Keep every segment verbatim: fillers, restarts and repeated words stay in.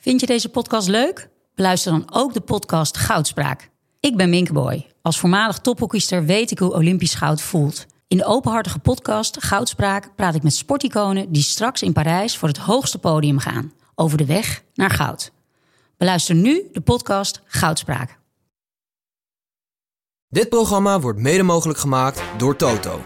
Vind je deze podcast leuk? Beluister dan ook de podcast Goudspraak. Ik ben Minke Boy. Als voormalig tophockeyster weet ik hoe Olympisch goud voelt. In de openhartige podcast Goudspraak praat ik met sporticonen die straks in Parijs voor het hoogste podium gaan. Over de weg naar goud. Beluister nu de podcast Goudspraak. Dit programma wordt mede mogelijk gemaakt door Toto.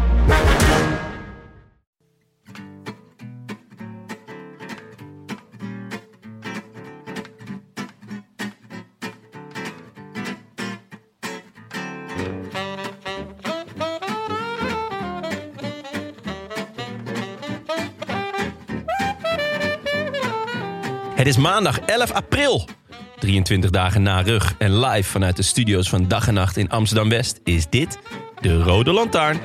Het is maandag elf april. drieëntwintig dagen na rug en live vanuit de studio's van Dag en Nacht in Amsterdam-West is dit de Rode Lantaarn.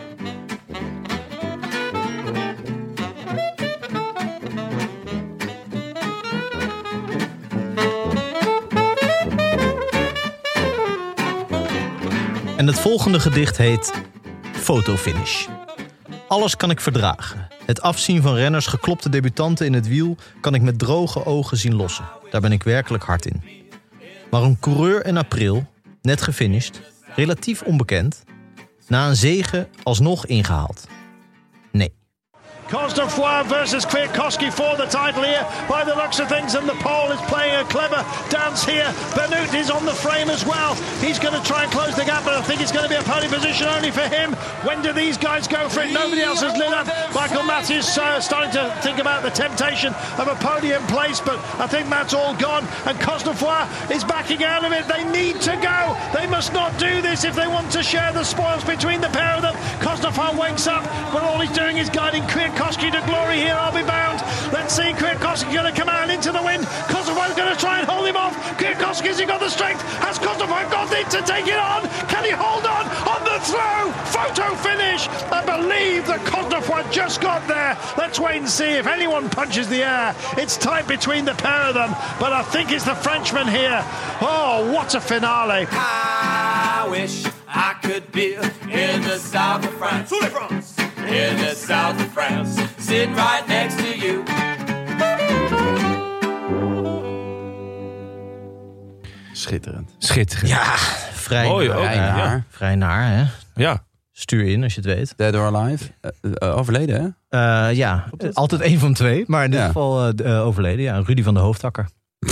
En het volgende gedicht heet Fotofinish. Alles kan ik verdragen. Het afzien van renners, geklopte debutanten in het wiel kan ik met droge ogen zien lossen. Daar ben ik werkelijk hard in. Maar een coureur in april, net gefinished, relatief onbekend, na een zege alsnog ingehaald. Nee. Kosnefroy versus Kwiatkowski for the title here by the looks of things, and the pole is playing a clever dance here. Benoot is on the frame as well. He's going to try and close the gap, but I think it's going to be a podium position only for him. When do these guys go for it? Nobody else has lit up. Michael Matthews uh, starting to think about the temptation of a podium place, but I think that's all gone, and Kosnefroy is backing out of it. They need to go. They must not do this if they want to share the spoils between the pair of them. Kosnefroy wakes up, but all he's doing is guiding Kwiatkowski Kwiatkowski to glory here, I'll be bound. Let's see, Kwiatkowski going to come out into the wind. Kosnefroy's going to try and hold him off. Kwiatkowski, has he got the strength? Has Kosnefroy got it to take it on? Can he hold on? On the throw! Photo finish! I believe that Kosnefroy just got there. Let's wait and see if anyone punches the air. It's tight between the pair of them, but I think it's the Frenchman here. Oh, what a finale. I wish I could be in the south of France. France. In the south of France, sitting right next to you. Schitterend. Schitterend. Ja, vrij mooi, naar. Ook, Ja, ja. Vrij naar, hè? Ja. Stuur in als je het weet. Dead or Alive. Uh, uh, overleden, hè? Uh, ja, altijd één van twee. Maar in dit ja. geval uh, uh, overleden. Ja, Rudy van de Hoofdakker.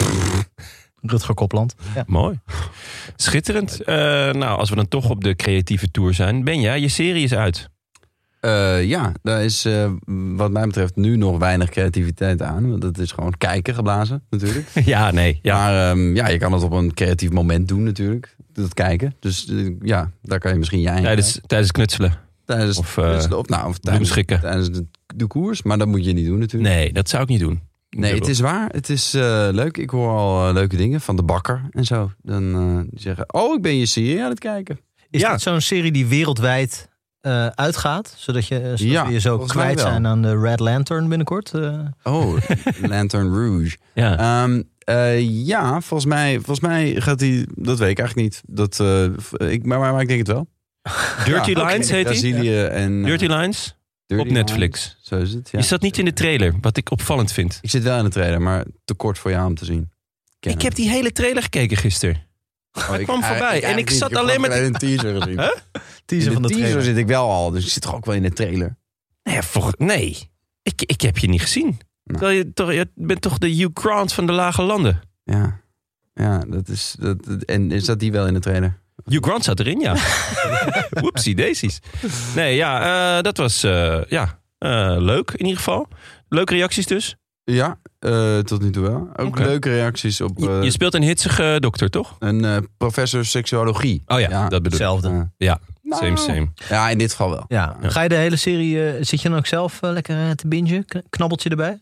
Rutger Kopland. Ja. Mooi. Schitterend. Uh, nou, als we dan toch op de creatieve tour zijn. Benja, je serie is uit. Uh, ja, daar is uh, wat mij betreft nu nog weinig creativiteit aan. Want dat is gewoon kijken geblazen natuurlijk. ja, nee. Ja. Maar um, ja, je kan het op een creatief moment doen natuurlijk. Dat kijken. Dus uh, ja, daar kan je misschien je eigen... Tijdens, tijdens knutselen. Tijdens of, uh, knutselen. Of, nou, of tijdens, tijdens de, de koers. Maar dat moet je niet doen natuurlijk. Nee, dat zou ik niet doen. Nee, het is waar. Het is uh, leuk. Ik hoor al uh, leuke dingen van de bakker en zo. Dan uh, die zeggen, oh, ik ben je serie aan het kijken. Is ja. dit zo'n serie die wereldwijd uh, uitgaat? Zodat, je, zodat ja, we je zo kwijt zijn aan de Red Lantern binnenkort? Uh. Oh, Lantern Rouge. Ja. Um, uh, ja, volgens mij, volgens mij gaat hij... Dat weet ik eigenlijk niet. Dat, uh, ik, maar, maar ik denk het wel. Dirty ja, Lines okay. heet hij? Brazilië en... Uh, Dirty Lines? Dirty op Netflix. Lines. Zo is het, ja. Je zat niet in de trailer, wat ik opvallend vind. Ik zit wel in de trailer, maar te kort voor jou om te zien. Ken ik hem. heb die hele trailer gekeken gisteren. Oh, Hij kwam ik, voorbij ik, en ik zat ik alleen maar... Ik heb een teaser gezien. Huh? Teaser in van de, de teaser trailer. zit ik wel al, dus ik zit toch ook wel in de trailer. Nee, voor, nee. Ik, ik heb je niet gezien. Nou. Je, toch, je bent toch de Hugh Grant van de Lage Landen? Ja, ja dat is... Dat, en is dat die wel in de trailer? Hugh Grant zat erin, ja. Whoopsie daisies. Nee, ja, uh, dat was uh, ja, uh, leuk in ieder geval. Leuke reacties dus? Ja, uh, tot nu toe wel. Ook okay. Leuke reacties op... Uh, je, je speelt een hitsige dokter, toch? Een uh, professor seksuologie. Oh ja, ja dat bedoel ik. Hetzelfde. Uh, ja, nou, same, same. Ja, in dit geval wel. Ja. Ja. Ga je de hele serie... Uh, zit je dan ook zelf uh, lekker uh, te bingen? Knabbeltje erbij?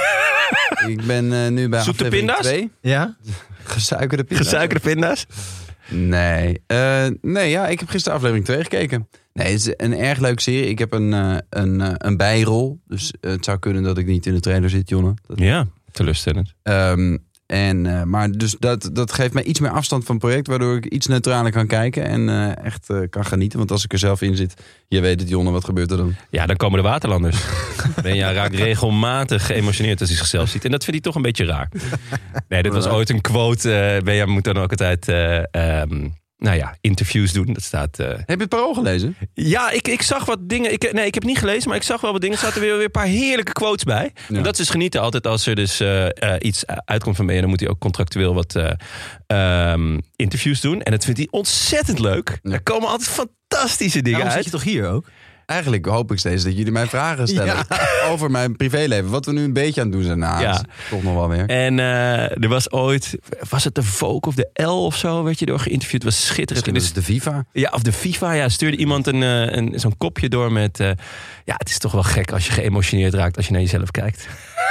Ik ben uh, nu bij Zoete pinda's? twee. Ja? Gesuikerde pinda's. Gesuikerde pinda's? Nee. Uh, nee, ja, ik heb gisteren aflevering twee gekeken. Nee, het is een erg leuke serie. Ik heb een, uh, een, uh, een bijrol. Dus uh, het zou kunnen dat ik niet in de trailer zit, Jonne. Dat... Ja, teleurstellend. Um, En, uh, maar dus dat, dat geeft mij iets meer afstand van het project, waardoor ik iets neutraler kan kijken en uh, echt uh, kan genieten. Want als ik er zelf in zit, je weet het, Jonne, wat gebeurt er dan? Ja, dan komen de waterlanders. Benja raakt regelmatig geëmotioneerd als hij zichzelf ziet. En dat vind ik toch een beetje raar. Nee, dit was ooit een quote. Uh, Benja moet dan ook altijd uh, um, nou ja, interviews doen. Dat staat... Uh... Heb je het Parool gelezen? Ja, ik, ik zag wat dingen. Ik, nee, ik heb het niet gelezen, maar ik zag wel wat dingen. Er zaten weer, weer een paar heerlijke quotes bij. Ja. En dat is dus genieten altijd als er dus uh, uh, iets uitkomt van Benja. Dan moet hij ook contractueel wat uh, um, interviews doen. En dat vindt hij ontzettend leuk. Ja. Er komen altijd fantastische dingen Daarom uit. Zit je toch hier ook? Eigenlijk hoop ik steeds dat jullie mij vragen stellen ja. over mijn privéleven. Wat we nu een beetje aan het doen zijn. Nou, ja. toch nog wel weer. En uh, er was ooit, was het de Vogue of de L of zo, werd je door geïnterviewd. Het was schitterend. Misschien was het de FIFA. Ja, of de FIFA. Ja, stuurde iemand een, een, zo'n kopje door met... Uh, ja, het is toch wel gek als je geëmotioneerd raakt als je naar jezelf kijkt.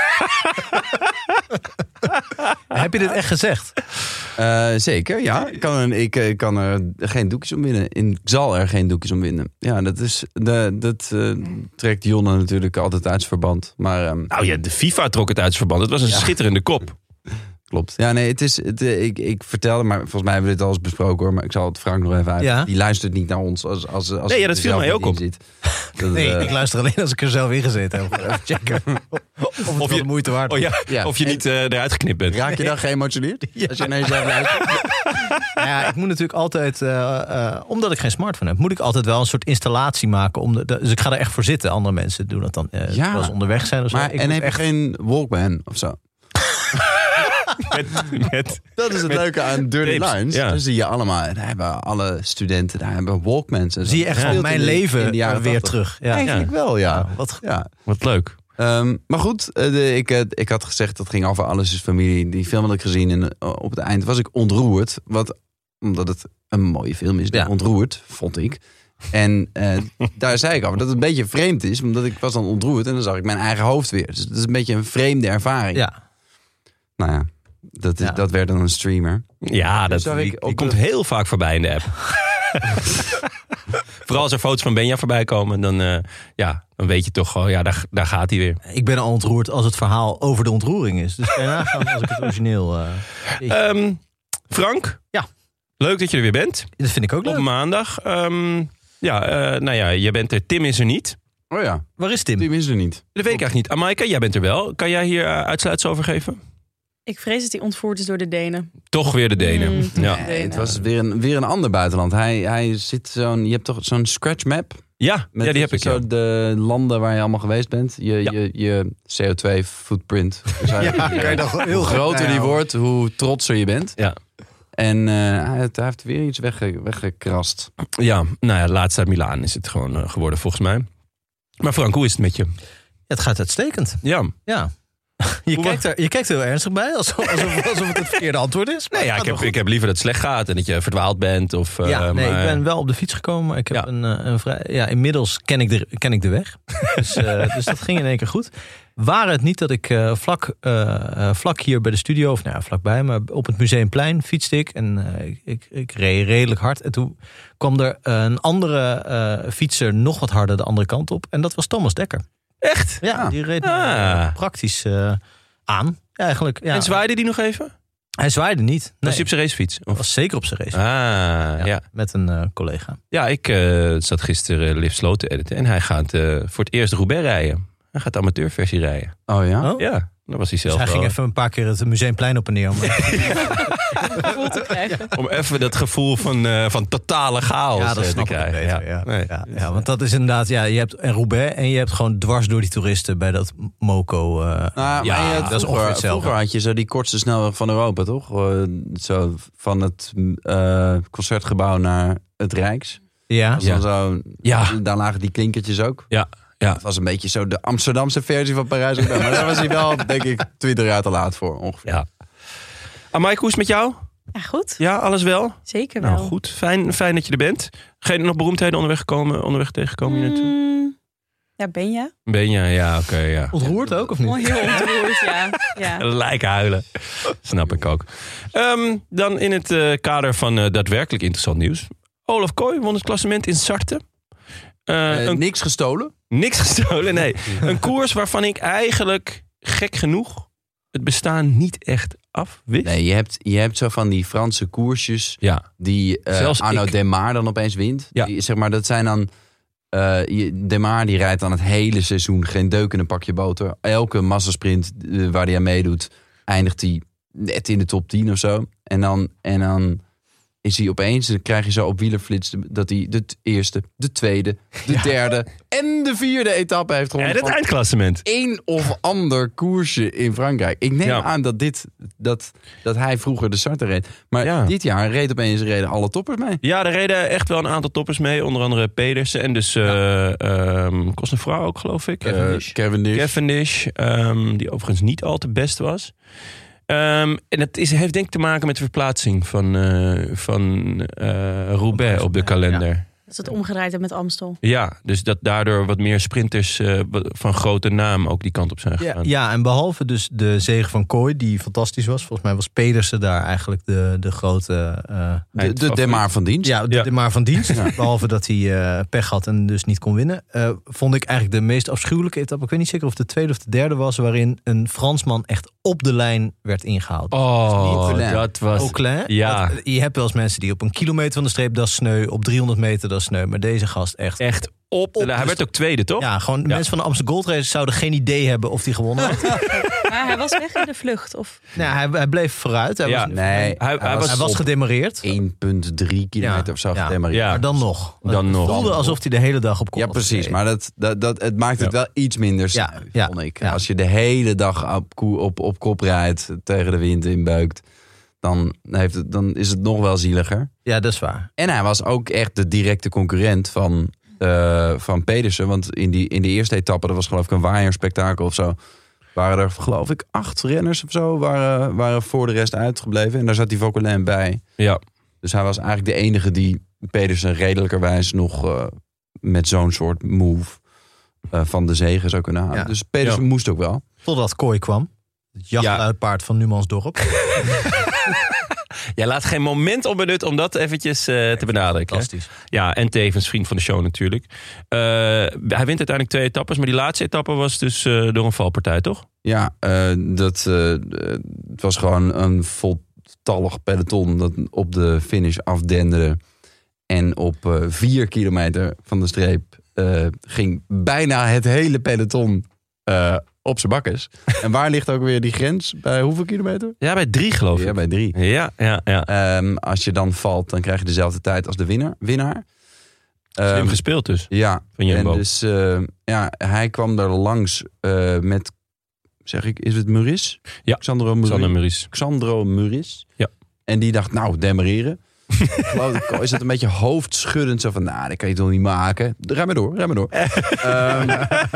Heb je dit echt gezegd? Uh, zeker, ja. Ik kan, er, ik, ik kan er geen doekjes om winnen. Ik zal er geen doekjes om winnen. Ja, dat, is, de, dat uh, trekt Jonne natuurlijk altijd uit zijn verband. Maar, um, nou ja, de FIFA trok het uit zijn verband. Het was een ja. schitterende kop. Klopt. Ja, nee, het is. Het, ik, ik vertelde, maar volgens mij hebben we dit al eens besproken hoor. Maar ik zal het Frank nog even uit. Ja? Die luistert niet naar ons als als als. Nee, ja, dat viel mij ook op. Zit. Dat, nee, uh, ik luister alleen als ik er zelf in gezeten heb. Even checken of het of je, de moeite waard is. Oh ja, ja. Of je niet uh, eruit geknipt bent. Raak je dan geëmotioneerd ja. als je naar jezelf luistert? Nou ja, ik moet natuurlijk altijd, uh, uh, omdat ik geen smartphone heb, moet ik altijd wel een soort installatie maken. Om de, de, dus ik ga er echt voor zitten. Andere mensen doen dat dan uh, ja. als onderweg zijn of zo. Maar, ik en heb echt... je geen Walkman of zo? Met, met, dat is het met leuke aan Dirty tapes. Lines. Ja. Dan zie je allemaal, daar hebben alle studenten, daar hebben Walkmans. En zo. Zie je echt ja. mijn in leven in de jaren weer tachtig. Terug. Ja. Eigenlijk ja. wel, ja. Nou, wat, ja. wat leuk. Um, maar goed, de, ik, ik had gezegd dat ging over Alles is Familie. Die film had ik gezien en op het eind was ik ontroerd. Wat, omdat het een mooie film is, ja. ontroerd, vond ik. En uh, daar zei ik over dat het een beetje vreemd is, omdat ik was dan ontroerd en dan zag ik mijn eigen hoofd weer. Dus het is een beetje een vreemde ervaring. Ja. Nou ja. Dat, is, ja. dat werd dan een streamer. Ja, dat, die, die, die komt de... heel vaak voorbij in de app. Vooral als er foto's van Benja voorbij komen, dan, uh, ja, dan weet je toch gewoon, ja, daar, daar gaat hij weer. Ik ben al ontroerd als het verhaal over de ontroering is. Dus kan je nagaan als ik het origineel... Uh, um, Frank? Ja. Leuk dat je er weer bent. Dat vind ik ook leuk. Op maandag. Um, ja, uh, nou ja, je bent er. Tim is er niet. Oh ja. Waar is Tim? Tim is er niet. Dat weet ik eigenlijk niet. Amaika, jij bent er wel. Kan jij hier uh, uitsluitsel over geven? Ik vrees dat hij ontvoerd is door de Denen. Toch weer de Denen. Mm, ja. Nee, het was weer een, weer een ander buitenland. Hij, hij zit zo'n, je hebt toch zo'n scratch map? Ja, met ja die heb ik. Zo ja. De landen waar je allemaal geweest bent. Je, ja. je, je C O twee footprint. Dus hij, ja, je, je, hoe heel groter die wordt, hoe trotser je bent. Ja. En uh, hij, hij heeft weer iets wegge, weggekrast. Ja, nou ja, laatst uit Milaan is het gewoon uh, geworden volgens mij. Maar Frank, hoe is het met je? Ja, het gaat uitstekend. Ja. Ja. Je kijkt, er, je kijkt er heel ernstig bij, alsof, alsof, alsof het het verkeerde antwoord is. Nee, ja, ik, heb, ik heb liever dat het slecht gaat en dat je verdwaald bent. Of, uh, ja, nee, maar... ik ben wel op de fiets gekomen. Maar ik heb ja. een, een vrij, ja, inmiddels ken ik de, ken ik de weg. Dus, uh, dus dat ging in één keer goed. Waren het niet dat ik uh, vlak, uh, vlak hier bij de studio, of nou ja, vlakbij, maar op het Museumplein fietste ik. En uh, ik, ik, ik reed redelijk hard. En toen kwam er een andere uh, fietser nog wat harder de andere kant op. En dat was Thomas Dekker. Echt? Ja, die reed ah. praktisch uh, aan. Ja, eigenlijk, ja. En zwaaide die nog even? Hij zwaaide niet. Nee. Was hij op zijn racefiets? Of? Was zeker op zijn racefiets. Ah, ja, ja. Met een uh, collega. Ja, ik uh, zat gisteren uh, Liv Sloot te editen. En hij gaat uh, voor het eerst Roubaix rijden. Hij gaat de amateurversie rijden. Oh ja? Oh? Ja, dat was hij zelf dus hij wel. ging even een paar keer het Museumplein op en neer. Om, om even dat gevoel van, uh, van totale chaos ja, dat te snap krijgen. Ik beter, ja. Ja. Nee. Ja, ja, want dat is inderdaad, ja, je hebt een Roubaix en je hebt gewoon dwars door die toeristen bij dat Moco. Uh, nou, ja, ja, dat is ongeveer hetzelfde. Vroeger had je zo die kortste snelweg van Europa, toch? Uh, zo van het uh, concertgebouw naar het Rijks. Ja. Ja. Zo, ja. Daar lagen die klinkertjes ook. Ja. Ja. Het was een beetje zo de Amsterdamse versie van Parijs. Maar daar was hij wel, denk ik, twintig jaar te laat voor ongeveer. Ja. Amaike, hoe is het met jou? Ja, goed. Ja, alles wel? Zeker wel. Nou, goed. Fijn, fijn dat je er bent. Geen nog beroemdheden onderweg, komen, onderweg tegenkomen hier naartoe? Mm, ja, Benja. Benja, ja, oké. Okay, ja. Ontroerd ook, of niet? Oh, heel ontroerd, ja. ja. Lijken huilen. Snap ik ook. Um, dan in het uh, kader van uh, daadwerkelijk interessant nieuws. Olaf Kooi won het klassement in Sarthe. Uh, uh, een... Niks gestolen? Niks gestolen, nee. Een koers waarvan ik eigenlijk gek genoeg het bestaan niet echt af wist. Nee, je hebt, je hebt zo van die Franse koersjes Ja. die uh, Zelfs Arno ik. Demar dan opeens wint. Ja. Die, zeg maar, dat zijn dan... Uh, je- Demar die rijdt dan het hele seizoen geen deuk in een pakje boter. Elke massasprint uh, waar hij aan meedoet, eindigt hij net in de top tien of zo. En dan, en dan is hij opeens, dan krijg je zo op wielerflits dat hij de t- eerste, de tweede, de derde en de vierde etappe heeft En gewonnen. het eindklassement. Een of ander koersje in Frankrijk. Ik neem Ja. aan dat, dit, dat, dat hij vroeger de Sartre reed. Maar Ja. dit jaar reed opeens reden alle toppers mee. Ja, er reden echt wel een aantal toppers mee. Onder andere Pedersen en dus uh, um, Cosnefroid ook, geloof ik. Cavendish. Uh, Cavendish. Cavendish, um, die overigens niet al te best was. Um, en het is, heeft denk ik te maken met de verplaatsing van, uh, van uh, Roubaix op de kalender. Dat is het omgedraaid hebben met Amstel. Ja, dus dat daardoor wat meer sprinters uh, van grote naam ook die kant op zijn Ja, gegaan. ja, en behalve dus de zege van Kooi, die fantastisch was. Volgens mij was Pedersen daar eigenlijk de, de grote... Uh, De, de Demar van dienst. Ja, de, Ja. de maar van dienst. Behalve dat hij uh, pech had en dus niet kon winnen. Uh, vond ik eigenlijk de meest afschuwelijke etappe. Ik weet niet zeker of de tweede of de derde was, waarin een Fransman echt op de lijn werd ingehaald. Oh, Auclair. dat was... Auclair. Ja. Dat- je hebt wel eens mensen die op een kilometer van de streep, dat is sneu. Op driehonderd meter, dat is sneu. Maar deze gast echt... Echt op. de, Op hij de- werd ook tweede, toch? Ja, gewoon de mensen van de Amsterdam Gold Race zouden geen idee hebben of hij gewonnen had. Maar hij was weg in de vlucht. Of... Nou, hij, hij bleef vooruit. Hij, Ja. was, Nee, Hij- hij, hij was, hij was op gedemareerd. één komma drie kilometer Ja, of zo ja. gedemareerd. Ja. Maar dan nog. Dan het nog. voelde alsof hij de hele dag op kop Ja, had precies. gereden. Maar dat, dat, dat, het maakt het Ja. wel iets minder sneu, Ja, ja, vond ik. ja. Als je de hele dag op, koe- op, op kop rijdt, tegen de wind inbeukt, dan, heeft het, dan is het nog wel zieliger. Ja, dat is waar. En hij was ook echt de directe concurrent van, uh, van Pedersen. Want in, die, in de eerste etappe, dat was geloof ik een waaierspektakel of zo, waren er geloof ik acht renners of zo, waren, waren voor de rest uitgebleven. En daar zat die Vauquelin bij. Ja. Dus hij was eigenlijk de enige die Pedersen redelijkerwijs nog uh, met zo'n soort move uh, van de zege zou kunnen halen. Ja. Dus Pedersen Ja. moest ook wel. Totdat Kooi kwam. Het jachtluipaard van Numansdorp. Jij laat geen moment onbenut om dat eventjes uh, te benadrukken. Fantastisch. Ja, en tevens vriend van de show natuurlijk. Uh, hij wint uiteindelijk twee etappes, maar die laatste etappe was dus uh, door een valpartij, toch? Ja, uh, dat, uh, het was gewoon een voltallig peloton dat op de finish afdenderde. En op uh, vier kilometer van de streep uh, ging bijna het hele peloton uh, op zijn bakkes. En waar ligt ook weer die grens? Bij hoeveel kilometer? Ja, bij drie geloof ik. Ja, bij drie. Ja, ja, ja. Um, als je dan valt, dan krijg je dezelfde tijd als de winnaar. winnaar. Slim Um, gespeeld dus. Ja, Van Jumbo. en dus uh, ja, hij kwam er langs uh, met, zeg ik, is het Muris? Ja, Xandro Muris. Sander Muris. Xandro Muris. Ja. En die dacht, nou, demareren. Ik geloof, ik, is het een beetje hoofdschuddend. Zo van, nou, dat kan je toch niet maken. Rem maar door, rem maar door. um,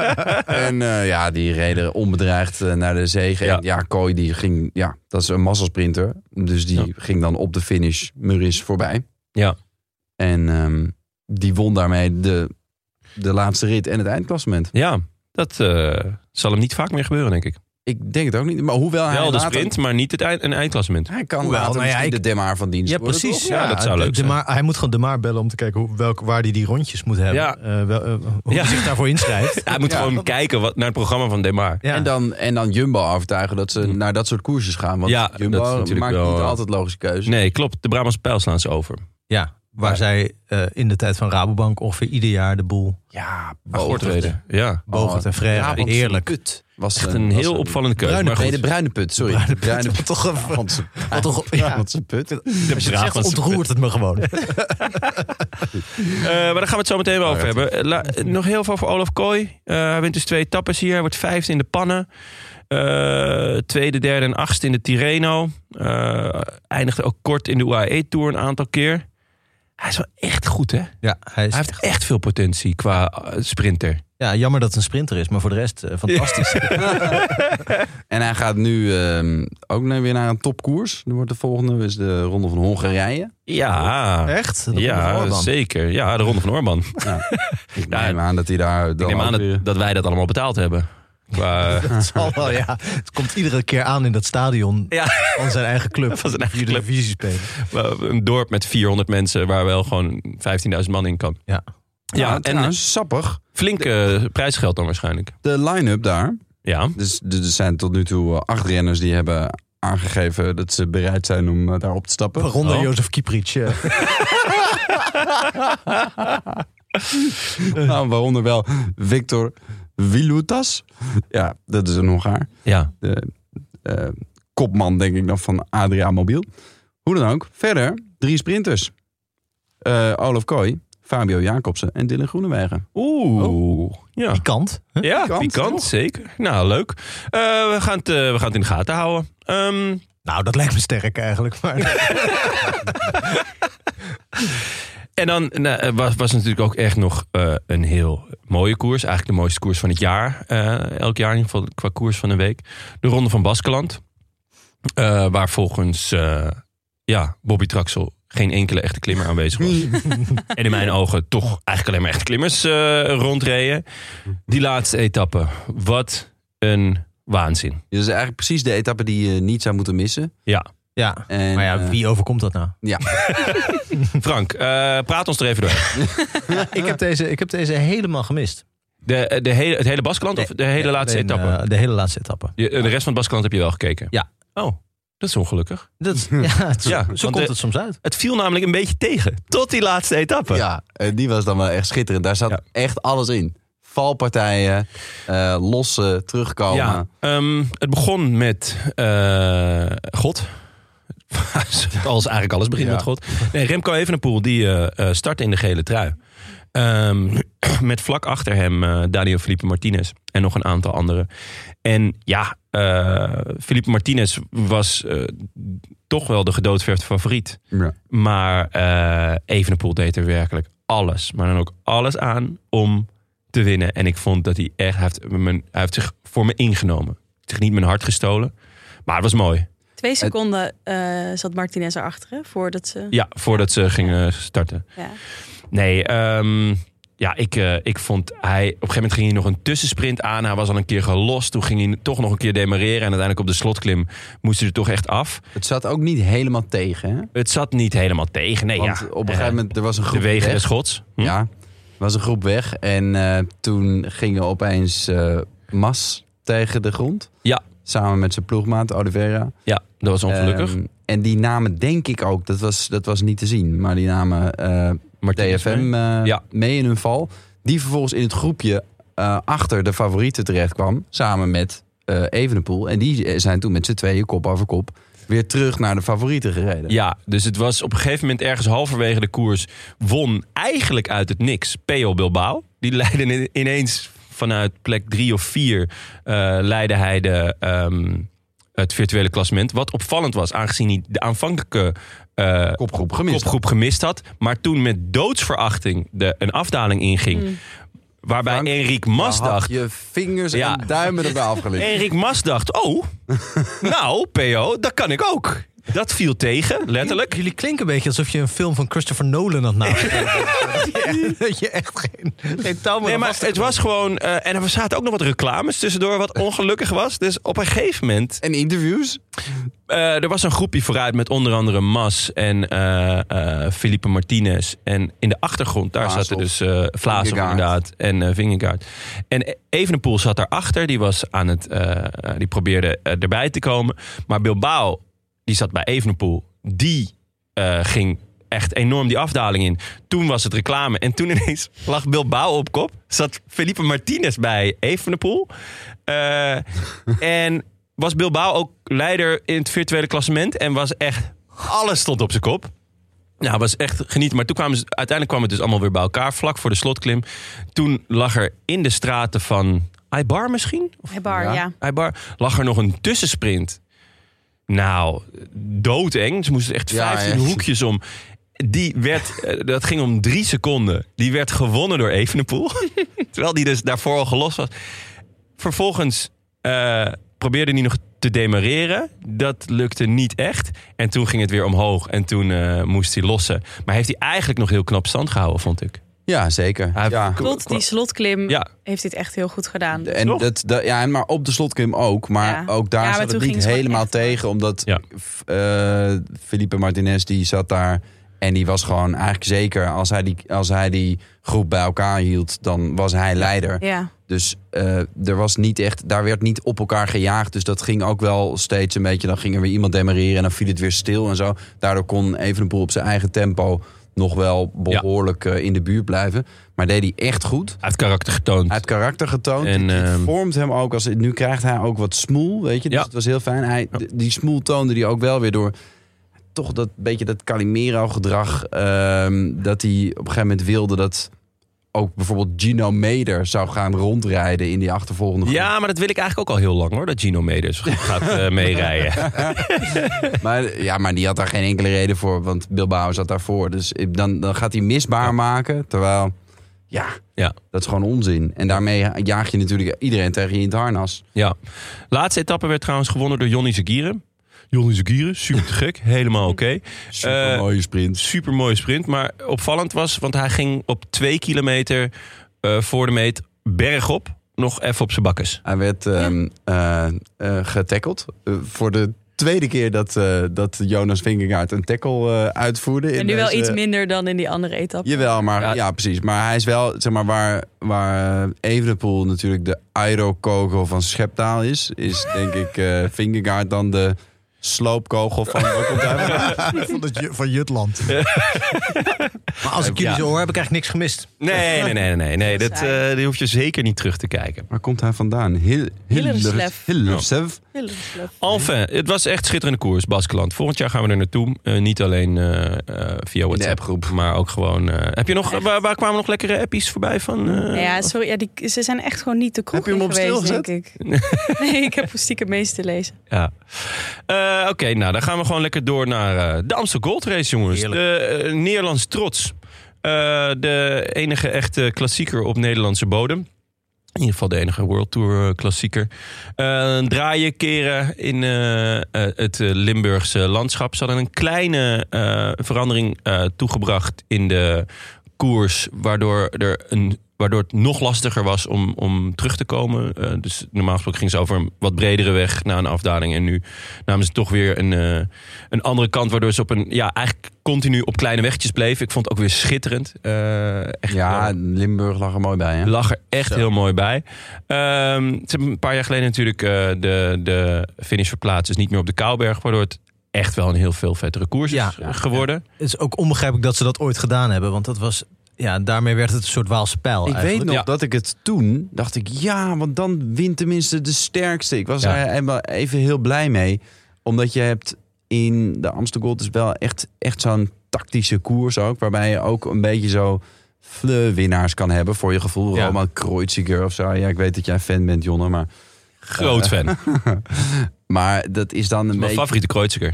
en uh, ja, die reden onbedreigd uh, naar de zege. Ja. En ja, Kooi, die ging, ja, dat is een massasprinter. Dus die Ja. ging dan op de finish Muris voorbij. Ja. En um, die won daarmee de, de laatste rit en het eindklassement. Ja, dat uh, zal hem niet vaak meer gebeuren, denk ik. Ik denk het ook niet. Maar hoewel hij Wel de later, sprint, maar niet het eind, een eindklassement. Hij kan Hoewel, later nou ja, misschien ik- de Demar van dienst Ja, worden, precies. toch? Ja, dat zou leuk de, zijn. maar, hij moet gewoon de maar bellen om te kijken hoe, welk, waar hij die rondjes moet hebben. Ja. Uh, wel, uh, hoe Ja. hij zich daarvoor inschrijft. Hij moet Ja. gewoon kijken wat, naar het programma van Demar. Ja. En, dan, en dan Jumbo overtuigen dat ze naar dat soort koersjes gaan. Want Ja, dat Jumbo is natuurlijk maakt wel, niet uh, altijd logische keuzes. Nee, klopt. De Brabantse pijl slaan ze over. Ja, waar Ja. zij uh, in de tijd van Rabobank ongeveer ieder jaar de boel Ja, Voortreden. Ja. Bogert en Frère. Ja, want Heerlijk. Put was Echt een, een was heel opvallende keuze. Bruine, Maar nee, goed. de bruine put, sorry. Bruine De bruine put. Toch een- Brabantse- Wat toch, ja, Brabantse put. als je het zegt, ontroert het me gewoon. Uh, maar daar gaan we het zo meteen wel over hebben. Uh, la- nog heel veel voor Olaf Kooi. Uh, hij wint dus twee etappes hier. Hij wordt vijfde in de pannen. Uh, tweede, derde en achtste in de Tirreno. Uh, eindigde ook kort in de U A E-tour een aantal keer. Hij is wel echt goed, hè? Ja, hij is Hij heeft echt veel potentie qua uh, sprinter. Ja, jammer dat het een sprinter is, maar voor de rest uh, fantastisch. En hij gaat nu um, ook weer naar een topkoers. Dan wordt de volgende is de Ronde van Hongarije. Ja, Echt? De Ronde van ja Orban. zeker. Ja, de Ronde van Orban. Ja. Ik Ja, neem aan dat hij daar Ik dan neem ook aan weer- dat, dat wij dat allemaal betaald hebben. Qua, Dat zal wel, ja. Het komt iedere keer aan in dat stadion ja, van zijn eigen club. Van zijn eigen die club. divisie spelen. een dorp met vierhonderd mensen waar wel gewoon vijftienduizend man in kan. Ja. Ja, Ja, en en trouwens, sappig. flink uh, prijsgeld dan waarschijnlijk. De line-up daar Ja. Dus er zijn tot nu toe acht renners die hebben aangegeven dat ze bereid zijn om uh, daarop te stappen. Waaronder oh. Jozef Kieprits. Uh. nou, waaronder wel Victor Vilutas. Ja, dat is een Hongaar. Ja. De uh, kopman, denk ik dan, van Adria Mobiel. Hoe dan ook. Verder, drie sprinters. Uh, Olaf Kooi, Fabio Jacobsen en Dylan Groenewegen. Oeh. Oh. Ja. Pikant. Huh? Ja, pikant, pikant zeker. Nou, leuk. Uh, we, gaan het, uh, we gaan het in de gaten houden. Um... Nou, dat lijkt me sterk eigenlijk. Maar... En dan nou, was, was natuurlijk ook echt nog uh, een heel mooie koers. Eigenlijk de mooiste koers van het jaar. Uh, elk jaar in ieder geval qua koers van de week. De Ronde van Baskeland. Uh, waar volgens uh, ja, Bobby Traxel geen enkele echte klimmer aanwezig was. En in mijn ogen toch eigenlijk alleen maar echte klimmers uh, rondreden. Die laatste etappe. Wat een waanzin. Dat is eigenlijk precies de etappe die je niet zou moeten missen. Ja. Ja, en, maar ja, wie overkomt dat nou? Ja. Frank, uh, praat ons er even doorheen. ik, heb deze, ik heb deze helemaal gemist. De, de hele, het hele Baskeland of de hele ja, laatste de, etappe? Uh, de hele laatste etappe. De, de rest van het Baskeland heb je wel gekeken? Ja. Oh, dat is ongelukkig. Dat is, ja, het, ja, zo komt de, het soms uit. Het viel namelijk een beetje tegen. Tot die laatste etappe. Ja, die was dan wel echt schitterend. Daar zat ja. echt alles in. Valpartijen, uh, losse, terugkomen. Ja, um, het begon met uh, God. Alles, eigenlijk alles begint ja. met God. Nee, Remco Evenepoel die uh, uh, startte in de gele trui. Um, met vlak achter hem uh, Daniel Felipe Martinez en nog een aantal anderen. En ja, uh, Felipe Martinez was uh, toch wel de gedoodverfde favoriet. Ja. Maar uh, Evenepoel deed er werkelijk alles, maar dan ook alles aan om te winnen. En ik vond dat hij echt, hij heeft, mijn, hij heeft zich voor me ingenomen. Hij heeft zich niet mijn hart gestolen, maar het was mooi. Twee seconden uh, zat Martinez erachter, hè, voordat ze... Ja, voordat ze gingen starten. Ja. Nee, um, ja, ik, uh, ik vond hij... Op een gegeven moment ging hij nog een tussensprint aan. Hij was al een keer gelost. Toen ging hij toch nog een keer demareren. En uiteindelijk op de slotklim moest hij er toch echt af. Het zat ook niet helemaal tegen, hè? Het zat niet helemaal tegen, nee. Want ja. op een gegeven moment, er was een groep De wegen weg. des gods. Hm? Ja, er was een groep weg. En uh, toen gingen opeens uh, Mas tegen de grond. Ja. Samen met zijn ploegmaat Oliveira. Ja, dat was ongelukkig. Um, en die namen denk ik ook, dat was, dat was niet te zien, maar die namen uh, T F M uh, ja. mee in hun val. Die vervolgens in het groepje uh, achter de favorieten terecht kwam. Samen met uh, Evenepoel. En die zijn toen met z'n tweeën kop over kop weer terug naar de favorieten gereden. Ja, dus het was op een gegeven moment ergens halverwege de koers. Won eigenlijk uit het niks Pello Bilbao. Die leidde ineens vanuit plek drie of vier uh, leidde hij de, um, het virtuele klassement. Wat opvallend was, aangezien hij de aanvankelijke uh, kopgroep, gemist, kopgroep gemist had. Maar toen met doodsverachting de, een afdaling inging. Mm. Waarbij Frank, Enric Mas dacht... je vingers ja. en duimen erbij afgelicht. Enric Mas dacht, oh, nou, P O, dat kan ik ook. Dat viel tegen, letterlijk. Jullie klinken een beetje alsof je een film van Christopher Nolan had nagedacht. Dat je echt geen, geen touw meer Nee, maar het was gewoon... Uh, en er zaten ook nog wat reclames tussendoor wat ongelukkig was. Dus op een gegeven moment... En interviews? Uh, er was een groepje vooruit met onder andere Mas en uh, uh, Felipe Martinez. En in de achtergrond, daar Vlaashoff. zaten dus uh, Vlaashoff inderdaad en uh, Vingegaard. En Evenepoel zat daarachter. Die was aan het... Uh, die probeerde uh, erbij te komen. Maar Bilbao... Die zat bij Evenepoel. Die uh, ging echt enorm die afdaling in. Toen was het reclame. En toen ineens lag Bilbao op kop. Zat Felipe Martinez bij Evenepoel. Uh, en was Bilbao ook leider in het virtuele klassement. En was echt... Alles stond op zijn kop. Nou, was echt genieten. Maar toen kwamen ze, uiteindelijk kwam het dus allemaal weer bij elkaar. Vlak voor de slotklim. Toen lag er in de straten van... Eibar misschien? Of, Eibar, ja. ja. Eibar. Lag er nog een tussensprint... Nou, doodeng. Ze moesten echt vijftien ja, ja. hoekjes om. Die werd, dat ging om drie seconden. Die werd gewonnen door Evenepoel. Terwijl die dus daarvoor al gelost was. Vervolgens uh, probeerde hij nog te demareren. Dat lukte niet echt. En toen ging het weer omhoog. En toen uh, moest hij lossen. Maar heeft hij eigenlijk nog heel knap stand gehouden, vond ik. Ja, zeker. Hij, ja. Tot die slotklim ja. heeft hij het echt heel goed gedaan. En dat, dat, ja, maar op de slotklim ook. Maar ja. ook daar ja, zat het niet helemaal tegen. Omdat ja. uh, Felipe Martinez die zat daar. En die was gewoon eigenlijk zeker. Als hij die, als hij die groep bij elkaar hield, dan was hij leider. Ja. Dus uh, er was niet echt, daar werd niet op elkaar gejaagd. Dus dat ging ook wel steeds een beetje. Dan ging er weer iemand demareren en dan viel het weer stil en zo. Daardoor kon Evenepoel op zijn eigen tempo nog wel behoorlijk ja. uh, in de buurt blijven. Maar deed hij echt goed. Uit karakter getoond. Uit karakter getoond. En, het, het uh, vormt hem ook. Als, nu krijgt hij ook wat smoel, weet je. Dus ja. het was heel fijn. Hij, ja. Die smoel toonde hij ook wel weer door... toch dat beetje dat Calimero-gedrag... Uh, dat hij op een gegeven moment wilde dat... ook bijvoorbeeld Gino Meder zou gaan rondrijden in die achtervolgende groep. Ja, maar dat wil ik eigenlijk ook al heel lang hoor, dat Gino Meder gaat uh, meerijden. maar, ja, maar die had daar geen enkele reden voor, want Bilbao zat daarvoor. Dus dan, dan gaat hij misbaar ja. maken, terwijl, ja, ja, dat is gewoon onzin. En daarmee jaag je natuurlijk iedereen tegen je in het harnas. Ja, laatste etappe werd trouwens gewonnen door Johnny Zagieren. Johnny Zagieren, super te gek, helemaal oké. Okay. Super mooie uh, sprint. Super mooie sprint, maar opvallend was, want hij ging op twee kilometer uh, voor de meet bergop nog even op zijn bakkes. Hij werd um, uh, uh, getackeld uh, voor de tweede keer dat, uh, dat Jonas Vingegaard een tackle uh, uitvoerde. En nu deze... wel iets minder dan in die andere etappe. Jawel, maar ja, ja precies. Maar hij is wel, zeg maar, waar, waar Evenepoel natuurlijk de aerokogel van Schepdaal is, is denk ik uh, Vingegaard dan de sloopkogel van... Waar komt hij van? van, het, van Jutland. Maar als ik jullie ja. zo hoor, heb ik eigenlijk niks gemist. Nee, nee, nee. nee, nee. Dat, uh, die hoef je zeker niet terug te kijken. Waar komt hij vandaan? Hillerslev. Hillerslev. Enfin, het was echt schitterende koers, Baskeland. Volgend jaar gaan we er naartoe. Uh, niet alleen uh, uh, via WhatsApp, de appgroep, maar ook gewoon... Uh, heb je nog, waar, waar kwamen nog lekkere appies voorbij van? Uh, ja, sorry, ja, die, ze zijn echt gewoon niet te kroeg geweest, denk ik. Nee, ik heb stiekem meest te lezen. Ja. Uh, Oké, okay, nou dan gaan we gewoon lekker door naar uh, de Amstel Gold Race, jongens. Heerlijk. De uh, Nederlands trots. Uh, de enige echte klassieker op Nederlandse bodem. In ieder geval de enige World Tour klassieker. Uh, draaien, keren in uh, uh, het uh, Limburgse landschap. Ze hadden een kleine uh, verandering uh, toegebracht in de koers, waardoor er een Waardoor het nog lastiger was om, om terug te komen. Uh, dus normaal gesproken ging ze over een wat bredere weg na een afdaling. En nu namen ze toch weer een, uh, een andere kant. Waardoor ze op een, ja, eigenlijk continu op kleine weggetjes bleven. Ik vond het ook weer schitterend. Uh, echt ja, wel, Limburg lag er mooi bij. Hè? Lag er echt Zo. heel mooi bij. Um, ze hebben een paar jaar geleden natuurlijk uh, de, de finish verplaatst. Dus niet meer op de Kouwberg. Waardoor het echt wel een heel veel vettere koers ja, is ja, geworden. Ja. Het is ook onbegrijpelijk dat ze dat ooit gedaan hebben. Want dat was... Ja, daarmee werd het een soort Waalse pijl. Ik eigenlijk. weet nog ja. dat ik het toen dacht ik, ja, want dan wint tenminste de sterkste. Ik was ja. er even heel blij mee. Omdat je hebt in de Amstel Gold is wel echt, echt zo'n tactische koers ook. Waarbij je ook een beetje zo fleu-winnaars kan hebben voor je gevoel. Ja. Roman Kreuziger of zo. Ja, ik weet dat jij fan bent, Jonne, maar... Groot uh, fan. Maar dat is dan een beetje... Mijn favoriete Kreuziger.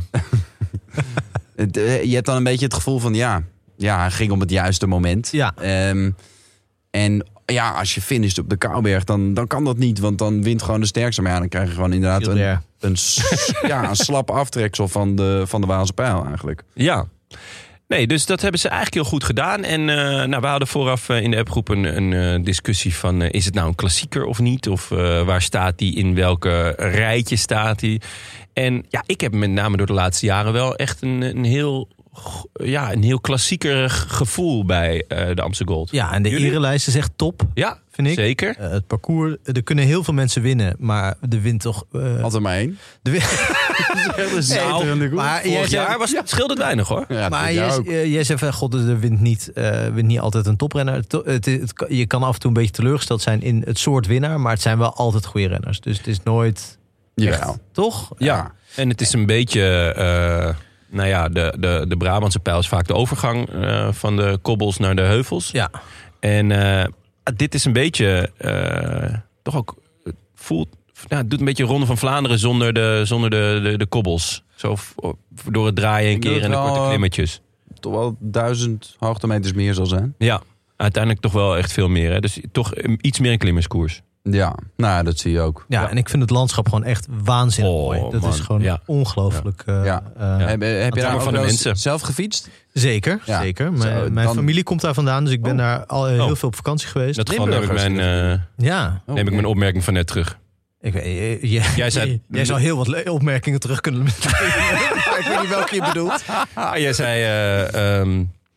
Je hebt dan een beetje het gevoel van, ja... Ja, hij ging op het juiste moment. Ja. Um, en ja, als je finisht op de Kouwberg, dan, dan kan dat niet. Want dan wint gewoon de sterkste. Maar ja, dan krijg je gewoon inderdaad een, een, een, ja, een slap aftreksel van de, van de Waalse pijl eigenlijk. Ja. Nee, dus dat hebben ze eigenlijk heel goed gedaan. En uh, nou, we hadden vooraf uh, in de appgroep een, een uh, discussie van... Uh, is het nou een klassieker of niet? Of uh, waar staat die? In welke rijtje staat die? En ja, ik heb met name door de laatste jaren wel echt een, een heel... Ja, een heel klassieker gevoel bij uh, de Amstel Gold. Ja, en de Jullie? erelijst is echt top. Ja, vind ik. Zeker. Uh, het parcours, er kunnen heel veel mensen winnen, maar de wint toch... Uh... Altijd maar één. De win... nou, maar vorig jaar zei... was het scheelde het weinig hoor. Ja, maar jij, uh, jij zei van, god, er wint niet, uh, wint niet altijd een toprenner. Het, het, het, je kan af en toe een beetje teleurgesteld zijn in het soort winnaar, maar het zijn wel altijd goede renners. Dus het is nooit... Ja. Echt, toch? Ja. ja, en het is een beetje... Uh, Nou ja, de, de, de Brabantse pijl is vaak de overgang uh, van de kobbels naar de heuvels. Ja. En uh, dit is een beetje, uh, toch ook, het voelt, nou, het doet een beetje Ronde van Vlaanderen zonder de, zonder de, de, de kobbels. Zo door het draaien en keren en de korte klimmetjes. Toch wel duizend hoogtemeters meer zal zijn. Ja, uiteindelijk toch wel echt veel meer. Hè? Dus toch iets meer een klimmerskoers. Ja, nou dat zie je ook. Ja, ja, en ik vind het landschap gewoon echt waanzinnig oh, mooi. Dat man. is gewoon ja. ongelooflijk. Ja. Uh, ja. Uh, ja. Heb, heb je daar van de mensen zelf gefietst? Zeker, ja. zeker. Mijn, Zo, mijn dan... familie komt daar vandaan, dus ik ben oh. daar al heel oh. veel op vakantie geweest. Dat geval neem ik mijn, uh, ja. neem ik mijn opmerking van net terug. Ik weet, je, je, jij, zei, jij zou heel wat opmerkingen terug kunnen. Ik weet niet welke je bedoelt. Ah, jij zei... Uh, um,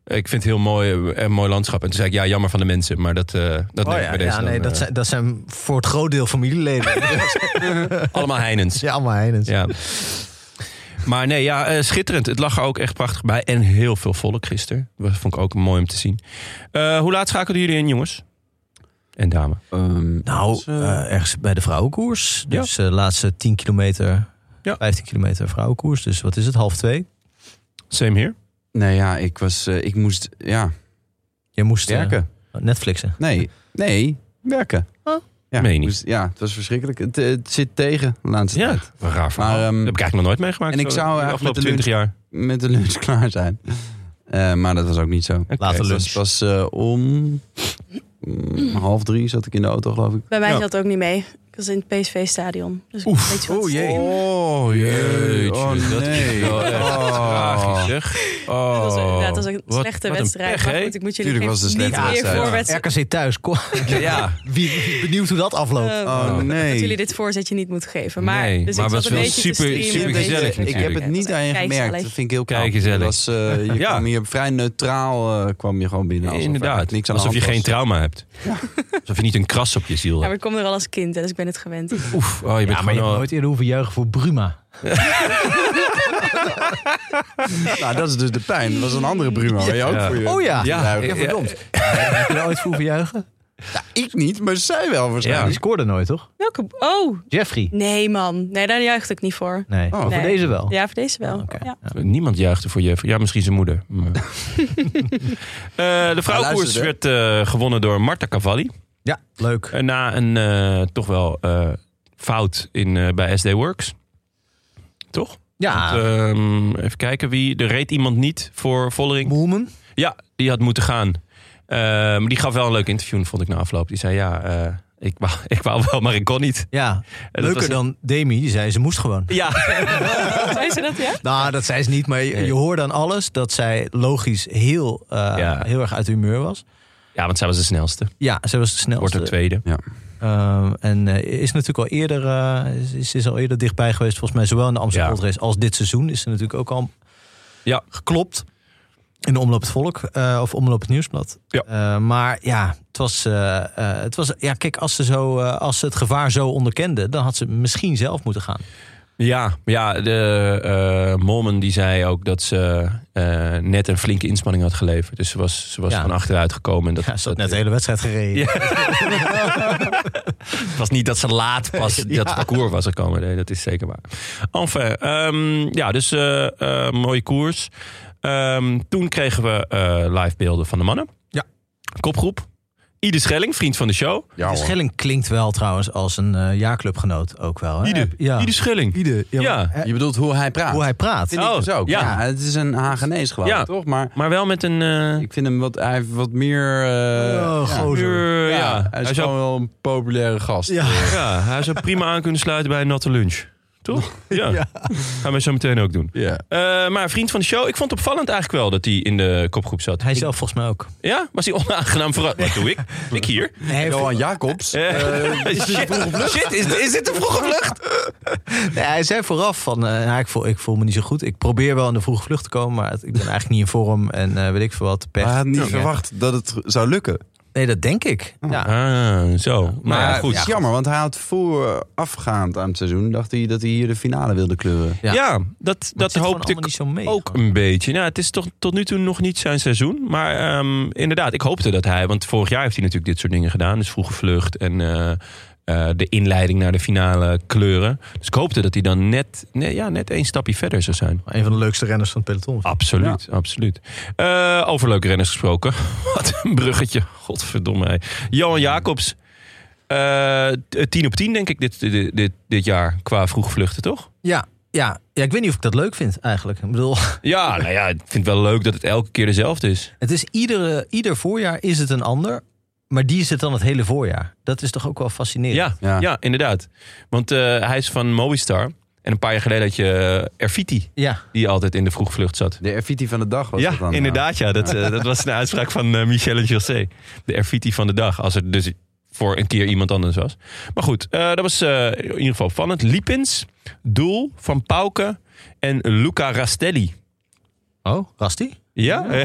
ik vind het heel mooi, een mooi landschap. En toen zei ik, ja, jammer van de mensen. Maar dat, uh, dat oh, neem ik ja, bij deze ja, nee, dan, dat, uh, zijn, dat zijn voor het groot deel familieleden. allemaal Heinens. Ja, allemaal Heinens. Ja. Maar nee, ja, uh, schitterend. Het lag er ook echt prachtig bij. En heel veel volk gisteren. Dat vond ik ook mooi om te zien. Uh, hoe laat schakelden jullie in, jongens? En dame? Um, nou, dus, uh, uh, ergens bij de vrouwenkoers. Dus de ja. uh, laatste tien kilometer, ja. vijftien kilometer vrouwenkoers. Dus wat is het, half twee? Same here. Nee, ja, ik was, uh, ik moest, ja. Je moest werken. Uh, Netflixen? Nee, nee, werken. Oh. Ja, Meen je moest, ja, het was verschrikkelijk. Het, het zit tegen de laatste ja, tijd. Een raar verhaal. Maar, um, dat heb ik eigenlijk nog nooit meegemaakt. En ik zou de afgelopen twintig jaar met de lunch klaar zijn. Uh, maar dat was ook niet zo. Okay. Later lunch. Het was uh, om um, half drie zat ik in de auto, geloof ik. Bij mij ja. zat het ook niet mee. Ik was in het P S V-stadion. Dus ik Oef. weet je wat oh jee. Oh jeetje. Oh dat nee. is wel echt oh. tragisch, zeg. Oh. Dat was, ja, dat was een wat, slechte wat wedstrijd. Een pech, maar goed, ik moet jullie Tuurlijk was het een niet slechte meer wedstrijd. voorwedstrijd. R K C thuis. Kom. Ja. Wie, wie benieuwd hoe dat afloopt. Uh, oh nee. Dat jullie dit voorzetje niet moeten geven. Maar, nee, dus maar ik was zat een wel beetje super, te streamen, super gezellig. Ik heb het niet aan je gemerkt. Dat vind ik heel knap. Kijk, gezellig. Was, uh, je ja. kwam hier vrij neutraal uh, kwam je gewoon binnen. Alsof inderdaad. Niks aan alsof je geen geen trauma hebt. Ja. Alsof je niet een kras op je ziel hebt. Ja, maar ik kom er al als kind, dus ik ben het gewend. Oef, oh, je bent ja, maar je hebt al... nooit eerder hoeven juichen voor Bruma. nou, dat is dus de pijn. Dat was een andere Bruma. Waar je ook ja. voor je oh ja, ja. ja, verdomd. Ja. Heb je er ooit voor hoeven juichen? Ja, ik niet, maar zij wel waarschijnlijk. Ja. Die scoorde nooit, toch? Welke? Oh. Jeffrey. Nee, man. Nee, daar juichte ik niet voor. Nee, oh, nee. voor deze wel? Ja, voor deze wel. Oh, okay. ja. Ja. Niemand juichte voor Jeffrey. Ja, misschien zijn moeder. Maar... uh, de vrouwenkoers ja, werd uh, gewonnen door Marta Cavalli. Ja, leuk. Uh, na een uh, toch wel uh, fout in, uh, bij S D Works. Toch? Ja. Want, um, even kijken wie. Er reed iemand niet voor Vollering. Moelman? Ja, die had moeten gaan. Uh, maar die gaf wel een leuk interview, vond ik na afloop. Die zei ja, uh, ik, wou, ik wou wel, maar ik kon niet. Ja, en leuker was... dan Demi. Die zei ze moest gewoon. Ja. Zei ze dat, ja? Nou, dat zei ze niet. Maar je, je hoorde aan alles dat zij logisch heel, uh, ja. heel erg uit de humeur was. Ja, want zij was de snelste. Ja, zij was de snelste. Wordt de tweede. Ja. Uh, en uh, is natuurlijk al eerder, uh, is, is al eerder dichtbij geweest. Volgens mij zowel in de Amsterdam Gold Race als dit seizoen is ze natuurlijk ook al ja. geklopt. In de Omloop het Volk, uh, of Omloop het Nieuwsblad. Ja. Uh, maar ja, het was, uh, uh, het was. Ja, kijk, als ze, zo, uh, als ze het gevaar zo onderkende, dan had ze misschien zelf moeten gaan. Ja, ja de uh, Mollman die zei ook dat ze uh, net een flinke inspanning had geleverd. Dus ze was, ze was ja. van achteruit gekomen. En dat, ja, ze had dat, net de hele wedstrijd gereden. Ja. Het was niet dat ze laat pas ja. dat parcours was gekomen. Nee, dat is zeker waar. Enfin, um, ja, dus uh, uh, mooie koers. Um, toen kregen we uh, live beelden van de mannen. Ja. Kopgroep. Ide Schelling, vriend van de show. Ja, Ide Schelling klinkt wel trouwens als een uh, jaarclubgenoot ook wel. Hè? Ide, ja. Ide Schelling. Ide, ja, ja. Je bedoelt hoe hij praat? Hoe hij praat. Vind ik oh, dus ook. Ja. ja, het is een Hagenees geloof ik, ja. toch? Maar, maar wel met een... Uh... Ik vind hem wat, hij heeft wat meer... Uh, oh, ja, meer ja. ja, hij is hij gewoon zou... wel een populaire gast. Ja. ja, hij zou prima aan kunnen sluiten bij een natte lunch. Toch? Ja. ja. Gaan we zo meteen ook doen. Ja. Uh, maar vriend van de show, ik vond het opvallend eigenlijk wel dat hij in de kopgroep zat. Hij zelf volgens mij ook. Ja? Was hij onaangenaam vooruit? Wat doe ik? Ik hier. Nee, Johan Jacobs. Uh, uh, is shit, shit is, is dit de vroege vlucht? Nee, hij zei vooraf van, uh, nou, ik, voel, ik voel me niet zo goed. Ik probeer wel in de vroege vlucht te komen, maar ik ben eigenlijk niet in vorm. En uh, weet ik veel wat. Pech. Maar hij had niet ja. verwacht dat het zou lukken. Nee, dat denk ik. Ja. Ah, zo. Ja, maar ja, goed. Het is jammer, want hij had voorafgaand aan het seizoen... dacht hij dat hij hier de finale wilde kleuren. Ja, ja dat, dat hoopte ik zo mee, ook gewoon. een beetje. Nou, het is toch tot nu toe nog niet zijn seizoen. Maar um, inderdaad, ik hoopte dat hij... want vorig jaar heeft hij natuurlijk dit soort dingen gedaan. Dus vroege vlucht en... Uh, Uh, de inleiding naar de finale kleuren. Dus ik hoopte dat hij dan net, net, ja, net één stapje verder zou zijn. Een van de leukste renners van het peloton. Absoluut, ja. absoluut. Uh, over leuke renners gesproken. Wat een bruggetje. Godverdomme. Johan Jacobs. Uh, tien op tien denk ik dit, dit, dit, dit jaar qua vroege vluchten, toch? Ja, ja. Ja, ik weet niet of ik dat leuk vind eigenlijk. Ik bedoel... Ja, nou ja, ik vind het wel leuk dat het elke keer dezelfde is. Het is iedere, ieder voorjaar is het een ander... Maar die is het dan het hele voorjaar. Dat is toch ook wel fascinerend. Ja, ja. ja inderdaad. Want uh, hij is van Movistar. En een paar jaar geleden had je uh, Erviti. Ja. Die altijd in de vroegvlucht zat. De Erviti van de dag was ja, dat dan? Inderdaad, ja. Dat, uh, dat was een uitspraak van uh, Michel en José. De Erviti van de dag. Als er dus voor een keer iemand anders was. Maar goed, uh, dat was uh, in ieder geval opvallend. Liepins, Doel, Van Pauke en Luca Rastelli. Oh, Rasti? Ja? ja.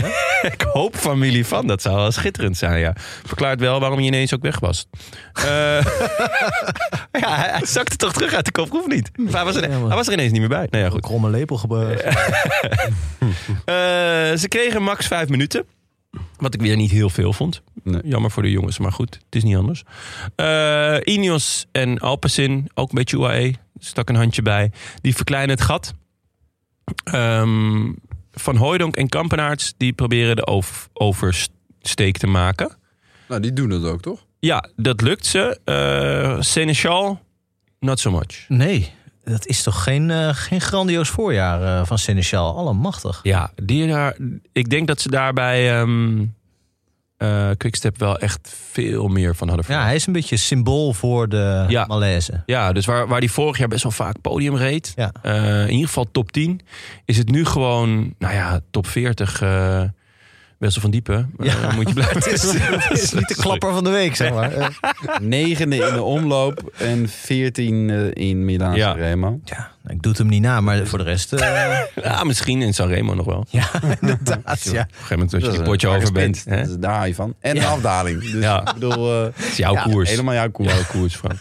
Ik hoop familie van. Dat zou wel schitterend zijn, ja. Verklaart wel waarom je ineens ook weg was. Uh, ja, hij, hij zakte toch terug uit de kopgroep, of niet? Of hij, was er, hij was er ineens niet meer bij. Nou ja, goed. Kromme lepel gebeuren. uh, ze kregen max vijf minuten. Wat ik weer niet heel veel vond. Nee. Jammer voor de jongens, maar goed. Het is niet anders. Uh, Ineos en Alpecin, ook een beetje U A E. Stak een handje bij. Die verkleinen het gat. Um, Van Hooijdonk en Kampenaerts, die proberen de over, oversteek te maken. Nou, die doen het ook, toch? Ja, dat lukt ze. Uh, Sénéchal, not so much. Nee, dat is toch geen, uh, geen grandioos voorjaar uh, van Sénéchal. Allemachtig. Ja, die daar, ik denk dat ze daarbij um, uh, Quickstep wel echt veel meer van hadden verwacht. Ja, hij is een beetje symbool voor de ja. malaise. Ja, dus waar, waar die vorig jaar best wel vaak podium reed. Ja. Uh, in ieder geval top tien. Is het nu gewoon, nou ja, top veertig... Uh, Wessel van Diepen. Ja. Uh, moet je blijven. Het is, het is niet de klapper van de week, zeg maar. Negende in de omloop en veertien in Milaan ja. Sanremo. Ja, ik doe het hem niet na, maar voor de rest... Uh... ja, misschien in Sanremo nog wel. Ja, inderdaad. Ja. Op een gegeven moment als je het potje over bent. Dat is daar je van. En ja. de afdaling. Dus ja. ik bedoel... Uh, het is jouw ja, koers. Helemaal jouw koers. Jouw koers, Frank.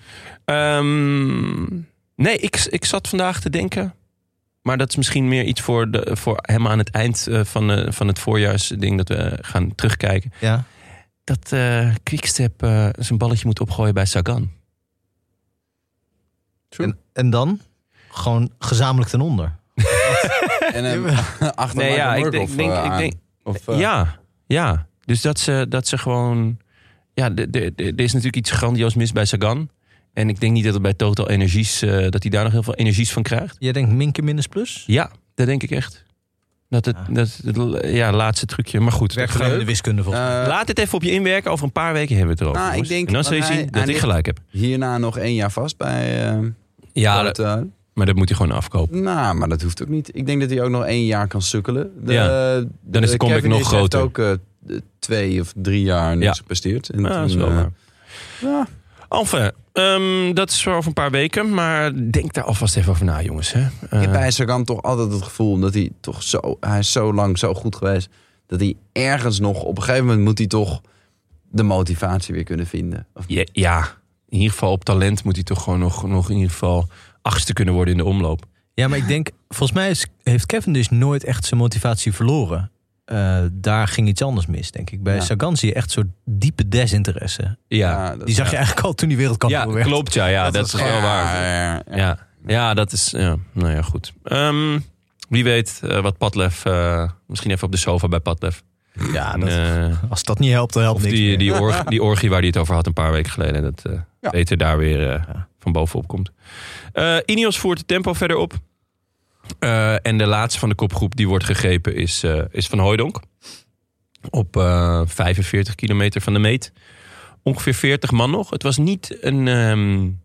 um, nee, ik, ik zat vandaag te denken... Maar dat is misschien meer iets voor, de, voor hem aan het eind van, uh, van het voorjaarsding... dat we gaan terugkijken. Ja. Dat uh, Quickstep uh, zijn balletje moet opgooien bij Sagan. En, en dan? Gewoon gezamenlijk ten onder. en um, achter nee, ja, ik denk, denk, denk, uh, ik denk of, uh, ja, ja. Dus dat ze, dat ze gewoon... Ja, er is natuurlijk iets grandioos mis bij Sagan... En ik denk niet dat het bij Total Energies... Uh, dat hij daar nog heel veel energies van krijgt. Jij denkt Minke minus plus? Ja, dat denk ik echt. Dat het, ja. dat het ja, laatste trucje. Maar goed. Werkt gewoon in de wiskunde volgens mij. Uh, Laat het even op je inwerken. Over een paar weken hebben we het erover. Nou, ik denk, en dan zul je zien dat ik gelijk heb. Hierna nog één jaar vast bij... Uh, ja, dat, uh, maar dat moet hij gewoon afkopen. Nou, maar dat hoeft ook niet. Ik denk dat hij ook nog één jaar kan sukkelen. De, ja. Dan is de comeback nog groter. Hij heeft ook uh, twee of drie jaar niks ja. gepresteerd. En ja, toen, dat is wel uh, ja. Enfin, um, dat is voor over een paar weken. Maar denk daar alvast even over na, jongens. Hè? Uh, ik heb bij Sagan toch altijd het gevoel dat hij toch zo... Hij is zo lang zo goed geweest. Dat hij ergens nog... Op een gegeven moment moet hij toch de motivatie weer kunnen vinden. Of ja, ja, in ieder geval op talent moet hij toch gewoon nog, nog in ieder geval achtste kunnen worden in de omloop. Ja, maar ik denk... Volgens mij is, heeft Kevin dus nooit echt zijn motivatie verloren. Uh, daar ging iets anders mis, denk ik. Bij ja. Sagan zie je echt zo'n diepe desinteresse. Ja, die zag ja. je eigenlijk al toen hij wereldkampioen ja, werd. Klopt, ja, ja, dat, dat is wel waar. Ja, ja. Ja. ja, dat is... Ja, nou ja, goed. Um, wie weet uh, wat Padlef... Uh, misschien even op de sofa bij Padlef. Ja, dat, uh, als dat niet helpt, dan helpt of niks die, meer. die, orgie, die orgie waar hij het over had een paar weken geleden. Dat uh, ja. Peter daar weer uh, ja. van bovenop komt. Uh, Ineos voert het tempo verder op. Uh, en de laatste van de kopgroep die wordt gegrepen is, uh, is Van Hooijdonk. Op uh, vijfenveertig kilometer van de meet. Ongeveer veertig man nog. Het was niet een um,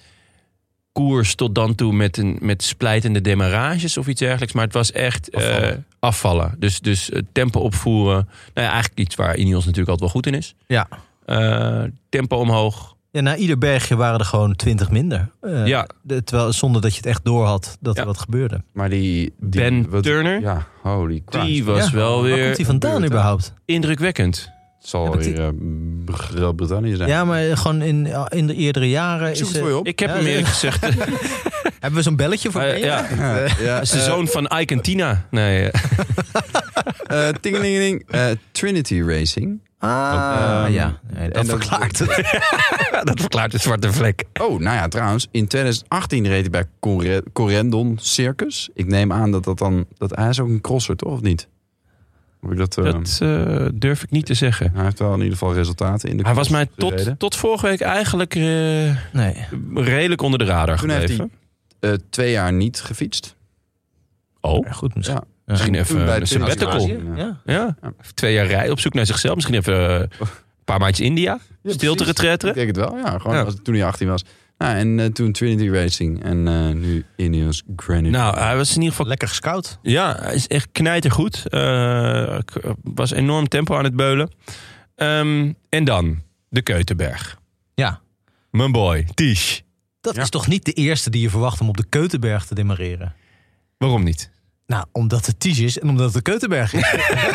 koers tot dan toe met, een, met splijtende demarages of iets dergelijks. Maar het was echt afvallen. Uh, afvallen. Dus, dus uh, tempo opvoeren. Nou ja, eigenlijk iets waar Ineos natuurlijk altijd wel goed in is. Ja. Uh, tempo omhoog. Ja, na ieder bergje waren er gewoon twintig minder. Uh, ja. de, terwijl, zonder dat je het echt door had dat ja. er wat gebeurde. Maar die... die Ben wat, Turner. Ja, holy Christ. Die was ja. wel weer... Waar komt die vandaan überhaupt? Indrukwekkend. Het zal ja, weer uh, Groot-Brittannië zijn. Ja, maar gewoon in, in de eerdere jaren... Zoek is, het voor je op. Ik heb ja, hem eerlijk gezegd... Hebben we zo'n belletje voor uh, ja. Ja. Ja. Ja. Dat is de uh, zoon van Ike en Tina. Nee. uh, Tingelingeling. Uh, Trinity Racing. Ah, um, ja. Nee, dat, dat verklaart het. Dat verklaart de zwarte vlek. Oh, nou ja, trouwens. In twintig achttien reed hij bij Corre- Corendon Circus. Ik neem aan dat dat dan... Dat, hij is ook een crosser, toch? Of niet? Heb ik dat uh, dat uh, durf ik niet te zeggen. Hij heeft wel in ieder geval resultaten in de Hij was mij tot, tot vorige week eigenlijk uh, nee. redelijk onder de radar Toen gebleven. Toen heeft hij uh, twee jaar niet gefietst. Oh, ja, goed misschien. Ja. Ja. Misschien even een sabbatical. Ja. Ja. Ja. Ja. Twee jaar rijden op zoek naar zichzelf. Misschien even uh, een paar maandjes India. Ja, stilte retretten. Ik denk het wel, ja. Gewoon ja. Als, toen hij achttien was. Nou, en uh, toen Trinity Racing. En uh, nu Ineos Granite. Nou, hij was in ieder geval... Lekker gescout. Ja, hij is echt knijtergoed. Uh, was enorm tempo aan het beulen. Um, en dan de Keutenberg. Ja. Mijn boy, Tisch. Dat ja. is toch niet de eerste die je verwacht om op de Keutenberg te demareren? Waarom niet? Nou, omdat het Ties is en omdat het de Keutenberg is.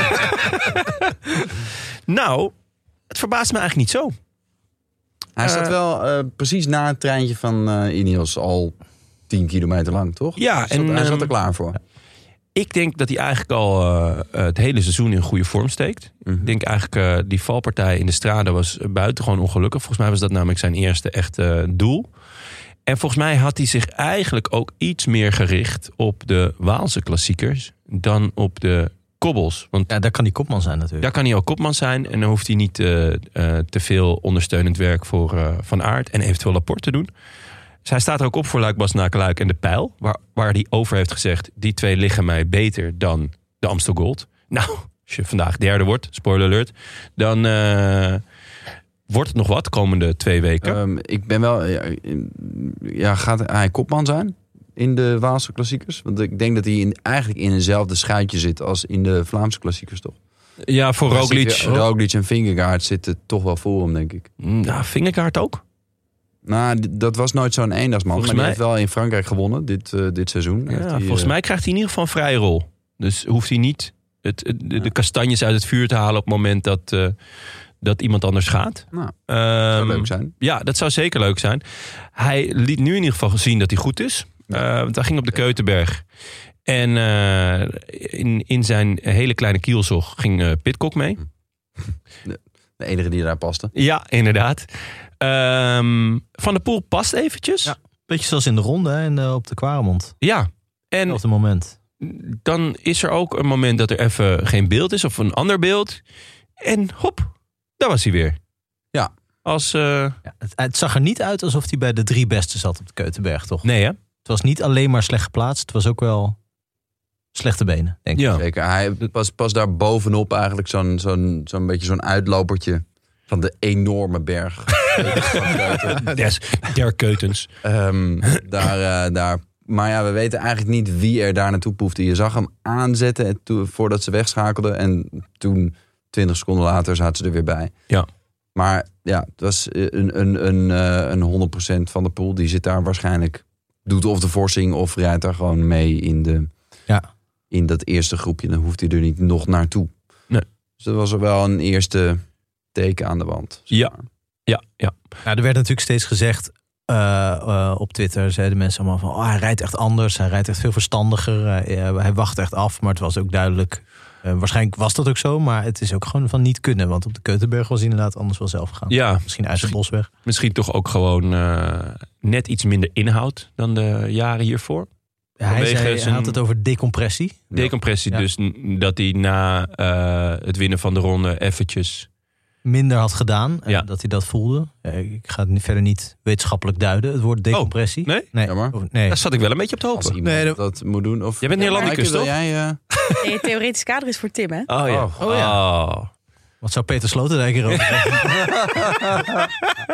Nou, het verbaast me eigenlijk niet zo. Hij zat wel uh, precies na het treintje van uh, Ineos al tien kilometer lang, toch? Ja, hij zat, en hij zat er um, klaar voor. Ik denk dat hij eigenlijk al uh, het hele seizoen in goede vorm steekt. Mm-hmm. Ik denk eigenlijk uh, die valpartij in de Strade was buitengewoon ongelukkig. Volgens mij was dat namelijk zijn eerste echte uh, doel. En volgens mij had hij zich eigenlijk ook iets meer gericht op de Waalse klassiekers dan op de kobbels. Want ja, daar kan hij kopman zijn natuurlijk. Daar kan hij ook kopman zijn en dan hoeft hij niet uh, uh, te veel ondersteunend werk voor uh, Van Aert en eventueel Laporte te doen. Dus hij staat er ook op voor Luik, Bastenaken-Luik en de Pijl. Waar, waar hij over heeft gezegd, die twee liggen mij beter dan de Amstel Gold. Nou, als je vandaag derde wordt, spoiler alert, dan uh, wordt het nog wat komende twee weken. Um, ik ben wel... Ja, ja, gaat hij kopman zijn in de Waalse klassiekers? Want ik denk dat hij in, eigenlijk in eenzelfde schuitje zit als in de Vlaamse klassiekers, toch? Ja, voor Roglic. Roglic en Vingegaard zitten toch wel voor hem, denk ik. Nou, Vingegaard ook. Nou, dat was nooit zo'n eendagsman. Volgens maar mij... hij heeft wel in Frankrijk gewonnen dit, uh, dit seizoen. Ja, hij, volgens uh... mij krijgt hij in ieder geval een vrije rol. Dus hoeft hij niet het, de, de, de kastanjes uit het vuur te halen op het moment dat, uh, dat iemand anders gaat. Nou, um, zou leuk zijn. Ja, dat zou zeker leuk zijn. Hij liet nu in ieder geval zien dat hij goed is. Uh, want hij ging op de Keutenberg. En uh, in, in zijn hele kleine kielzog ging uh, Pidcock mee. De, de enige die daar paste. Ja, inderdaad. Um, Van der Poel past eventjes. Ja, beetje zoals in de ronde hè, in de, op de Kwaremond. Ja. En op het moment. Dan is er ook een moment dat er even geen beeld is of een ander beeld. En hop, daar was hij weer. Ja. Als, uh... ja, het, het zag er niet uit alsof hij bij de drie beste zat op de Keutenberg, toch? Nee, hè? Het was niet alleen maar slecht geplaatst. Het was ook wel slechte benen, denk ik. Ja. Zeker. Hij was pas daar bovenop eigenlijk zo'n, zo'n, zo'n beetje zo'n uitlopertje van de enorme berg. Des, der Keutens. Um, daar, uh, daar. Maar ja, we weten eigenlijk niet wie er daar naartoe poefde. Je zag hem aanzetten en to, voordat ze wegschakelden. En toen, twintig seconden later, zaten ze er weer bij. Ja. Maar ja, het was een, een, een, een honderd procent van de pool. Die zit daar waarschijnlijk, doet of de forsing of rijdt daar gewoon mee in, de, ja. in dat eerste groepje. Dan hoeft hij er niet nog naartoe. Nee. Dus dat was er wel een eerste teken aan de wand. Ja, ja, ja. Nou, er werd natuurlijk steeds gezegd, uh, uh, op Twitter zeiden mensen allemaal van, oh, hij rijdt echt anders, hij rijdt echt veel verstandiger, uh, hij wacht echt af. Maar het was ook duidelijk, uh, waarschijnlijk was dat ook zo, maar het is ook gewoon van niet kunnen. Want op de Keutenberg was hij inderdaad anders wel zelf gegaan. Ja, misschien uit de Bosweg. Misschien toch ook gewoon uh, net iets minder inhoud dan de jaren hiervoor. Ja, hij, zei, hij had het over decompressie. Decompressie, ja. Dus dat hij na uh, het winnen van de ronde eventjes minder had gedaan. Ja. Dat hij dat voelde. Ik ga het verder niet wetenschappelijk duiden. Het woord decompressie. Oh, nee? Nee. Ja, maar. nee. Daar zat ik wel een beetje op te hopen. Als iemand nee, dat, dat moet doen. Of... Jij bent Neerlandicus, toch? Jij, uh... nee, het theoretisch kader is voor Tim, hè? Oh ja. Oh, oh, ja. Oh. Wat zou Peter Sloterdijk hierover zeggen?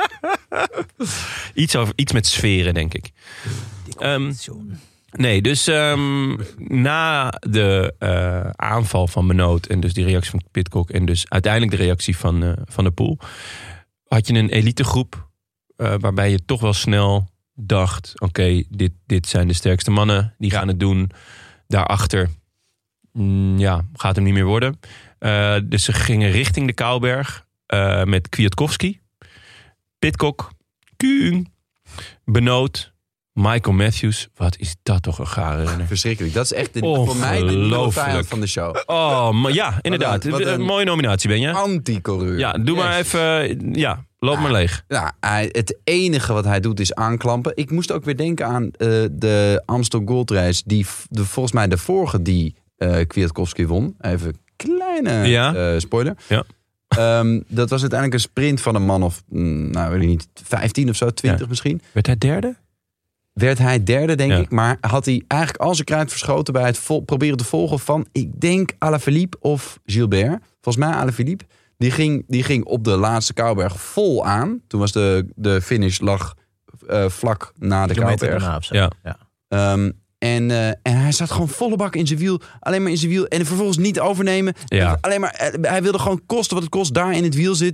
iets, over, iets met sferen, denk ik. Um, nee, dus um, na de uh, aanval van Benoot en dus die reactie van Pidcock en dus uiteindelijk de reactie van, uh, van de Poel, had je een elitegroep uh, waarbij je toch wel snel dacht, oké, okay, dit, dit zijn de sterkste mannen, die gaan het doen. Daarachter, mm, ja, gaat hem niet meer worden. Uh, dus ze gingen richting de Kouwberg uh, met Kwiatkowski, Pidcock, Kuhn, Benoot, Michael Matthews. Wat is dat toch een gare renner. Verschrikkelijk. Dat is echt de, voor mij de nieuwe vijand van de show. Oh, maar ja, inderdaad. Wat een, wat een mooie nominatie ben je. Anti-coureur. Ja, doe yes. maar even. Ja, loop ja, maar leeg. Ja, hij, het enige wat hij doet is aanklampen. Ik moest ook weer denken aan uh, de Amstel Gold Race. Die de, volgens mij de vorige die uh, Kwiatkowski won. Even kleine ja. uh, spoiler. Ja. Um, dat was uiteindelijk een sprint van een man of, nou weet ik niet, vijftien of zo, twintig ja. misschien. Werd hij derde? Werd hij derde, denk ja. ik. Maar had hij eigenlijk al zijn kruid verschoten bij het vol, proberen te volgen van, ik denk, Alaphilippe of Gilbert. Volgens mij Alaphilippe. Die ging, die ging op de laatste Kouwberg vol aan. Toen was de, de finish lag uh, vlak na de Kouwberg. Ja. Ja. Um, En, uh, en hij zat gewoon volle bak in zijn wiel. Alleen maar in zijn wiel. En vervolgens niet overnemen. Ja. Alleen maar, hij wilde gewoon kosten wat het kost daar in het wiel zitten.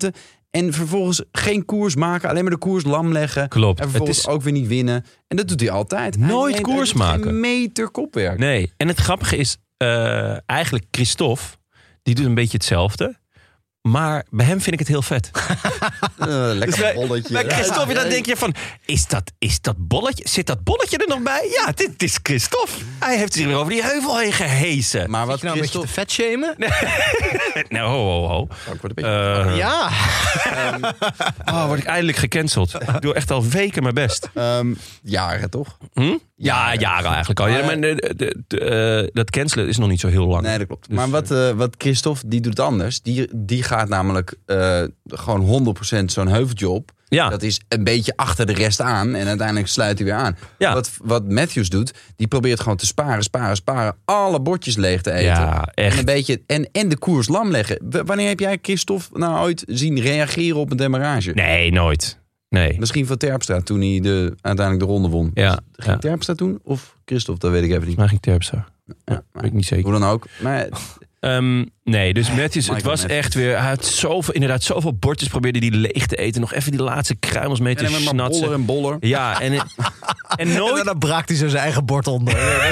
En vervolgens geen koers maken. Alleen maar de koers lam leggen. Klopt. En vervolgens Het is... ook weer niet winnen. En dat doet hij altijd. Nooit hij koers hij maken. Geen meter kopwerk. Nee. En het grappige is... Uh, eigenlijk Christophe... Die doet een beetje hetzelfde. Maar bij hem vind ik het heel vet. Uh, lekker dus bij, bolletje. Bij Christophe, ja, dan denk je van... Is dat, is dat bolletje? Zit dat bolletje er nog bij? Ja, dit, dit is Christophe. Hij heeft zich weer over die heuvel heen gehesen. Maar wat nou Christophe... een beetje te vetshamen? Nee, nou, ho, ho, ho. Uh, ja. um, oh, word ik eindelijk gecanceld. Ik doe echt al weken mijn best. Um, jaren, toch? Hm? Ja, jaren, jaren eigenlijk al. Ja, maar de, de, de, uh, dat cancelen is nog niet zo heel lang. Nee, dat klopt. Dus, maar wat, uh, wat Christophe, die doet het anders. Die, die gaat namelijk uh, gewoon honderd procent zo'n heuveltje op. Ja. Dat is een beetje achter de rest aan. En uiteindelijk sluit hij weer aan. Ja. Wat, wat Matthews doet, die probeert gewoon te sparen, sparen, sparen. Alle bordjes leeg te eten. Ja, echt. En, een beetje, en, en de koers lam leggen. W- wanneer heb jij Christophe nou ooit zien reageren op een demarrage? Nee, nooit. Nee. Misschien van Terpstra toen hij de, uiteindelijk de ronde won. Ja. Ging ja. Terpstra toen? Of Christophe? Dat weet ik even niet. Maar ging Terpstra. Ja, weet ik niet zeker. Hoe dan ook. Maar... Um, nee, dus Matthews, het was Matthews. echt weer... Hij had zoveel, inderdaad zoveel bordjes probeerde die leeg te eten. Nog even die laatste kruimels mee te en snatsen. maar boller en boller. Ja, en, en nooit... En dan braakt hij zo zijn eigen bord onder.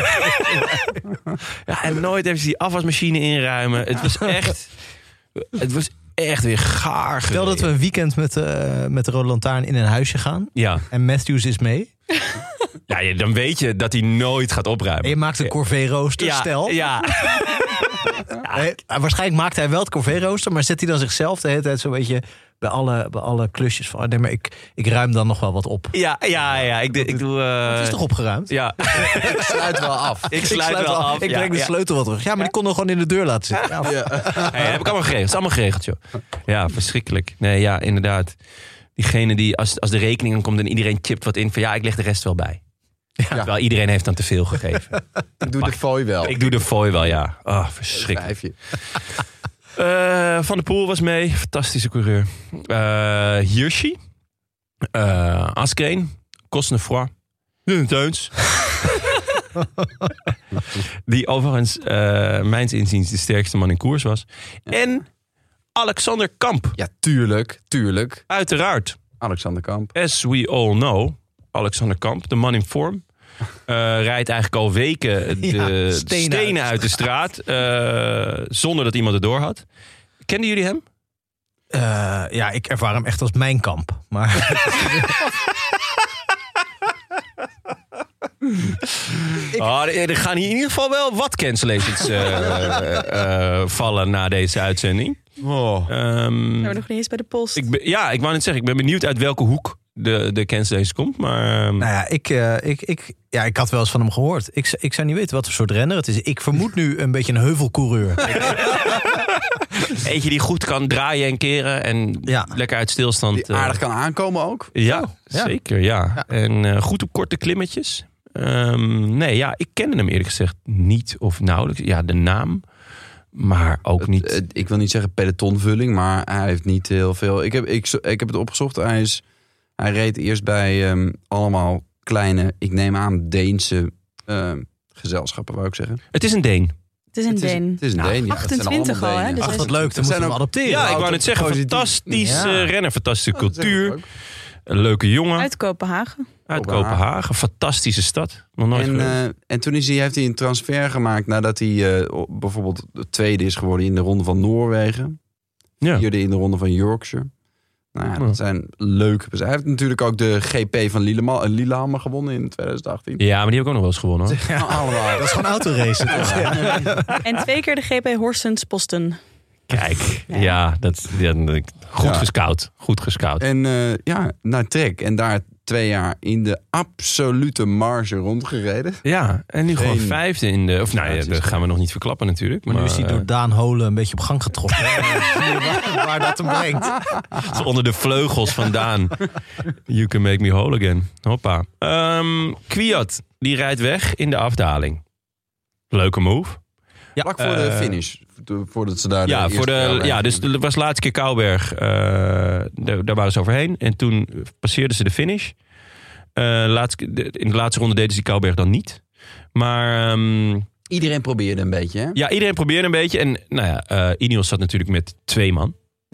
ja, en nooit even die afwasmachine inruimen. Het was echt... Het was echt weer gaar. Stel dat we een weekend met, uh, met de Rode Lantaarn in een huisje gaan. Ja. En Matthews is mee. Ja, ja, dan weet je dat hij nooit gaat opruimen. En je maakt een corvée rooster, ja, stel. Ja. Nee, waarschijnlijk maakt hij wel het corvée rooster, maar zet hij dan zichzelf de hele tijd zo'n beetje bij alle, bij alle klusjes van... Nee, maar ik, ik ruim dan nog wel wat op. Ja, ja, ja. Ik, ik doe... Uh... Het is toch opgeruimd? Ja. Ik sluit wel af. Ik sluit, ik sluit wel af. Ik breng ja, de sleutel wel terug. Ja, maar die kon nog gewoon in de deur laten zitten. Ja. Ja. Hey, heb ik allemaal geregeld. Het is allemaal geregeld, joh. Ja, verschrikkelijk. Nee, ja, inderdaad. Diegene die, als, als de rekening dan komt en iedereen chipt wat in... van ja, ik leg de rest wel bij. Ja. Terwijl iedereen heeft dan te veel gegeven. Ik doe de fooi wel. Ik doe de fooi wel, ja. Oh, verschrikkelijk. Uh, Van der Poel was mee. Fantastische coureur. Uh, Hirschi. Uh, Askreen. Cosnefroid. Teuns. Die overigens, uh, mijns inziens, de sterkste man in koers was. En Alexander Kamp. Ja, tuurlijk. Tuurlijk. Uiteraard. Alexander Kamp. As we all know. Alexander Kamp, de man in vorm. Uh, rijdt eigenlijk al weken de ja, stenen, stenen uit de straat. Uh, zonder dat iemand het door had. Kenden jullie hem? Uh, ja, ik ervaar hem echt als mijn Kamp. Maar... ik... oh, er gaan hier in ieder geval wel wat cancellations uh, uh, vallen na deze uitzending. Oh. Um, nou, nog niet eens bij de post. Ik ben, ja, ik wou net zeggen, ik ben benieuwd uit welke hoek de, de cancellation komt. Maar, um... Nou ja, ik, uh, ik, ik, ja, ik had wel eens van hem gehoord. Ik, ik zou niet weten wat voor soort renner het is. Ik vermoed nu een beetje een heuvelcoureur. Eentje die goed kan draaien en keren en ja. lekker uit stilstand. Die aardig kan aankomen ook. Ja, oh, ja. zeker. Ja. ja. En uh, goed op korte klimmetjes. Um, nee, ja, ik kende hem eerlijk gezegd niet of nauwelijks. Ja, de naam, maar ook niet. Het, ik wil niet zeggen pelotonvulling, maar hij heeft niet heel veel. Ik heb, ik, ik heb het opgezocht. Hij, is, hij reed eerst bij um, allemaal kleine, ik neem aan, Deense uh, gezelschappen, wou ik zeggen. Het is een Deen. Het is een het is, Deen. Het is een nou, Deen, ja. achtentwintig al, hè? Dus ach, wat leuk, dan moeten we hem adopteren. Ja, ik wou net zeggen, fantastische ja. renner, fantastische oh, cultuur. Een leuke jongen. Uit Kopenhagen. Uit Kopenhagen. Kopenhagen. Fantastische stad. Nog nooit en, uh, en toen is hij, heeft hij een transfer gemaakt nadat hij uh, bijvoorbeeld de tweede is geworden in de ronde van Noorwegen. Ja. Vierde in de ronde van Yorkshire. Nou ja, dat ja. zijn leuke. Hij heeft natuurlijk ook de G P van Lillehammer gewonnen in twintig achttien. Ja, maar die heb ik ook nog wel eens gewonnen. Hoor. Ja, allemaal. Dat is gewoon autoracen. Ja. En twee keer de G P Horsens Posten. Kijk, ja, ja dat ja, goed ja. gescout. Goed gescout. En uh, ja, naar Trek. En daar twee jaar in de absolute marge rondgereden. Ja, en nu Geen... gewoon vijfde in de... Of nou ja, dat gaan we nog niet verklappen natuurlijk. Maar, maar nu is hij door Daan Holen een beetje op gang getrokken. waar, waar dat hem brengt. Zo onder de vleugels van Daan. You can make me whole again. Hoppa. Um, Kwiat, die rijdt weg in de afdaling. Leuke move. Ja, vlak voor uh, de finish. Voordat ze daar ja, de voor de, ja, dus het was de laatste keer Kouwberg. Uh, daar, daar waren ze overheen. En toen passeerden ze de finish. Uh, laatste, de, in de laatste ronde deden ze die Kouwberg dan niet. Maar... Um, iedereen probeerde een beetje, hè? Ja, iedereen probeerde een beetje. En nou ja, uh, Ineos zat natuurlijk met twee man.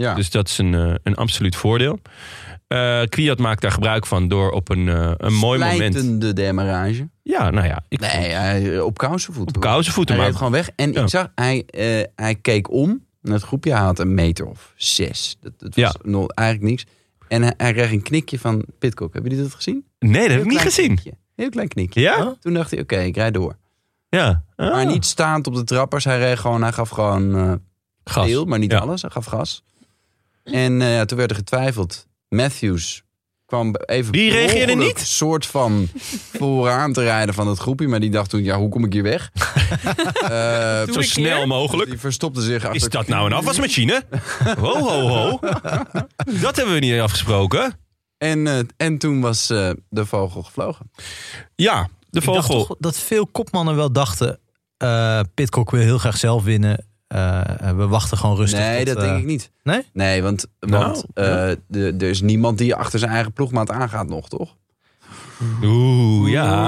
Ja. Dus dat is een, uh, een absoluut voordeel. Uh, Kwiat maakt daar gebruik van door op een, uh, een mooi moment... Splijtende demarrage. Ja, nou ja. Ik nee, hij, op kousenvoeten. Op kousenvoeten. Hij maar... reed gewoon weg. En ja. ik zag, hij, uh, hij keek om. En het groepje had een meter of zes. Dat, dat was ja. nog eigenlijk niks. En hij, hij kreeg een knikje van Pidcock. Hebben jullie dat gezien? Nee, dat heb ik niet gezien. Knikje. Heel klein knikje. Ja? Toen dacht hij, oké, okay, ik rijd door. Ja. Ah. Maar niet staand op de trappers. Hij reed gewoon, hij gaf gewoon uh, gas. Veel, maar niet ja. alles. Hij gaf gas. En uh, toen werd er getwijfeld. Matthews kwam even... Die reageerde niet? Een soort van vooraan te rijden van het groepje. Maar die dacht toen, ja, hoe kom ik hier weg? uh, Zo snel hier? mogelijk. Die verstopte zich achter... Is dat nou een afwasmachine? ho, ho, ho. Dat hebben we niet afgesproken. En, uh, en toen was uh, de vogel gevlogen. Ja, de ik vogel. dacht toch dat veel kopmannen wel dachten... Uh, Pidcock wil heel graag zelf winnen... Uh, we wachten gewoon rustig. Nee, tot, dat denk uh... ik niet. Nee? Nee, want, want nou, uh, ja. de, er is niemand die achter zijn eigen ploegmaat aangaat nog, toch? Oeh,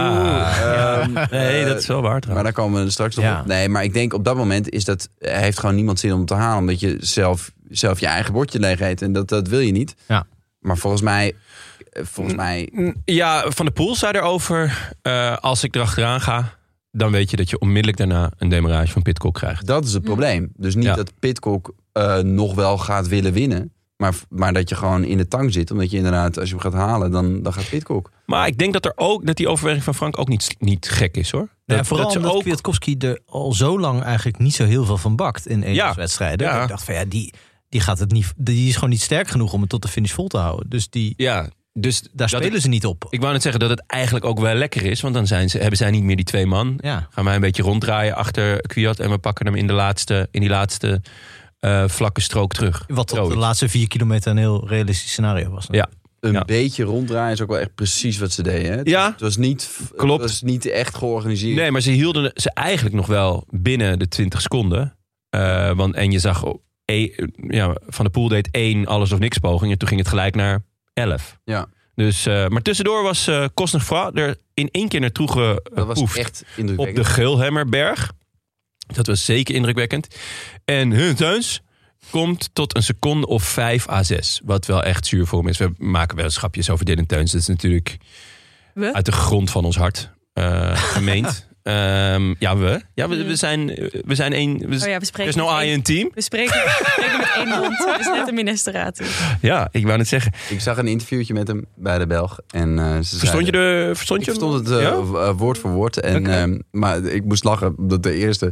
ja. Um, nee, dat is wel waar trouwens. Maar daar komen we straks nog ja. op. Nee, maar ik denk op dat moment is dat... Hij heeft gewoon niemand zin om te halen. Omdat je zelf, zelf je eigen bordje leeg eet. En dat, dat wil je niet. Ja. Maar volgens mij... Volgens mij... Ja, Van der Poel zei erover... Uh, als ik erachteraan ga... dan weet je dat je onmiddellijk daarna een demarrage van Pidcock krijgt. Dat is het probleem. Dus niet ja. dat Pidcock uh, nog wel gaat willen winnen... Maar, maar dat je gewoon in de tang zit. Omdat je inderdaad, als je hem gaat halen, dan, dan gaat Pidcock. Maar ik denk dat er ook dat die overweging van Frank ook niet, niet gek is, hoor. Ja, dat, vooral dat omdat ook... Kwiatkowski er al zo lang eigenlijk niet zo heel veel van bakt in eendagswedstrijden. Ja. Ik dacht van ja, die, die, gaat het niet, die is gewoon niet sterk genoeg om het tot de finish vol te houden. Dus, die, ja, dus daar spelen het, ze niet op. Ik wou net zeggen dat het eigenlijk ook wel lekker is. Want dan zijn ze, hebben zij niet meer die twee man. Ja. Gaan wij een beetje ronddraaien achter Kwiat. En we pakken hem in, de laatste, in die laatste uh, vlakke strook terug. Wat op de laatste vier kilometer een heel realistisch scenario was. Ja. Een ja. beetje ronddraaien is ook wel echt precies wat ze deden. Hè? Ja. Het was niet, Klopt. Het was niet echt georganiseerd. Nee, maar ze hielden ze eigenlijk nog wel binnen de twintig seconden. Uh, want, en je zag, e, ja, Van der Poel deed één alles of niks poging. En toen ging het gelijk naar elf. Ja. Dus, uh, maar tussendoor was uh, Cosnefroid er in één keer naartoe gepoefd. Dat was echt indrukwekkend. Op de Geulhemmerberg. Dat was zeker indrukwekkend. En hun thuis komt tot een seconde of vijf à zes. Wat wel echt zuur voor hem is. We maken wel schapjes over Dylan Teuns. Dat is natuurlijk we? uit de grond van ons hart uh, gemeend. Um, ja, we. Ja, we, we zijn we zijn één. We, oh ja, we spreken. Er is no I in team. We spreken, we spreken met één mond. Het is net een ministerraad. Ja, ik wou net zeggen. Ik zag een interviewtje met hem bij de Belg. En, uh, ze verstond, zeiden, je de, verstond je ik verstond het uh, ja? woord voor woord. En, okay. um, maar ik moest lachen omdat de eerste,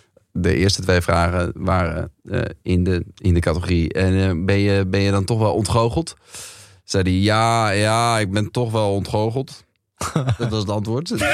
de eerste twee vragen waren uh, in, de, in de categorie. En uh, ben, je, ben je dan toch wel ontgoocheld? Zei hij, ja, ja, ik ben toch wel ontgoocheld. Dat was het antwoord. En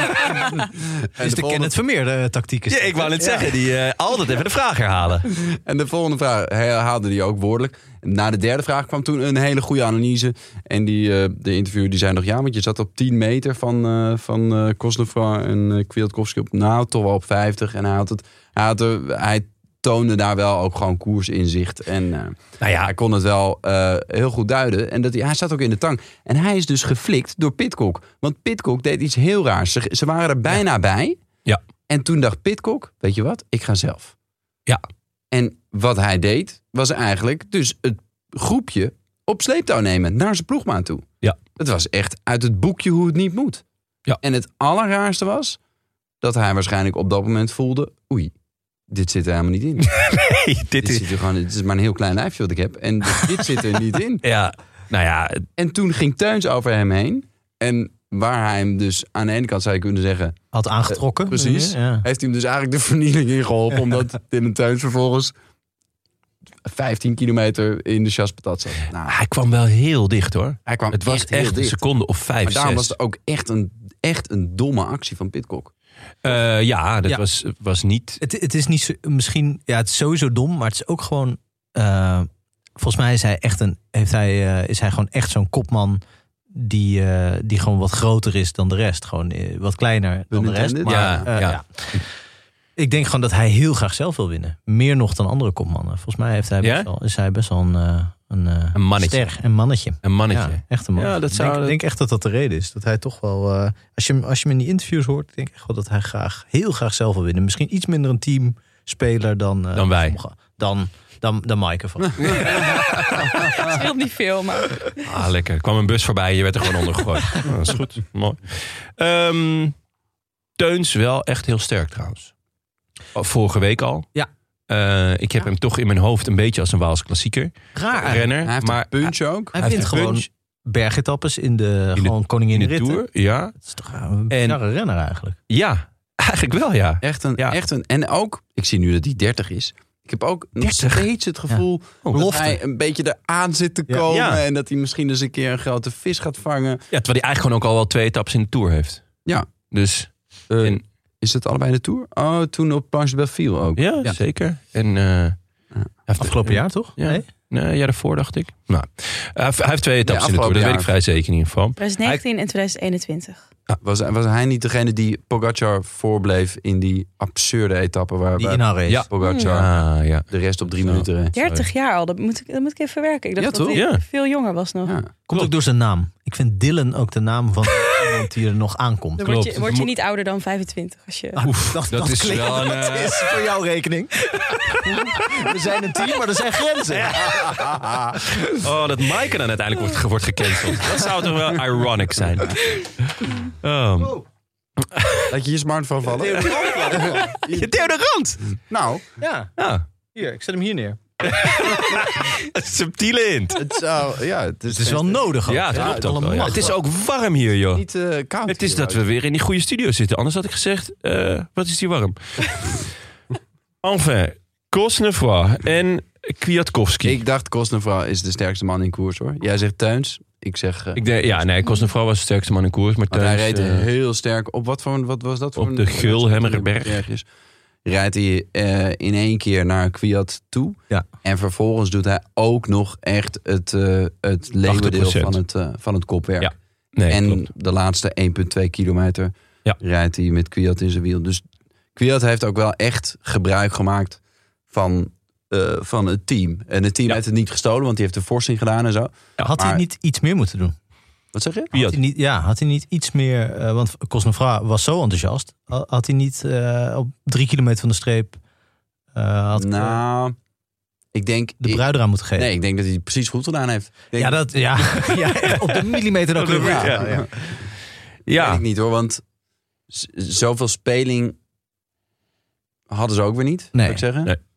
is de, de Kenneth Vermeer de tactiek is. Ja, ik wou net ja. zeggen, die uh, altijd even de vraag herhalen. En de volgende vraag herhaalde die ook woordelijk. Na de derde vraag kwam toen een hele goede analyse. En die, uh, de interviewer die zei nog, ja, want je zat op tien meter van, uh, van uh, Cosnefroid en uh, Kwiatkowski op, nou, toch wel op vijftig. En hij had het, hij, had er, hij toonde daar wel ook gewoon koersinzicht. En uh, nou ja, hij kon het wel uh, heel goed duiden. En dat hij, hij zat ook in de tang. En hij is dus geflikt door Pidcock. Want Pidcock deed iets heel raars. Ze, ze waren er bijna ja. bij. Ja. En toen dacht Pidcock, weet je wat, ik ga zelf. Ja. En wat hij deed, was eigenlijk dus het groepje op sleeptouw nemen naar zijn ploegmaat toe. Ja. Het was echt uit het boekje hoe het niet moet. Ja. En het allerraarste was dat hij waarschijnlijk op dat moment voelde, oei, dit zit er helemaal niet in. Nee, dit, dit, is... Zit er gewoon, dit is maar een heel klein lijfje wat ik heb. En dit zit er niet in. Ja, nou ja. En toen ging Teuns over hem heen. En waar hij hem dus aan de ene kant zou je kunnen zeggen, had aangetrokken. Uh, precies. Ja. Heeft hij hem dus eigenlijk de vernieling ingeholpen. Omdat Dylan Teuns vervolgens vijftien kilometer in de chaspatat zat. Nou, hij kwam wel heel dicht, hoor. Hij kwam het was echt, echt een dicht. seconde of vijf, maar daarom zes. was het ook echt een, echt een domme actie van Pidcock. Uh, ja, dat ja. Was, was niet... Het, het is niet zo, misschien... Ja, het is sowieso dom, maar het is ook gewoon... Uh, volgens mij is hij echt een... Heeft hij, uh, is hij gewoon echt zo'n kopman die, uh, die gewoon wat groter is dan de rest. Gewoon uh, wat kleiner dan de rest. Maar, ja, uh, ja. ja. Ik denk gewoon dat hij heel graag zelf wil winnen. Meer nog dan andere kopmannen. Volgens mij heeft hij best ja? wel, is hij best wel een... Uh, Een, uh, een mannetje. Ster, een mannetje. Een mannetje. Ja, echt een mannetje. Ja, dat zou... Ik denk, denk echt dat dat de reden is. Dat hij toch wel... Uh, als, je, als je hem in die interviews hoort, denk ik echt wel dat hij graag, heel graag zelf wil winnen. Misschien iets minder een team speler dan... Uh, dan wij. Sommige, dan, dan, dan Maaike van. Het scheelt niet veel, maar... Ah, lekker. Er kwam een bus voorbij en je werd er gewoon onder gegooid. Oh, dat is goed. Mooi. Um, Teuns wel echt heel sterk trouwens. Vorige week al. Ja. Uh, ik heb ja. hem toch in mijn hoofd een beetje als een Waals klassieker. Raar. Renner. Hij heeft maar een punch ook. Hij, hij wint gewoon punch. bergetappes in de, in gewoon koningin in de Tour. Ja. Het is toch een bizarre renner eigenlijk. Ja, eigenlijk wel ja. Echt een, ja. echt een. En ook, ik zie nu dat hij dertig is. Ik heb ook nog steeds het gevoel ja. oh, dat hij een beetje eraan zit te komen. Ja. Ja. En dat hij misschien eens een keer een grote vis gaat vangen. Ja, terwijl hij eigenlijk gewoon ook al wel twee etappes in de Tour heeft. Ja. Dus... Uh, en, is het allebei de Tour? Oh, toen op Planche de Belleville ook. Ja, ja. zeker. En, uh, ja. Afgelopen jaar toch? Ja. Nee? Nee, jaar daarvoor dacht ik. Nou, uh, hij heeft twee etappes nee, in de Tour, dat weet ik vrij zeker in ieder geval. twintig negentien hij, en twintig eenentwintig. Ja, was, was hij niet degene die Pogacar voorbleef in die absurde etappe waar die inhaalrace? Ja, Pogacar ja, ja. de rest op drie Zo. minuten reed. dertig jaar al, dat moet ik, dat moet ik even verwerken. Ik dacht ja, dat hij ja. veel jonger was nog. Ja. Komt ook door zijn naam. Ik vind Dylan ook de naam van iemand die er nog aankomt. Dan word je, word je niet ouder dan vijfentwintig. Als je... Oef, dat, dat, dat is klinkt, wel een... Dat is voor jouw rekening. We zijn een team, maar er zijn grenzen. Ja. Oh, dat Maaike dan uiteindelijk wordt, wordt gecanceld. Dat zou toch wel ironic zijn. Oh. Oh. Laat je je smartphone vallen. Je deodorant. Nou. Ja. ja. Hier, ik zet hem hier neer. Subtiele hint. Het, zou, ja, het is, het is wel nodig. Ook. Ja, het, ja, ook wel, ja. Het is ook warm hier, joh. Niet, uh, koud het is hier, dat we weer in die goede studio zitten. Anders had ik gezegd, uh, wat is die warm? Enfin, Cosnefroid en Kwiatkowski. Ik dacht Cosnefroid is de sterkste man in koers, hoor. Jij zegt Teuns. Ik zeg... Uh, ik denk, ja, nee, Cosnefroid was de sterkste man in koers. Maar Teuns, hij reed uh, uh, heel sterk. Op wat voor wat was dat voor op een... de Gulhemmerberg. Rijdt hij uh, in één keer naar Kwiat toe. Ja. En vervolgens doet hij ook nog echt het, uh, het leeuwendeel van het, uh, van het kopwerk. Ja. Nee, en klopt. de laatste één komma twee kilometer ja. rijdt hij met Kwiat in zijn wiel. Dus Kwiat heeft ook wel echt gebruik gemaakt van, uh, van het team. En het team ja. heeft het niet gestolen, want die heeft de forsing gedaan en zo. Ja, had maar, hij niet iets meer moeten doen? Wat zeg je? Had hij niet, ja, had hij niet iets meer... Uh, want Cosnefroid was zo enthousiast. Had hij niet uh, op drie kilometer van de streep... Uh, had nou, ik denk... de bruid eraan moeten geven? Nee, ik denk dat hij het precies goed gedaan heeft. Denk, ja, dat, ja, ja, op de millimeter ook. Ja, ja, ja. ja. Weet ik niet hoor, want z- zoveel speling hadden ze ook weer niet, nee. zou ik zeggen. Nee.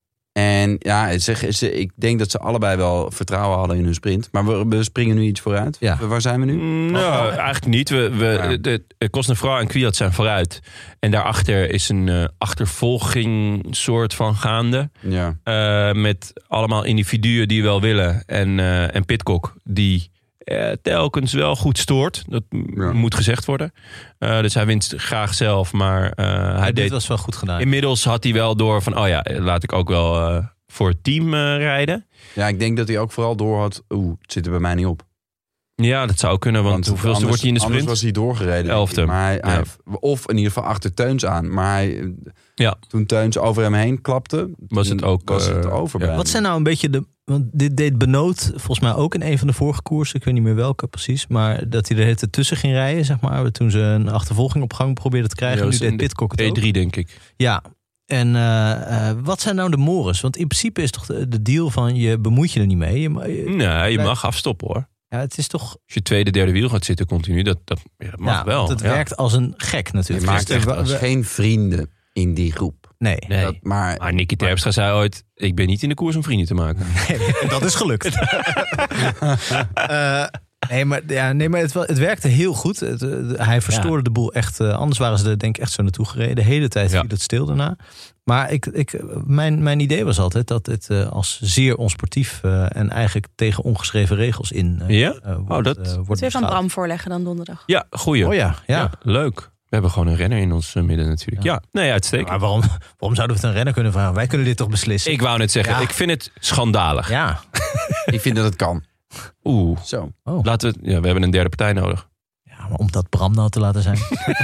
En ja, zeg, ze, ik denk dat ze allebei wel vertrouwen hadden in hun sprint. Maar we, we springen nu iets vooruit. Ja. Waar zijn we nu? Nou, eigenlijk niet. We, we, ja. de, de Cosnefroid en Kwiat zijn vooruit. En daarachter is een uh, achtervolging soort van gaande. Ja. Uh, met allemaal individuen die wel willen. En, uh, en Pidcock die uh, telkens wel goed stoort. Dat ja. moet gezegd worden. Uh, dus hij wint graag zelf. Maar uh, hij dit deed, was wel goed gedaan. Inmiddels had hij wel door van... oh ja, laat ik ook wel uh, voor het team uh, rijden. Ja, ik denk dat hij ook vooral door had... oeh, het zit er bij mij niet op. Ja, dat zou kunnen. Want, want hoeveelste wordt hij in de sprint? Anders was hij doorgereden. Elfde. Maar hij, ja. hij, of in ieder geval achter Teuns aan. Maar hij, ja. toen Teuns over hem heen klapte... was het ook was uh, het over. Ja. Wat zijn nou een beetje de... Want dit deed Benoot volgens mij ook in een van de vorige koersen. Ik weet niet meer welke precies. Maar dat hij er het tussen ging rijden, zeg maar. Toen ze een achtervolging op gang probeerden te krijgen. Ja, nu deed Pidcock het E drie, ook. denk ik. Ja. En uh, uh, wat zijn nou de mores? Want in principe is toch de, de deal van je bemoeit je er niet mee. Je, je, nee, je mag afstoppen hoor. Ja, het is toch... Als je tweede, derde wiel gaat zitten continu, dat, dat, ja, dat mag ja, wel. Het ja. werkt als een gek natuurlijk. Je maakt echt we, als geen vrienden in die groep. Nee. nee. Dat, maar, maar Nicky Terpstra zei ooit... ik ben niet in de koers om vrienden te maken. Nee, dat is gelukt. uh, nee, maar, ja, nee, maar het, het werkte heel goed. Het, het, hij verstoorde ja. de boel echt. Uh, anders waren ze er denk ik echt zo naartoe gereden. De hele tijd viel ja. het stil daarna. Maar ik, ik, mijn, mijn idee was altijd dat het uh, als zeer onsportief... Uh, en eigenlijk tegen ongeschreven regels in uh, ja? uh, wordt, oh, dat... uh, wordt Zullen we van Bram voorleggen dan donderdag? Ja, goeie. Oh ja, ja. ja, leuk. We hebben gewoon een renner in ons midden natuurlijk. Ja, ja nee, uitstekend. Ja, maar waarom, waarom zouden we het een renner kunnen vragen? Wij kunnen dit toch beslissen? Ik wou net zeggen, ja. ik vind het schandalig. Ja. Ik vind dat het kan. Oeh. Zo. Oh. Laten we, ja, we hebben een derde partij nodig. Ja, maar om dat Bram nou te laten zijn.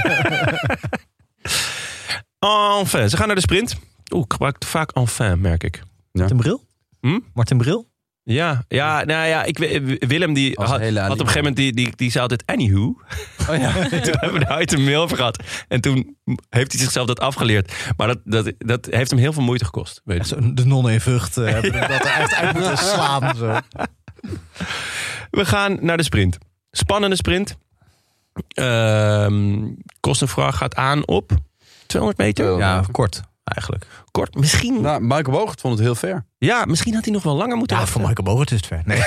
Enfin, ze gaan naar de sprint. Oeh, ik gebruik vaak enfin, merk ik. Ja. Martin Bril? Hm? Martin Bril? Ja, ja, nou ja, ik, Willem die had, had op een gegeven moment, die, die, die zei altijd anywho. Oh ja. Toen hebben we daar uit een mail over gehad. En toen heeft hij zichzelf dat afgeleerd. Maar dat, dat, dat heeft hem heel veel moeite gekost. Weet je. De nonnen in Vught uh, hebben ja. dat er echt uit moeten slaan. Zo. We gaan naar de sprint. Spannende sprint. Uh, Cosnefroid gaat aan op tweehonderd meter. Ja, kort eigenlijk. Kort, misschien. Nou, Michael Bogert vond het heel ver. Ja, misschien had hij nog wel langer moeten Ja, wachten. voor Michael Bogert is het ver. Nee.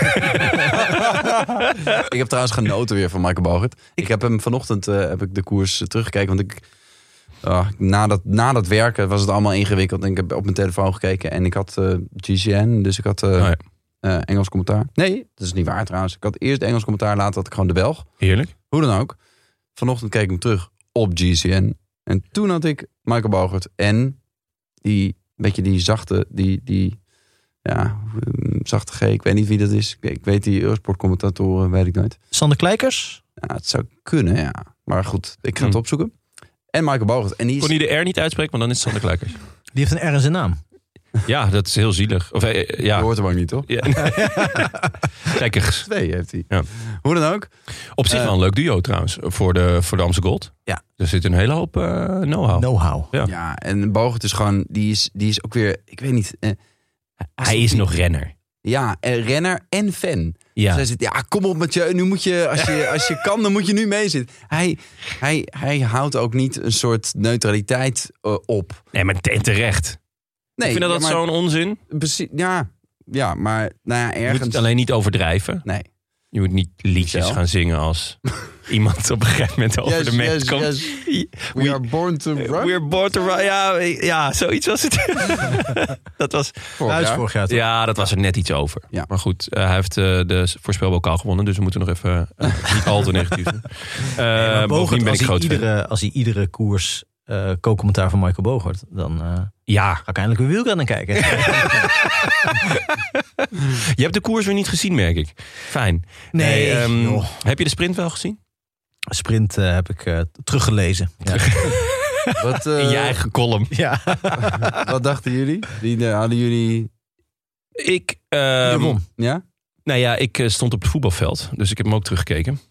Ik heb trouwens genoten weer van Michael Bogert. Ik heb hem vanochtend uh, heb ik de koers uh, teruggekeken. Want ik, uh, na, dat, na dat werken was het allemaal ingewikkeld. En ik heb op mijn telefoon gekeken. En ik had uh, G C N, dus ik had uh, oh ja. uh, Engels commentaar. Nee, dat is niet waar trouwens. Ik had eerst Engels commentaar, later had ik gewoon de Belg. Heerlijk. Hoe dan ook. Vanochtend keek ik hem terug op G C N. En toen had ik Michael Bogert en die, beetje die zachte, die, die ja, zachte G. Ik weet niet wie dat is. Ik, ik weet die Eurosport-commentatoren, weet ik nooit. Sander Kleikers? Ja, het zou kunnen, ja. Maar goed, ik ga het Hmm. opzoeken. En Michael Bogert. En die is... Kon hij de R niet uitspreken, want dan is het Sander Kleikers. Die heeft een R in zijn naam. Ja, dat is heel zielig. Of, eh, ja. Je hoort hem ook niet, toch? Ja. Kleikers. Twee heeft hij. Ja. Hoe dan ook. Op zich uh, wel een leuk duo trouwens, voor de, voor de Amstel Gold. Ja. Er zit een hele hoop uh, know-how. Know-how. Ja. ja, en Bogert is gewoon, die is, die is ook weer, ik weet niet. Eh, Hij is nog renner. Ja, eh, renner en fan. Ja. Zij zit, ja, kom op met je, nu moet je, als je, als je kan, dan moet je nu meezitten. Hij, hij, hij houdt ook niet een soort neutraliteit uh, op. Nee, maar te- terecht. Nee, ik vind dat, ja, dat maar, zo'n onzin. Precies, ja, ja, maar nou ja, Je ergens... moet het alleen niet overdrijven. Nee. Je moet niet liedjes Michel. gaan zingen als iemand op een gegeven moment over Yes, de meet yes, komt. yes. We are born to run. We're born to run. Ja, ja, zoiets was het. dat was Vorig jaar. vorig jaar. Toch? Ja, dat was er net iets over. Ja. Maar goed, uh, hij heeft uh, de voorspelbokaal gewonnen. Dus we moeten nog even uh, niet al te negatief doen. Uh, Nee, bovendien ben ik groot fan. iedere, Als hij iedere koers uh, co-commentaar van Michael Bogert, dan uh, ja. ga ik eindelijk weer wielrennen kijken. Je hebt de koers weer niet gezien, merk ik. Fijn. Nee, hey, um, joh. Heb je de sprint wel gezien? Sprint uh, heb ik uh, teruggelezen. Ja. Wat, uh, In je eigen column. Ja. Wat dachten jullie? Die, uh, hadden jullie... Ik, um, ja? Nou ja, ik uh, stond op het voetbalveld. Dus ik heb hem ook teruggekeken.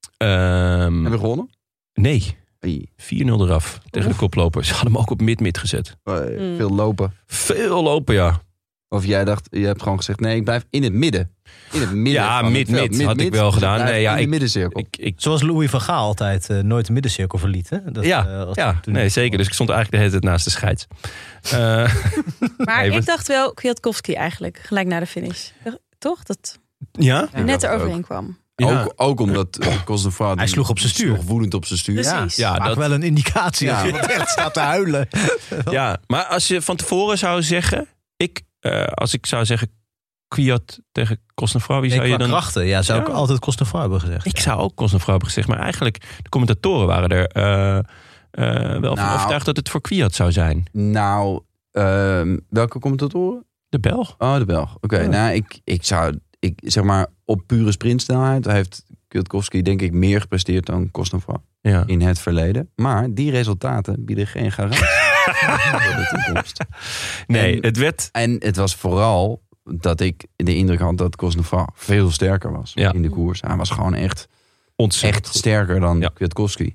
Um, Heb je gewonnen? Nee. Hey. vier nul eraf tegen Oef. de koploper. Ze hadden hem ook op mid-mid gezet. Uh, mm. Veel lopen. Veel lopen, ja. Of jij dacht, je hebt gewoon gezegd, nee, ik blijf in het midden. In het midden. Ja, mid-mid had ik wel dus gedaan. Nee, ja, in de ik, middencirkel. Ik, ik, Zoals Louis van Gaal altijd uh, nooit de middencirkel verliet. Hè? Dat, ja, uh, ja nee, zeker. Dus ik stond eigenlijk de hele tijd naast de scheids. Uh, maar nee, ik dacht wel Kwiatkowski eigenlijk, gelijk na de finish. Toch? Dat ja? net eroverheen kwam. Ja. Ook, ook omdat uh, Cosnefroid... Hij sloeg op zijn stuur. Sloeg woedend op zijn stuur. Precies. Ja, ja, dat wel een indicatie. Ja. Als iemand echt staat te huilen. Ja, maar als je van tevoren zou zeggen... Ik, uh, als ik zou zeggen Kwiat tegen Cosnefroid, wie nee, zou je dan... krachten, ja, zou ja. ik altijd Cosnefroid hebben gezegd. Ik zou ook Cosnefroid hebben gezegd. Maar eigenlijk, de commentatoren waren er uh, uh, wel van nou, overtuigd dat het voor Kwiat zou zijn. Nou, uh, welke commentatoren? De Belg. Oh, de Belg. Oké, okay, ja. nou, ik, ik zou... Ik zeg maar, op pure sprintsnelheid heeft Kwiatkowski denk ik meer gepresteerd dan Cosnefroid ja. in het verleden. Maar die resultaten bieden geen garantie voor de toekomst. Nee, en, het werd... En het was vooral dat ik de indruk had dat Cosnefroid veel sterker was ja. in de koers. Hij was gewoon echt, echt sterker dan ja. Kwiatkowski.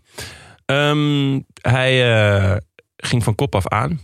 Um, hij uh, ging van kop af aan.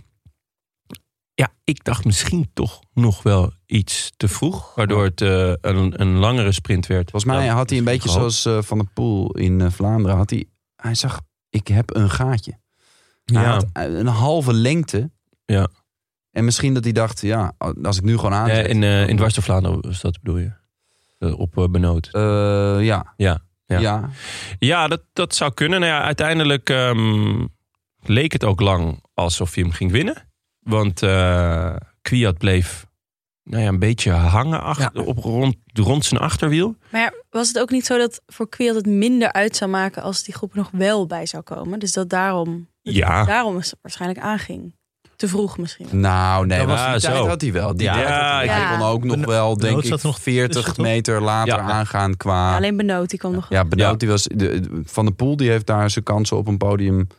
Ja, ik dacht misschien toch nog wel iets te vroeg. Waardoor het uh, een, een langere sprint werd. Volgens mij had hij een beetje gehoopt. Zoals uh, Van der Poel in uh, Vlaanderen. Had hij, hij zag, ik heb een gaatje. Hij ja. had een halve lengte. Ja. En misschien dat hij dacht, ja, als ik nu gewoon aan. Ja, in uh, in Dwars door Vlaanderen was dat, bedoel je? Uh, op uh, Benoot. Uh, ja. Ja. Ja, ja. ja dat, dat zou kunnen. Nou ja, uiteindelijk um, leek het ook lang alsof hij hem ging winnen. Want uh, Kwiat bleef nou ja, een beetje hangen achter, ja. op rond, rond zijn achterwiel. Maar ja, was het ook niet zo dat voor Kwiat het minder uit zou maken als die groep er nog wel bij zou komen? Dus dat daarom, dat ja. daarom het waarschijnlijk aanging. Te vroeg misschien. Nou, nee, was die zo. tijd had hij wel. Die ja, tijd ja, had hij. ja. Hij kon ook nog Beno- wel, denk Benoot ik, nog veertig meter later ja. aangaan qua... Ja, alleen Benoot, die kwam nog... Ja, Benoot, die was... De, Van der Poel, die heeft daar zijn kansen op een podium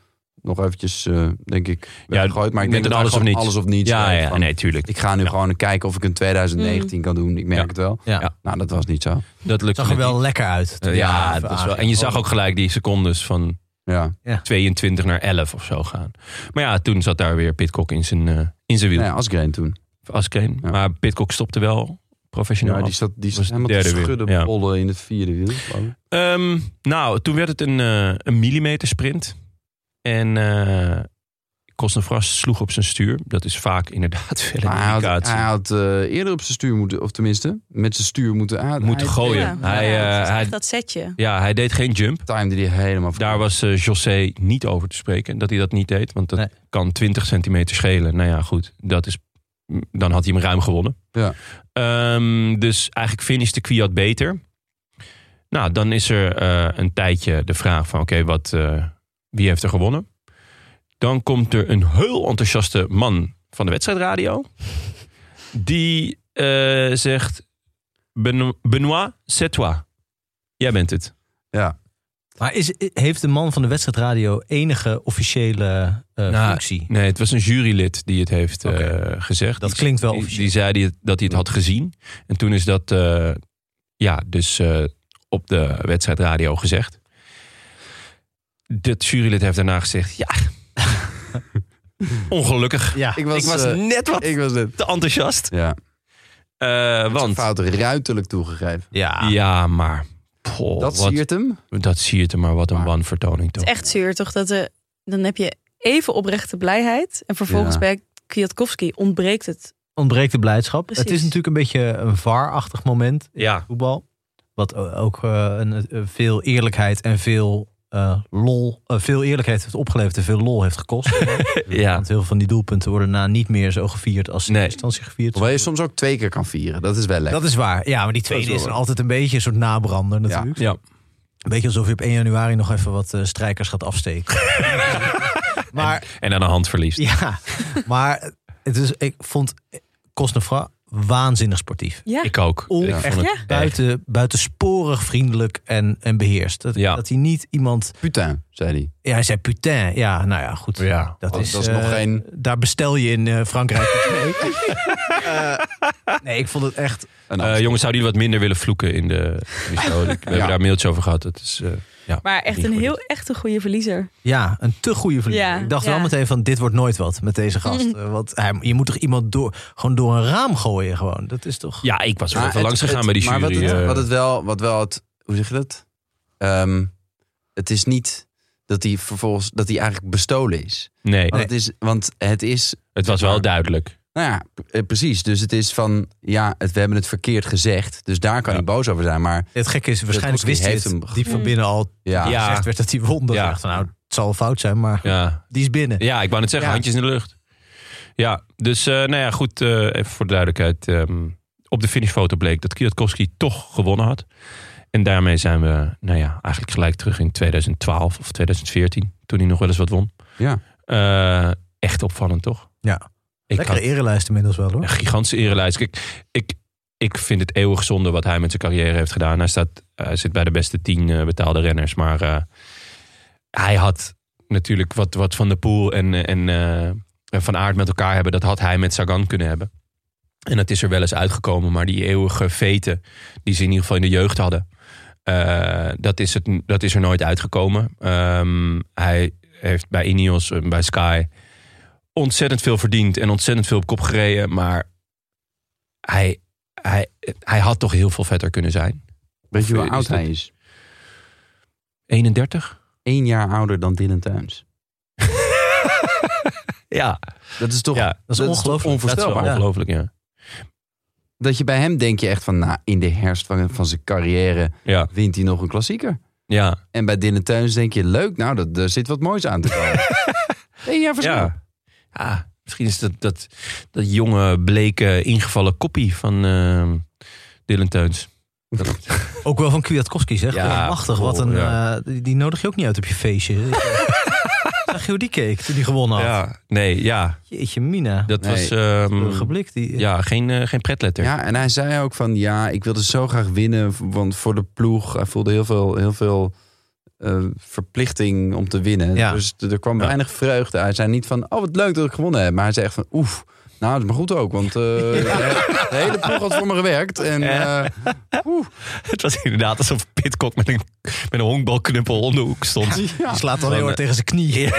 nog eventjes, uh, denk ik, ja, weggegooid. Maar ik denk dat alles of niets. alles of niets. Ja, ja, van, nee, tuurlijk. Ik ga nu ja. gewoon kijken of ik een twintig negentien mm. kan doen. Ik merk ja. het wel. Ja. Ja. Nou, dat was niet zo. Dat lukte zag er wel lekker uit. Uh, ja, dat is wel, en je zag ook gelijk die secondes van ja. Ja. tweeëntwintig naar elf of zo gaan. Maar ja, toen zat daar weer Pidcock in zijn, uh, in zijn wiel. Nee, Asgreen toen. Asgreen. Ja. Maar Pidcock stopte wel professioneel. Ja, die zat, die zat helemaal te schudden ja. bollen in het vierde wiel. Um, nou, toen werd het een, uh, een millimeter sprint. En uh, Cosnefroid sloeg op zijn stuur. Dat is vaak inderdaad veel indicatie. Hij had, hij had uh, eerder op zijn stuur moeten, of tenminste, met zijn stuur moeten aan. Moeten gooien. Ja, hij, ja, uh, hij, dat setje. Ja, hij deed geen jump. Timede die helemaal. Daar was uh, José niet over te spreken. Dat hij dat niet deed. Want dat nee. kan twintig centimeter schelen. Nou ja, goed. Dat is, dan had hij hem ruim gewonnen. Ja. Um, dus eigenlijk finishte Kwiat beter. Nou, dan is er uh, een tijdje de vraag van... oké, okay, wat, uh, wie heeft er gewonnen? Dan komt er een heel enthousiaste man van de wedstrijdradio. Die uh, zegt... Beno- Benoît, c'est toi. Jij bent het. Ja. Maar is, heeft de man van de wedstrijdradio enige officiële uh, nou, functie? Nee, het was een jurylid die het heeft okay. uh, gezegd. Dat klinkt wel officieel. Die, die zei die het, dat hij het had gezien. En toen is dat uh, ja, dus uh, op de wedstrijdradio gezegd. Dat jurylid heeft daarna gezegd... ja, ongelukkig. Ja, ik was, ik was uh, net wat ik was net. te enthousiast. Ja. Uh, want fout ruiterlijk toegegeven. Ja, ja maar... Poh, dat wat, siert hem? Dat siert hem, maar wat een wanvertoning toch. Het is echt zuur toch? Dat er, dan heb je even oprechte blijheid. En vervolgens ja. bij Kwiatkowski ontbreekt het. Ontbreekt de blijdschap. Precies. Het is natuurlijk een beetje een V A R-achtig moment in ja. voetbal. Wat ook uh, een, een veel eerlijkheid en veel uh, lol, uh, veel eerlijkheid heeft opgeleverd en veel lol heeft gekost. ja. Want heel veel van die doelpunten worden na niet meer zo gevierd als in nee. instantie gevierd. Hoewel je soms ook twee keer kan vieren. Dat is wel lekker. Dat is waar. Ja, maar die tweede is, is dan altijd een beetje een soort nabrander natuurlijk. Ja. ja. Een beetje alsof je op één januari nog even wat uh, strijkers gaat afsteken. maar, en, en aan de hand verliest. Ja, maar het is, ik vond Cosnefroid waanzinnig sportief. Ja. Ik ook. On, ik echt ja. buiten, buitensporig vriendelijk en, en beheerst. Dat, ja. dat hij niet iemand... Putain, zei hij. Ja, hij zei putain. Ja, nou ja, goed. Ja. Dat, dat is, dat is uh, nog geen... Daar bestel je in uh, Frankrijk mee. uh, nee, ik vond het echt... Uh, jongens, zouden jullie wat minder willen vloeken in de, in de show? We hebben ja. daar een mailtje over gehad. Het is... Uh, Ja, maar echt een heel echt een goede verliezer. Ja, een te goede verliezer. Ja, ik dacht ja. wel meteen van dit wordt nooit wat met deze gast. Mm. Want hij, je moet toch iemand door, gewoon door een raam gooien gewoon. Dat is toch... Ja, ik was er even langs gegaan bij die jury. Maar wat het, wat het wel, wat wel het, hoe zeg je dat? Um, het is niet dat hij vervolgens dat hij eigenlijk bestolen is. Nee. Want nee. het is, want het is. Het was wel duidelijk. Nou ja, precies. Dus het is van, ja, het, we hebben het verkeerd gezegd. Dus daar kan ja. hij boos over zijn. Maar het gekke is, waarschijnlijk wist hij het, hem diep van binnen al ja. ja. gezegd werd dat hij won. Dan ja. dacht, nou, het zal fout zijn, maar ja. die is binnen. Ja, ik wou net zeggen, ja. handjes in de lucht. Ja, dus uh, nou ja, goed, uh, even voor de duidelijkheid. Um, op de finishfoto bleek dat Kwiatkowski toch gewonnen had. En daarmee zijn we, nou ja, eigenlijk gelijk terug in twintig twaalf of twintig veertien. Toen hij nog wel eens wat won. Ja. Uh, echt opvallend, toch? Ja. Ik Lekkere had, erelijst inmiddels wel, hoor. Een gigantische erelijst. Kijk, ik, ik vind het eeuwig zonde wat hij met zijn carrière heeft gedaan. Hij, staat, hij zit bij de beste tien uh, betaalde renners. Maar uh, hij had natuurlijk wat, wat Van der Poel en, en uh, Van Aert met elkaar hebben. Dat had hij met Sagan kunnen hebben. En dat is er wel eens uitgekomen. Maar die eeuwige veten die ze in ieder geval in de jeugd hadden. Uh, dat, is het, dat is er nooit uitgekomen. Um, hij heeft bij Ineos, uh, bij Sky... ontzettend veel verdiend en ontzettend veel op kop gereden. Maar hij, hij, hij had toch heel veel vetter kunnen zijn. Weet je hoe oud hij is? eenendertig? Eén jaar ouder dan Dylan Teuns. ja. Dat is toch, ja, dat is dat ongelooflijk. Is onvoorstelbaar. Dat is ongelooflijk, ja. Dat je bij hem denk je echt van, nou, in de herfst van, van zijn carrière ja. wint hij nog een klassieker. Ja. En bij Dylan Teuns denk je, leuk, nou, dat, er zit wat moois aan te komen. Eén jaar verschil. Ja. Ja, misschien is dat, dat, dat jonge, bleke, ingevallen koppie van uh, Dylan Teuns. Ook wel van Kwiatkowski, zeg. Ja, machtig. Wat een, ja. uh, die nodig je ook niet uit op je feestje. Zag je hoe die keek toen die gewonnen had? Ja, nee, ja. Jeetje mina. Dat nee. was... Um, geblik. Die, ja, geen, uh, geen pretletter. Ja, en hij zei ook van, ja, ik wilde zo graag winnen. Want voor de ploeg, hij voelde heel veel... Heel veel uh, verplichting om te winnen. Ja. Dus er kwam weinig vreugde. Hij zei niet van, oh wat leuk dat ik gewonnen heb. Maar hij zei echt van, oef. Nou, dat is maar goed ook, want uh, de hele ploeg had voor me gewerkt. En, uh, het was inderdaad alsof Pidcock met een, met een honkbalknuppel om de hoek stond. Ja. Die slaat dan heel hard tegen zijn knie. Ja.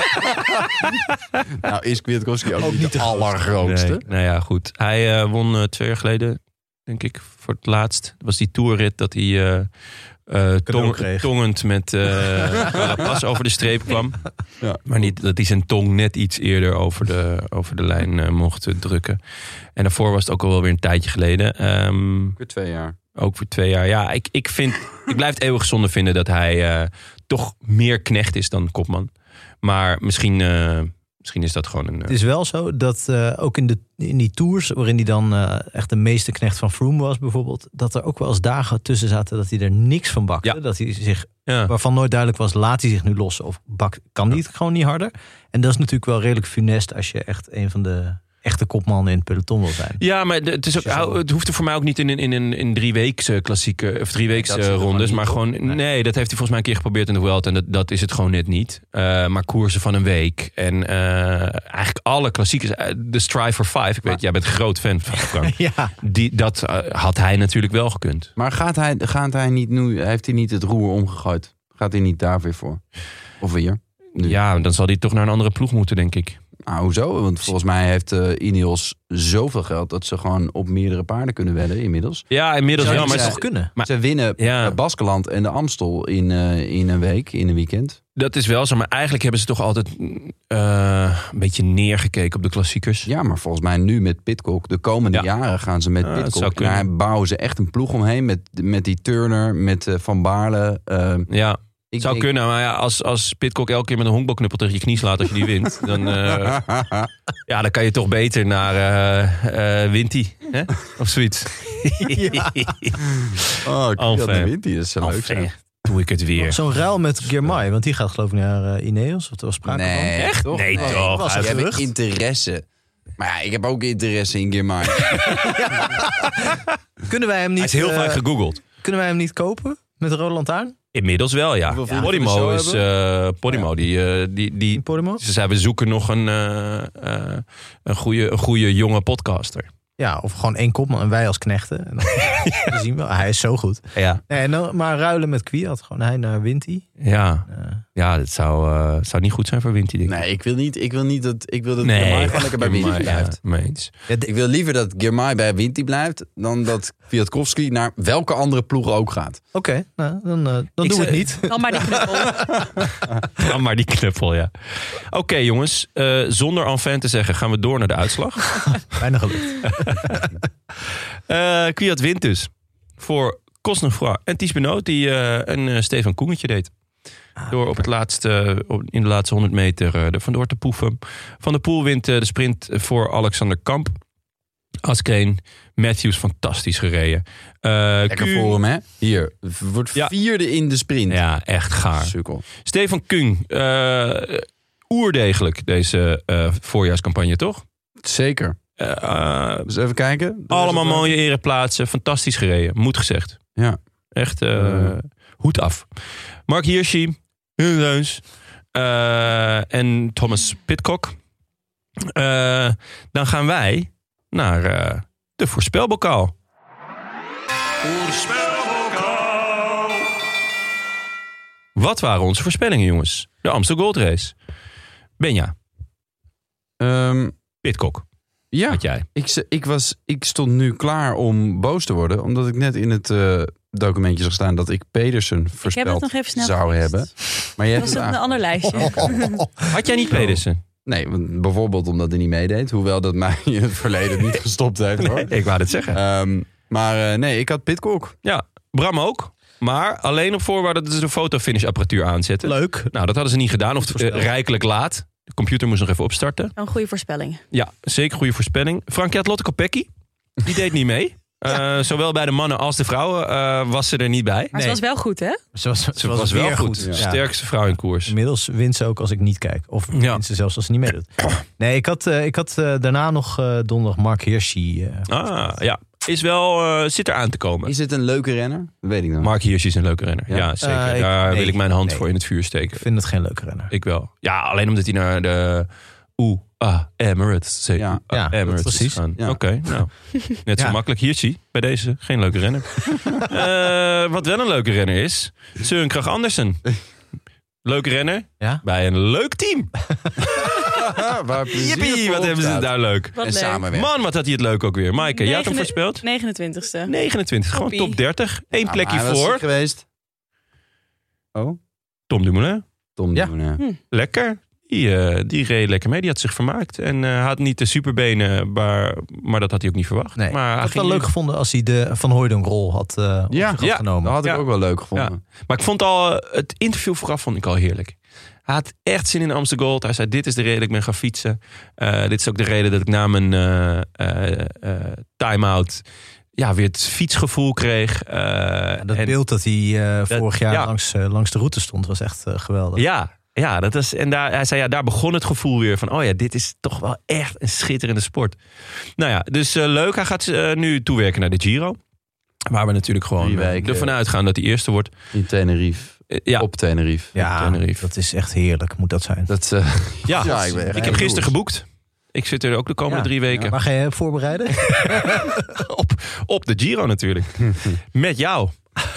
Nou, is Kwiatkowski ook, Ook niet niet de de allergrootste. Nee, nou ja, goed. Hij uh, won uh, twee jaar geleden, denk ik, voor het laatst. Dat was die toerrit dat hij uh, uh, tong, tongend met uh, Carapaz over de streep kwam. Ja. Maar niet dat hij zijn tong net iets eerder over de, over de lijn uh, mocht drukken. En daarvoor was het ook al wel weer een tijdje geleden. Um, Voor twee jaar. Ook voor twee jaar. Ja, ik, ik, vind, ik blijf het eeuwig zonde vinden dat hij uh, toch meer knecht is dan kopman. Maar misschien... Uh, Misschien is dat gewoon een... Uh... Het is wel zo dat uh, ook in, de, in die tours... waarin hij dan uh, echt de meeste knecht van Froome was bijvoorbeeld... dat er ook wel eens dagen tussen zaten dat hij er niks van bakte. Ja. Dat hij zich, ja. Waarvan nooit duidelijk was, laat hij zich nu lossen? Of bak, kan hij het gewoon niet harder? En dat is natuurlijk wel redelijk funest... als je echt een van de echte kopmannen in het peloton wil zijn. Ja, maar het, is ook, het hoeft er voor mij ook niet in een in, in, in drie weekse klassieke of drie weekse nee, rondes, maar gewoon nee. nee, dat heeft hij volgens mij een keer geprobeerd in de Vuelta en dat, dat is het gewoon net niet. Uh, maar koersen van een week en uh, eigenlijk alle klassiekers, uh, de Strive for Five. Ik weet, ja. Jij bent een groot fan van Frank. Ja. Die dat uh, had hij natuurlijk wel gekund. Maar gaat hij, gaat hij niet nu? Heeft hij niet het roer omgegooid? Gaat hij niet daar weer voor? Of weer? Nu. Ja, dan zal hij toch naar een andere ploeg moeten, denk ik. Nou, hoezo? Want volgens mij heeft uh, Ineos zoveel geld... dat ze gewoon op meerdere paarden kunnen wedden inmiddels. Ja, inmiddels wel, maar ze toch kunnen. Maar, ze winnen ja. Baskeland en de Amstel in, uh, in een week, in een weekend. Dat is wel zo, maar eigenlijk hebben ze toch altijd uh, een beetje neergekeken op de klassiekers. Ja, maar volgens mij nu met Pidcock, de komende ja. jaren gaan ze met ja, Pidcock. Daar bouwen ze echt een ploeg omheen met, met die Turner, met uh, Van Baarle. Uh, ja. Ik zou denk... kunnen, maar ja, als, als Pidcock elke keer met een honkbalknuppel tegen je knie slaat als je die wint, dan, uh, ja, dan kan je toch beter naar uh, uh, Winty, hè? Of zoiets. Ja. Oh, ik wil naar Winty, dat is zo leuk. Zijn. Doe ik het weer. Zo'n ruil met Girmay, want die gaat geloof ik naar uh, Ineos, of er was sprake nee, van. Echt? Toch? Nee, nee, toch. Was het heb interesse. Maar ja, ik heb ook interesse in Girmay. Ja. Kunnen wij hem niet... Hij is heel uh, vaak gegoogeld. Kunnen wij hem niet kopen met de Rode Lantaarn? Inmiddels wel, ja. ja. Podimo is... Uh, Podimo, ja. die... Uh, die, die Podimo? Ze zeiden, we zoeken nog een, uh, uh, een, goede, een goede jonge podcaster. Ja, of gewoon één kopman en wij als knechten. En dan, dan zien we, hij is zo goed. Ja. Nee, nou, maar ruilen met Kwiat, gewoon hij naar Winty. Ja, uh, ja dat zou, uh, zou niet goed zijn voor Winty, denk ik. Nee, ik wil niet, ik wil niet dat, ik wil dat nee, Girmay gewoon lekker bij Winty blijft. Ja, meens. Ja, ik wil liever dat Girmay bij Winty blijft dan dat Kwiatkowski naar welke andere ploeg ook gaat. Oké, okay, nou, dan, uh, dan doen we het niet. Dan maar die knuppel. Dan maar die knuppel, ja. Oké, okay, jongens. Uh, zonder enfant te zeggen gaan we door naar de uitslag. Bijna gelukt. uh, Kwiat wint dus. Voor Cosnefroid en Thies Benoot die uh, een uh, Stefan Koengetje deed. Ah, door op het laatste, op, in de laatste honderd meter uh, er vandoor te poeven. Van der Poel wint uh, de sprint voor Alexander Kamp. Askreen, Matthews fantastisch gereden. Uh, Lekker voor hem, hè? Hier, wordt vierde ja. in de sprint. Ja, echt gaar. Sukkel. Stefan Kung, uh, oerdegelijk deze uh, voorjaarscampagne, toch? Zeker. Uh, dus even kijken. Allemaal mooie ereplaatsen. Fantastisch gereden. Moet gezegd. Ja. Echt uh, uh. hoed af. Mark Hirschi. Huns. Uh, en Thomas Pidcock. Uh, dan gaan wij naar uh, de voorspelbokaal. Voorspelbokaal. Wat waren onze voorspellingen, jongens? De Amstel Gold Race. Benja. Um, Pidcock. Ja, had jij? Ik, ik, was, ik stond nu klaar om boos te worden. Omdat ik net in het uh, documentje zag staan dat ik Pedersen voorspeld nog even snel zou geweest. hebben. Maar jij dat was op een ander lijstje. Had jij niet Pedersen? Nee, want bijvoorbeeld omdat hij niet meedeed. Hoewel dat mij in het verleden niet gestopt heeft. Hoor. Nee, ik wou het zeggen. Um, maar uh, nee, ik had Pidcock. Ja, Bram ook. Maar alleen op voorwaarde dat ze de fotofinish apparatuur aanzetten. Leuk. Nou, dat hadden ze niet gedaan. Of uh, rijkelijk laat. De computer moest nog even opstarten. Een goede voorspelling. Ja, zeker goede voorspelling. Frankie had Lotte Kopecky. Die deed niet mee. Ja. Uh, zowel bij de mannen als de vrouwen uh, was ze er niet bij. Maar nee. Ze was wel goed, hè? Ze was, ze ze was, was wel goed. goed. Ja. Sterkste vrouw in koers. Inmiddels wint ze ook als ik niet kijk. Of ja. wint ze zelfs als ze niet meedoet. Nee, ik had, uh, ik had uh, daarna nog uh, donderdag Mark Hirschi. Uh, ah, ja. is wel, uh, zit er aan te komen. Is het een leuke renner? Dat weet ik nog. Mark Hirschi is een leuke renner. Ja, ja zeker. Uh, ik, Daar nee, wil ik mijn hand nee. voor in het vuur steken. Ik vind het geen leuke renner. Ik wel. Ja, alleen omdat hij naar de Oeh, ah, Emirates. Zeker. Ja, ah, ja Emirates precies. Ja. Oké, okay, nou. Net zo ja. makkelijk. Hirschi, bij deze geen leuke renner. uh, wat wel een leuke renner is, Søren Kragh Andersen. Leuke renner, ja? bij een leuk team. Jippie, wat hebben ze daar leuk. Wat en leuk. samenwerken. Man, wat had hij het leuk ook weer. Maaike, jij had hem voorspeld? negenentwintigste. negenentwintig, gewoon top dertig. Eén ja, plekje hij was voor. ziek geweest. Oh? Tom Dumoulin. Tom ja. Dumoulin. Hm. Lekker. Die, uh, die reed lekker mee. Die had zich vermaakt. En uh, had niet de superbenen, maar, maar dat had hij ook niet verwacht. Nee, maar ik had het wel nu... leuk gevonden als hij de Van Hooijdonk-rol had, uh, op ja, zich had ja, genomen. Dat had ik ja. ook wel leuk gevonden. Ja. Maar ik vond al, het interview vooraf vond ik al heerlijk. Hij had echt zin in Amsterdam Gold. Hij zei, dit is de reden dat ik ben gaan fietsen. Uh, dit is ook de reden dat ik na mijn uh, uh, uh, time-out ja, weer het fietsgevoel kreeg. Uh, ja, dat en, beeld dat hij uh, dat, vorig jaar ja. langs, uh, langs de route stond was echt uh, geweldig. Ja, ja, dat is, en daar, hij zei, ja, daar begon het gevoel weer van, oh ja, dit is toch wel echt een schitterende sport. Nou ja, dus uh, leuk. Hij gaat uh, nu toewerken naar de Giro. Waar we natuurlijk gewoon uh, ervan uitgaan dat hij eerste wordt. In Tenerife. Uh, ja. Op Tenerife. Ja, Op Tenerife. dat is echt heerlijk, moet dat zijn. Dat, uh, ja, ja, ik, ben ik heb gisteren geboekt. Ik zit er ook de komende ja. drie weken. Ja, waar ga je voorbereiden? op, op de Giro natuurlijk. Met jou.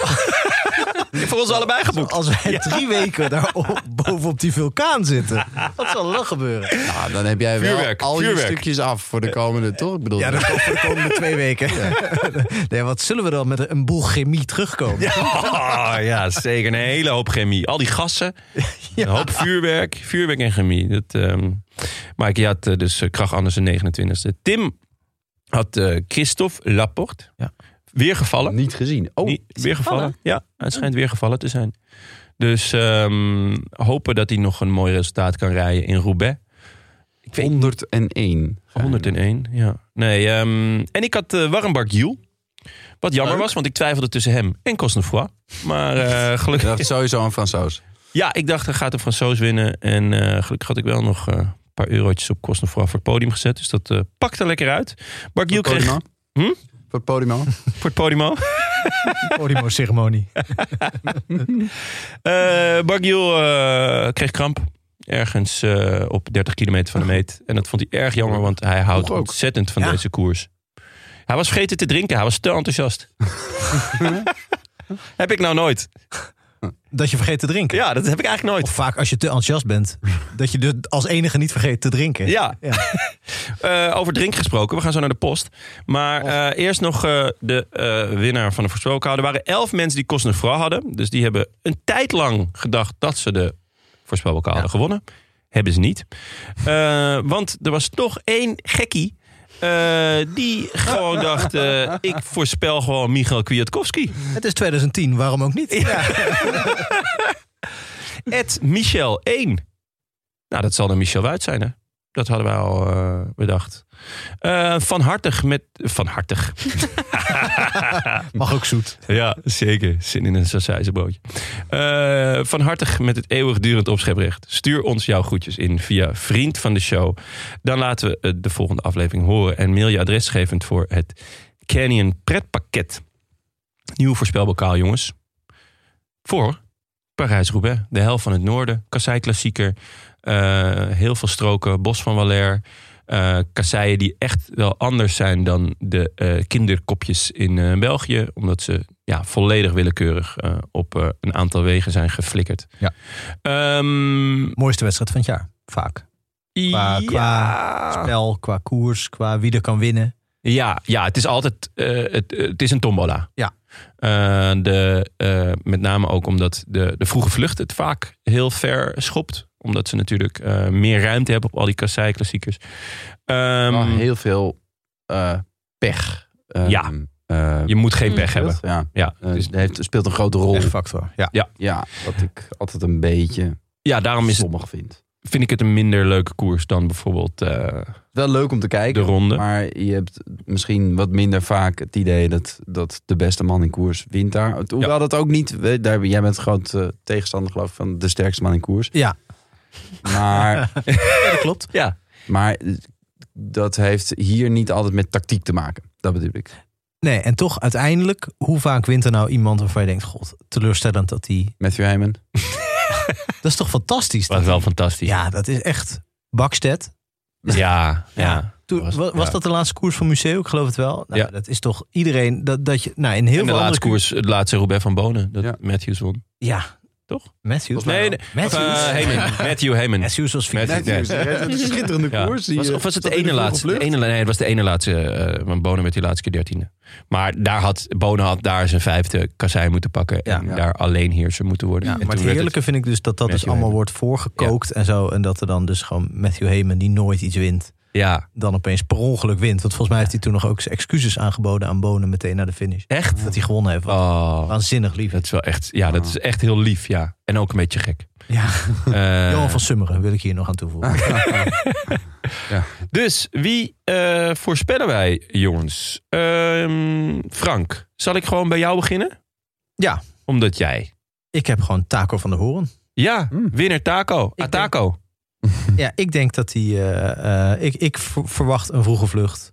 Voor ons allebei geboekt. Als wij ja. drie weken daar op, bovenop die vulkaan zitten. Wat zal er dan gebeuren? Nou, dan heb jij wel vuurwerk, al vuurwerk. je stukjes af voor de komende, toch? Ik bedoel, ja, dat komt voor de komende twee weken. Ja. Nee, wat zullen we dan met een boel chemie terugkomen? Ja, oh, ja, zeker. Een hele hoop chemie. Al die gassen. Ja. Een hoop vuurwerk. Vuurwerk en chemie. Dat, um... Mike, je had uh, dus uh, Kragh Andersen negenentwintigste. Tim had uh, Christophe Laporte. Ja. Weer gevallen. Niet gezien. Oh, Niet, weer gevallen. Ja, het schijnt weer gevallen te zijn. Dus um, hopen dat hij nog een mooi resultaat kan rijden in Roubaix. Ik weet... honderdéén. honderdéén, ja. Nee, um, en ik had uh, Warren Barguil. Wat jammer Leuk. was, want ik twijfelde tussen hem en Cosnefroy. Maar uh, gelukkig... Je dacht sowieso aan Fransoos. Ja, ik dacht, hij gaat de Fransoos winnen. En uh, gelukkig had ik wel nog uh, een paar eurotjes op Cosnefroy voor het podium gezet. Dus dat uh, pakte lekker uit. Barguil kreeg... Hm? Voor het podium. Voor het podium. Podiumceremonie. uh, Barguil uh, kreeg kramp. Ergens uh, op dertig kilometer van de meet. En dat vond hij erg jammer, want hij houdt ontzettend van ja. deze koers. Hij was vergeten te drinken. Hij was te enthousiast. Heb ik nou nooit. Dat je vergeet te drinken? Ja, dat heb ik eigenlijk nooit. Of vaak als je te enthousiast bent. Dat je dus als enige niet vergeet te drinken. Ja. ja. uh, over drinken gesproken. We gaan zo naar de post. Maar uh, eerst nog uh, de uh, winnaar van de voorspelbokaal. Er waren elf mensen die Cosnefroy hadden. Dus die hebben een tijd lang gedacht dat ze de voorspelbokaal ja. hadden gewonnen. Hebben ze niet. Uh, want er was toch één gekkie. Uh, die gewoon dacht, uh, ik voorspel gewoon Michał Kwiatkowski. Het is twintig tien, waarom ook niet? Ja. Ed Michel één. Nou, dat zal dan Michel Wuit zijn, hè? Dat hadden wij al uh, bedacht. Uh, van Hartig met... Van Hartig. Mag ook zoet. Ja, zeker. Zin in een sausijzenbroodje. Uh, van Hartig met het eeuwigdurend opscheprecht. Stuur ons jouw groetjes in via Vriend van de Show. Dan laten we de volgende aflevering horen. En mail je adresgevend voor het Canyon pretpakket. Nieuw voorspelbokaal, jongens. Voor Parijs-Roubaix. De helft van het noorden. Kassei-klassieker. Uh, heel veel stroken. Bos van Valère. Uh, kasseien die echt wel anders zijn dan de uh, kinderkopjes in uh, België. Omdat ze ja, volledig willekeurig uh, op uh, een aantal wegen zijn geflikkerd. Ja. Um, Mooiste wedstrijd van het jaar, vaak. Qua, ja. qua spel, qua koers, qua wie er kan winnen. Ja, ja het is altijd uh, het, het is een tombola. Ja. Uh, de, uh, met name ook omdat de, de vroege vlucht het vaak heel ver schopt. Omdat ze natuurlijk uh, meer ruimte hebben op al die kassei-klassiekers. Um, oh, heel veel uh, pech. Um, ja, uh, je moet geen pech hebben. Ja, ja uh, het heeft, speelt een grote rol. Pechfactor, ja. ja. Ja, wat ik altijd een beetje ja, daarom is sommig het, vind. Vind ik het een minder leuke koers dan bijvoorbeeld uh, wel leuk om te kijken. De ronde. Maar je hebt misschien wat minder vaak het idee dat, dat de beste man in koers wint daar. Hoewel ja. dat ook niet... Daar, jij bent groot uh, tegenstander geloof ik van de sterkste man in koers. Ja. Maar... ja, dat klopt. Ja. Maar dat heeft hier niet altijd met tactiek te maken. Dat bedoel ik. Nee, en toch uiteindelijk, hoe vaak wint er nou iemand waarvan je denkt, god, teleurstellend dat die... Matthew Heyman. Dat is toch fantastisch? Dat is wel fantastisch. Ja, dat is echt Bakstedt. Ja, ja. ja. Toen, was, was ja. dat de laatste koers van Museo? Ik geloof het wel. Nou, ja. Dat is toch iedereen... Dat, dat je, nou, in heel en de veel laatste andere koers, het laatste Roubaix van Bonen, dat Ja. Matthews won. Ja. Toch? Matthews? Nee, nee. Matthews? Uh, Heyman. Matthew Heyman. Matthews was vier. Matthews, Nee, dat is een schitterende Ja. koers. Die, Was, of was het de zat in ene vroege laatste? vlucht. De ene, nee, het was de ene laatste. Uh, want Bonen met die laatste keer dertiende. Maar daar had Bonen had daar zijn vijfde kassei moeten pakken. En Ja. daar alleen heerser moeten worden. Ja, En maar het toen werd heerlijke vind ik dus dat dat dus Matthew allemaal Heyman. wordt voorgekookt en zo. En dat er dan dus gewoon Matthew Heyman, die nooit iets wint, Ja, dan opeens per ongeluk wint. Want volgens mij heeft hij toen nog ook zijn excuses aangeboden aan Bonen meteen na de finish. echt? Dat hij gewonnen heeft. Wat Oh, waanzinnig lief. dat is wel echt. Ja, dat is echt heel lief. Ja, en ook een beetje gek. Ja. Uh, Johan van Summeren wil ik hier nog aan toevoegen. Ja. Dus wie uh, voorspellen wij, jongens? Uh, Frank, zal ik gewoon bij jou beginnen? Ja. Omdat jij. Ik heb gewoon Taco van der Hoorn. Ja, Mm. winnaar Taco. Ik Ataco. Ja, ik denk dat hij... Uh, uh, ik, ik v- verwacht een vroege vlucht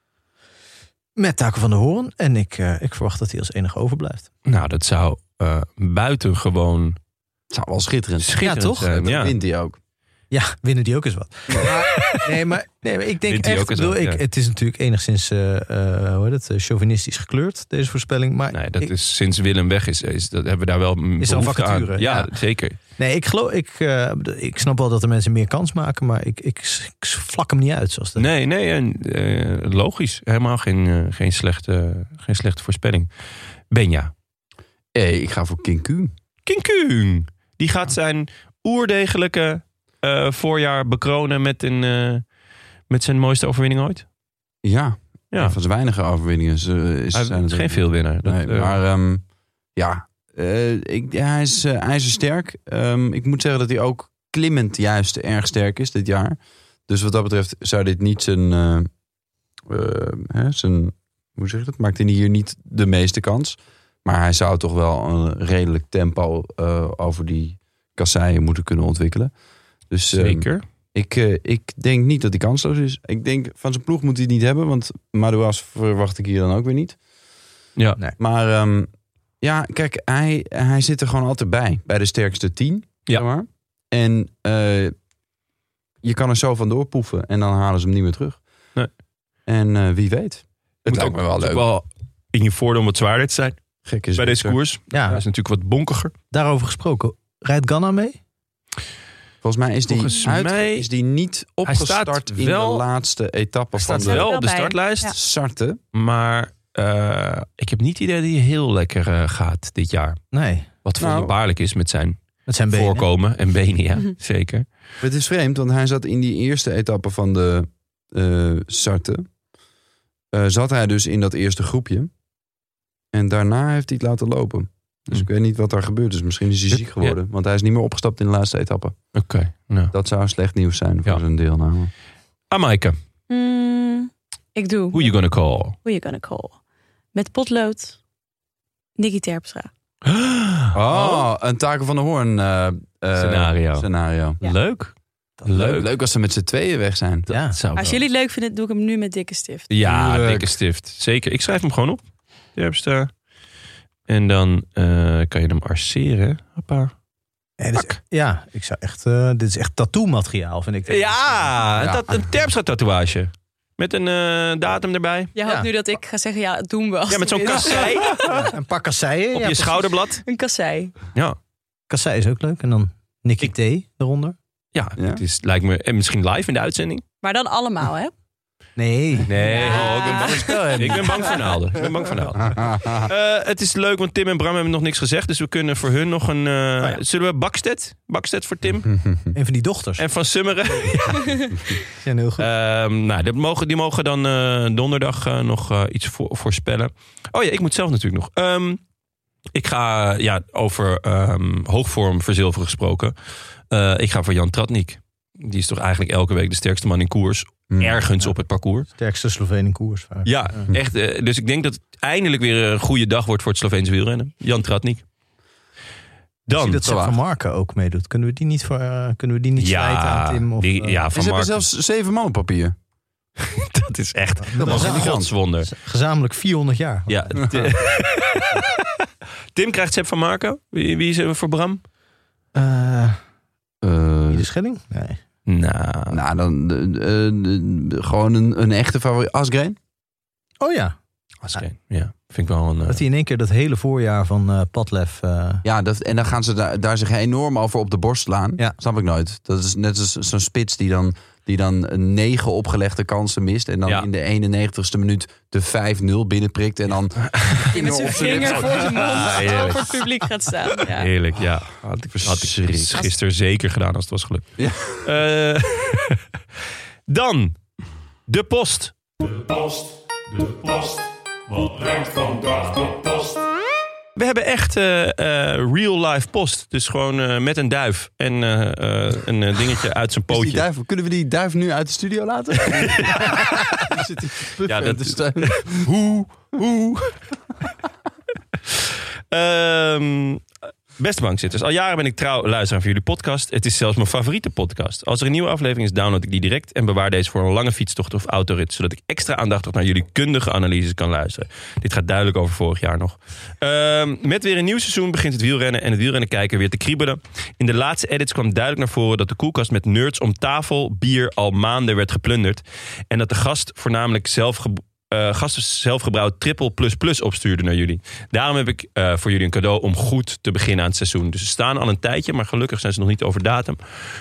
met Taco van der Hoorn. En ik, uh, ik verwacht dat hij als enige overblijft. Nou, dat zou uh, buitengewoon Het zou wel schitterend. schitterend Ja, toch? zijn. Dat Ja. wint hij ook. Ja, winnen die ook eens wat. Maar, nee, maar, nee, maar ik denk Wint hij echt... ook eens bedoel, wat, ik, ja. Het is natuurlijk enigszins uh, uh, hoe heet het, uh, chauvinistisch gekleurd, deze voorspelling. Maar Nee, dat ik, is sinds Willem weg is, is dat hebben we daar wel een Is er een behoefte aan. vacature, Ja, ja. zeker. nee, ik geloof... Ik, uh, ik snap wel dat de mensen meer kans maken, maar ik, ik, ik vlak hem niet uit. Zoals dat. Nee, nee, en, uh, logisch. Helemaal geen, uh, geen, slechte, geen slechte voorspelling. Benja. Hey, ik ga voor King Kuhn. King Kuhn. Die gaat zijn oerdegelijke uh, voorjaar bekronen met, een, uh, met zijn mooiste overwinning ooit. Ja, Ja. een van zijn weinige overwinningen. Is, uh, is, Hij zijn is het geen veelwinnaar. Dat, Nee, uh, maar um, ja, uh, ik, ja, hij is uh, ijzersterk. Um, ik moet zeggen dat hij ook klimmend juist erg sterk is dit jaar. Dus wat dat betreft zou dit niet zijn... Uh, uh, hè, zijn hoe zeg je dat? Maakt hij hier niet de meeste kans. Maar hij zou toch wel een redelijk tempo uh, over die kasseien moeten kunnen ontwikkelen. Dus, um, Zeker. Ik, uh, ik denk niet dat hij kansloos is. Ik denk van zijn ploeg moet hij het niet hebben. Want Madouas verwacht ik hier dan ook weer niet. Ja. Nee. Maar um, ja, kijk, hij, hij zit er gewoon altijd bij. Bij de sterkste tien. Ja. Zeg maar. En uh, je kan er zo van doorpoeven. En dan halen ze hem niet meer terug. Nee. En uh, wie weet. Het Moet lijkt ook, me wel moet ook leuk. wel in je voordeel om wat zwaarder te zijn. Gek is Bij het, deze hè? koers. Ja, Hij is natuurlijk wat bonkiger. daarover gesproken. Rijdt Ganna mee? Volgens mij is die, Volgens uit, mij- is die niet opgestart staat in wel- de laatste etappe Hij van staat de wel wel op de bij. startlijst. Ja. Sartre. Maar uh, ik heb niet het idee dat hij heel lekker uh, gaat dit jaar. Nee, Wat Nou, wonderbaarlijk is met zijn met zijn benen. voorkomen en benen. Ja, zeker. Het is vreemd, want hij zat in die eerste etappe van de uh, Sartre. Uh, zat hij dus in dat eerste groepje. En daarna heeft hij het laten lopen. Dus Hm. ik weet niet wat daar gebeurd is. Misschien is hij Ja, ziek geworden. Want hij is niet meer opgestapt in de laatste etappe. Oké. Okay, nou. Dat zou slecht nieuws zijn voor Ja. zijn deelname. Amaike, Mm, ik doe. who you gonna call? Who you gonna call? Met potlood. Nicky Terpstra. Oh, een Taco van der Hoorn uh, uh, Scenario. scenario. Ja. Leuk. Leuk. Leuk als ze met z'n tweeën weg zijn. Dat Ja. zou Als wel- jullie het leuk vinden, doe ik hem nu met dikke stift. Ja, Tuurlijk. dikke stift. Zeker. Ik schrijf hem gewoon op. Terpstra. En dan uh, kan je hem arceren. Hoppa. Ja, dit is, ja, ik zou echt, uh, dit is echt tattoo-materiaal, vind ik. dit. Ja, Ja. Dat, een Terpstra tatoeage. Met een uh, datum erbij. Je hoopt Ja. nu dat ik ga zeggen, ja, doen we. Ja, met zo'n kassei Een paar kasseien. op ja, je precies. schouderblad. Een kassei. Ja, Kassei is ook leuk. En dan Nicky T eronder. ja, Ja. het is, lijkt me. En misschien live in de uitzending. Maar dan allemaal, hè? Nee. Nee, Ja. oh, ik ben bang, ik ben bang voor Naalden. Ik ben bang voor Naalden. Uh, het is leuk, want Tim en Bram hebben nog niks gezegd. Dus we kunnen voor hun nog een... Uh, ja. Zullen we Bakstedt? Bakstedt voor Tim. Een van die dochters. En Van Summeren. Ja, heel goed. Um, nou, die mogen, die mogen dan uh, donderdag uh, nog uh, iets voor, voorspellen. Oh ja, ik moet zelf natuurlijk nog. Um, ik ga, ja, over um, hoogvorm verzilveren gesproken. Uh, ik ga voor Jan Tratnik. Die is toch eigenlijk elke week de sterkste man in koers. Hmm. Ergens op het parcours. Sterkste Sloveen in koers. vaak. Ja, echt. Uh, dus ik denk dat het eindelijk weer een goede dag wordt voor het Sloveense wielrennen. Jan Tratnik. Ik zie Dan, dat Sepp van Marken ook meedoet. Kunnen we die niet, voor, uh, kunnen we die niet slijten ja, aan Tim? Of, die, uh, ja, Ze Van hebben Marken. zelfs zeven man op papier. Dat is echt Dat een was aan die kant. godswonder. Gezamenlijk vierhonderd jaar. Ja, t- Tim krijgt Sepp van Marco. Wie, wie is er voor Bram? Uh, Uh, de Schelling? Nee. Nou, nou, dan uh, uh, gewoon een, een echte favoriet. Asgreen? Oh ja. Asgreen. Ja, vind ik wel een... Uh... Dat hij in één keer dat hele voorjaar van uh, Padlef... Uh... Ja, dat, en dan gaan ze daar, daar zich enorm over op de borst slaan. Ja. Snap ik nooit. Dat is net als zo'n spits die dan, die dan negen opgelegde kansen mist. En dan Ja. in de eenennegentigste minuut de vijf nul binnenprikt. En dan Die met zijn vinger voor zijn mond Ah, heerlijk. over het publiek gaat staan. Ja. Heerlijk, ja. Had ik, had ik gisteren zeker gedaan als het was gelukt. Ja. Uh, dan, de post. De post, de post. Wat brengt vandaag de post? We hebben echt uh, uh, real-life post. Dus gewoon uh, met een duif en uh, uh, een uh, dingetje uit zijn Is die pootje. duif, kunnen we die duif nu uit de studio laten? Die zit die te puffen Ja, en dat te is- steunen. Hoe, hoe. um, Beste bankzitters, al jaren ben ik trouw luisteraar van jullie podcast. Het is zelfs mijn favoriete podcast. Als er een nieuwe aflevering is, download ik die direct en bewaar deze voor een lange fietstocht of autorit, zodat ik extra aandachtig naar jullie kundige analyses kan luisteren. Dit gaat duidelijk over vorig jaar nog. Um, met weer een nieuw seizoen begint het wielrennen en het wielrennen kijken weer te kriebelen. In de laatste edits kwam duidelijk naar voren dat de koelkast met nerds om tafel, bier al maanden werd geplunderd. En dat de gast voornamelijk zelf ge- Uh, gasten zelfgebrouwd triple plus plus opstuurde naar jullie. Daarom heb ik uh, voor jullie een cadeau om goed te beginnen aan het seizoen. Dus ze staan al een tijdje, maar gelukkig zijn ze nog niet over datum.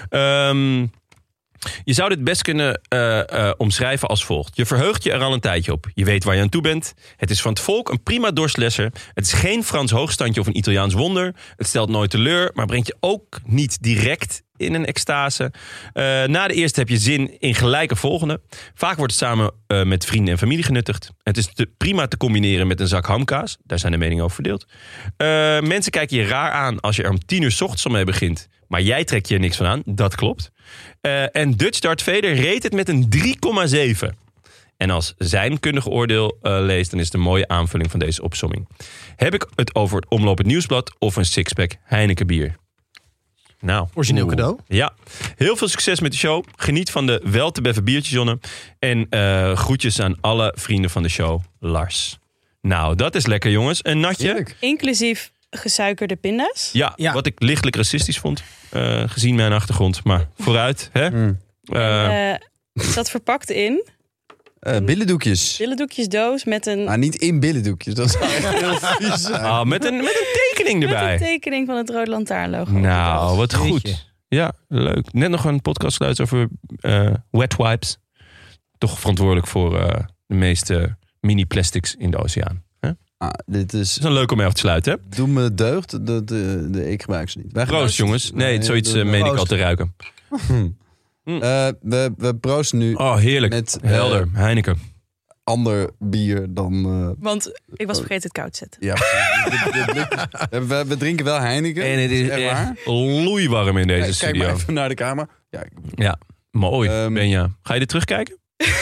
Um, je zou dit best kunnen uh, uh, omschrijven als volgt. Je verheugt je er al een tijdje op. Je weet waar je aan toe bent. Het is van het volk een prima dorstlesser. Het is geen Frans hoogstandje of een Italiaans wonder. Het stelt nooit teleur, maar brengt je ook niet direct in een extase. Uh, na de eerste heb je zin in gelijke volgende. Vaak wordt het samen uh, met vrienden en familie genuttigd. Het is te, prima te combineren met een zak hamkaas. Daar zijn de meningen over verdeeld. Uh, mensen kijken je raar aan als je er om tien uur 's ochtends al mee begint. Maar jij trekt je er niks van aan. Dat klopt. Uh, en Dutch Dart Vader reed het met een drie komma zeven. En als zijn kundige oordeel uh, leest, dan is het een mooie aanvulling van deze opsomming. Heb ik het over het omlopend nieuwsblad of een sixpack Heineken bier? Nou, Origineel oeh. cadeau. Ja, heel veel succes met de show. Geniet van de wel te beffen biertjes, Jonne. En uh, groetjes aan alle vrienden van de show. Lars. Nou, dat is lekker, jongens. Een natje. Heerlijk. Inclusief gesuikerde pinda's. Ja, Ja. wat ik lichtelijk racistisch vond. Uh, gezien mijn achtergrond. Maar vooruit, hè? Mm. Uh, Uh, dat verpakt in Uh, billendoekjes. billendoekjesdoos met een, Maar niet in billendoekjes. Dat is echt heel vies. zijn. oh, met, een, met een tekening met erbij. een tekening van het Rode Lantaarnlogo. Nou, wat Jeetje. goed. Ja, leuk. Net nog een podcast geluisterd over uh, wet wipes. Toch verantwoordelijk voor uh, de meeste mini-plastics in de oceaan. Hè? Ah, dit is... Dat is een leuk om mee af te sluiten, hè? Doe me deugd. De, de, de, ik gebruik ze niet. Wij Proost, gebruiken- jongens. Nee, zoiets uh, meen ik al te ruiken. Uh, we, we proosten nu Oh, heerlijk. met uh, Helder. Heineken. ander bier dan... Uh, Want ik was vergeten het koud te zetten. ja, de, de blikjes. we, we, we drinken wel Heineken. En het is echt echt waar. loeiwarm in deze Kijk, kijk studio. maar even naar de camera. Ja, ik- Ja, mooi. Ehm, Benja. Ga je dit terugkijken?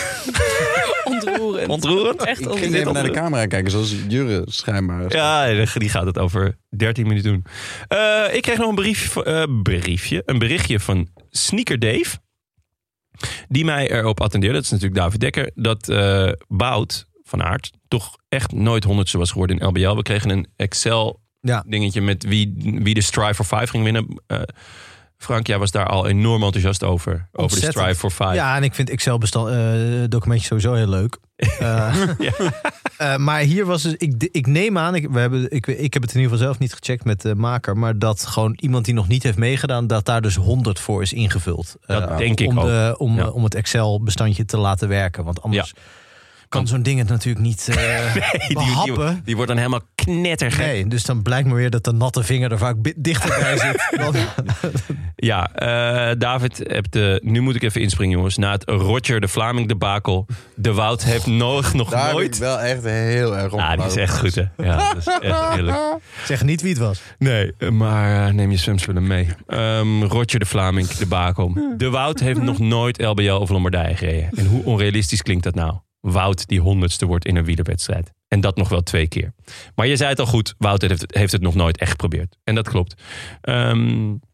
Ontroerend. Ontroerend? Echt ik ging ontroerend. even naar de camera kijken, zoals Jurre schijnbaar. Ja, die gaat het over dertien minuten doen. Uh, ik kreeg nog een briefje, uh, briefje, een berichtje van Sneaker Dave. Die mij erop attendeerde, dat is natuurlijk David Dekker, dat uh, Bout van Aert toch echt nooit honderdste was geworden in L B L. We kregen een Excel Ja. dingetje met wie, wie de Strive for Five ging winnen. Uh, Frank, jij was daar al enorm enthousiast over. Over de Ontzettend. Strive for Five. Ja, en ik vind Excel-documentjes sowieso heel leuk. Uh, Ja. uh, maar hier was dus, ik, ik neem aan, ik, we hebben, ik, ik heb het in ieder geval zelf niet gecheckt met de maker, maar dat gewoon iemand die nog niet heeft meegedaan, dat daar dus honderd voor is ingevuld. Dat Uh, denk ik om ook. De, om, Ja. om het Excel-bestandje te laten werken. Want anders kan zo'n ding het natuurlijk niet uh, Nee, die, behappen. die, die wordt dan helemaal knettergek. Nee, dus dan blijkt maar weer dat de natte vinger er vaak bi- dichterbij zit. Dan, Ja, uh, David, hebt, uh, nu moet ik even inspringen, jongens. Na het Roger de Vlaming debakel. De Wout heeft nog, nog Daar heb nooit... ik wel echt heel erg op. Ah, die is echt goed, hè? Ja, dat is echt heerlijk. zeg niet wie het was. Nee, maar uh, neem je zwemspullen mee. Um, Roger de Vlaming debakel. De Wout heeft nog nooit L B L of Lombardije gereden. En hoe onrealistisch klinkt dat nou? Wout die honderdste wordt in een wielerwedstrijd. En dat nog wel twee keer. Maar je zei het al goed, Wout heeft het, heeft het nog nooit echt geprobeerd. En dat klopt. Um,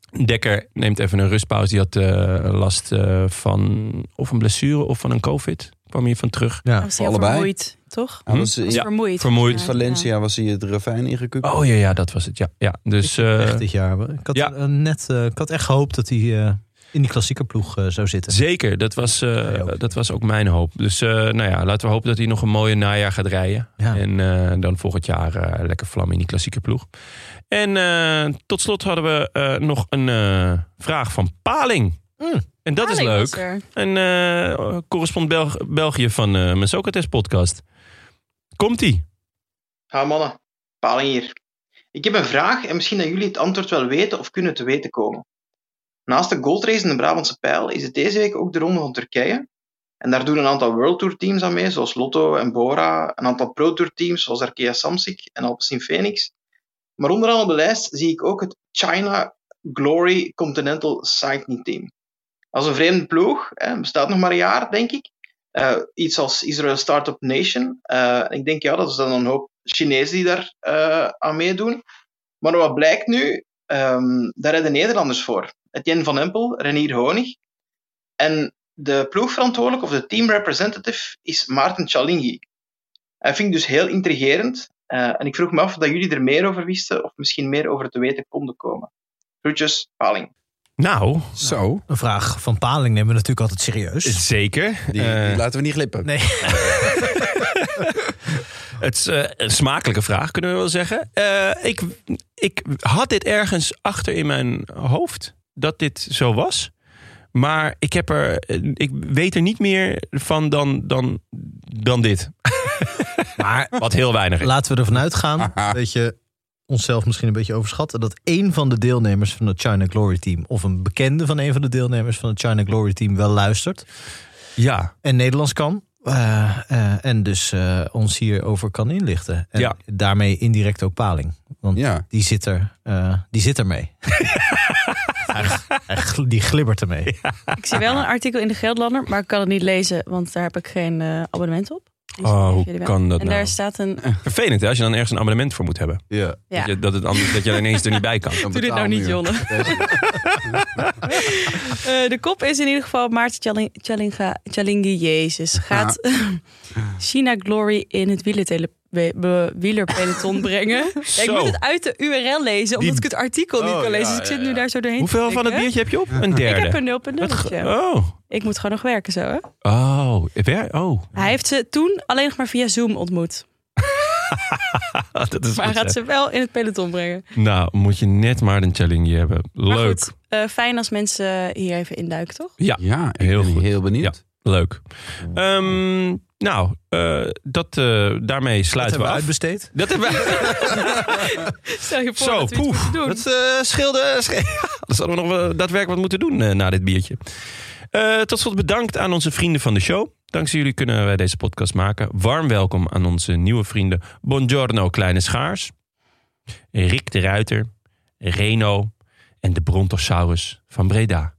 Dekker neemt even een rustpauze. Die had uh, last uh, van of een blessure of van een covid. Kwam hier van terug. Ja, was hij allebei. Vermoeid, toch? Hm? Was, was ja, vermoeid. vermoeid. In Valencia ja. was hij het ravijn ingekukt. Oh ja, ja, dat was het. Ja, ja. Dus, uh, echt dit jaar. Ik had, ja. uh, net, uh, ik had echt gehoopt dat hij uh, in die klassieke ploeg uh, zou zitten. Zeker, dat was, uh, ja, dat was ook mijn hoop. Dus uh, nou ja, laten we hopen dat hij nog een mooie najaar gaat rijden. Ja. En uh, dan volgend jaar uh, lekker vlam in die klassieke ploeg. En uh, tot slot hadden we uh, nog een uh, vraag van Paling. Mm. En dat Paling is leuk. En uh, correspondent Belg- België van uh, mijn Socrates podcast. Komt-ie? Ha mannen, Paling hier. Ik heb een vraag en misschien dat jullie het antwoord wel weten of kunnen te weten komen. Naast de goldrace in de Brabantse Pijl is het deze week ook de Ronde van Turkije. En daar doen een aantal World Tour teams aan mee, zoals Lotto en Bora. Een aantal Pro Tour teams, zoals Arkea Samsic en Alpecin Phoenix. Maar onderaan op de lijst zie ik ook het China Glory Continental Cycling Team. Dat is een vreemde ploeg, hè, bestaat nog maar een jaar, denk ik. Uh, iets als Israel Startup Nation. Uh, ik denk, ja, dat is dan een hoop Chinezen die daar uh, aan meedoen. Maar wat blijkt nu, um, daar rijden Nederlanders voor. Etienne van Empel, Renier Honig. En de ploegverantwoordelijk, of de team representative, is Maarten Chalingi. Hij vind ik dus heel intrigerend. Uh, en ik vroeg me af dat jullie er meer over wisten, of misschien meer over te weten konden komen. Groetjes, Paling. Nou, zo. Een vraag van Paling nemen we natuurlijk altijd serieus. Zeker. Die, die uh, laten we niet glippen. Nee. Het is uh, een smakelijke vraag, kunnen we wel zeggen. Uh, ik, ik had dit ergens achter in mijn hoofd, dat dit zo was. Maar ik, heb er, ik weet er niet meer van dan, dan, dan dit. Maar wat heel weinig is. Laten we ervan uitgaan dat je onszelf misschien een beetje overschatten, dat één van de deelnemers van het China Glory Team, of een bekende van een van de deelnemers van het China Glory Team, wel luistert. Ja. En Nederlands kan. Uh, uh, en dus uh, ons hierover kan inlichten. En ja. daarmee indirect ook Paling. Want ja. die zit er, uh, die zit er mee. hij, hij, die glibbert ermee. Ja. Ik zie wel een artikel in de Gelderlander, maar ik kan het niet lezen, want daar heb ik geen uh, abonnement op. Dus oh, hoe kan dat en nou? daar staat een... Vervelend, hè, als je dan ergens een abonnement voor moet hebben. Ja. Dat, je, dat, het anders, dat je er ineens er niet bij kan. Doe dit nou niet, Jonne. uh, de kop is in ieder geval Maarten Chalinga, Chalingi, Jezus. Gaat China Glory in het wielertele, be, wielerpeloton brengen. Ja, ik moet het uit de U R L lezen, omdat Die... ik het artikel niet oh, kan lezen. Ja, dus ik zit ja, ja. nu daar zo doorheen. Hoeveel van het biertje heb je op? Een derde? Ik heb een nul punt nul. Oh. Ik moet gewoon nog werken zo, hè? Oh, oh. Hij heeft ze toen alleen nog maar via Zoom ontmoet. Dat is maar hij gaat ze wel in het peloton brengen. Nou, moet je net maar een challenge hebben. Leuk. Goed, uh, fijn als mensen hier even induiken, toch? Ja, ja heel ben goed. Heel benieuwd. Ja, leuk. Um, nou, uh, dat, uh, daarmee sluiten dat we af. Uitbesteed? Dat hebben we Stel je voor Zo, dat we iets moeten doen. Dat uh, scheelde. scheelde. Dan zouden we nog uh, daadwerkelijk wat moeten doen uh, na dit biertje. Uh, tot slot bedankt aan onze vrienden van de show. Dankzij jullie kunnen wij deze podcast maken. Warm welkom aan onze nieuwe vrienden Buongiorno Kleine Schaars, Rick de Ruiter, Reno en de Brontosaurus van Breda.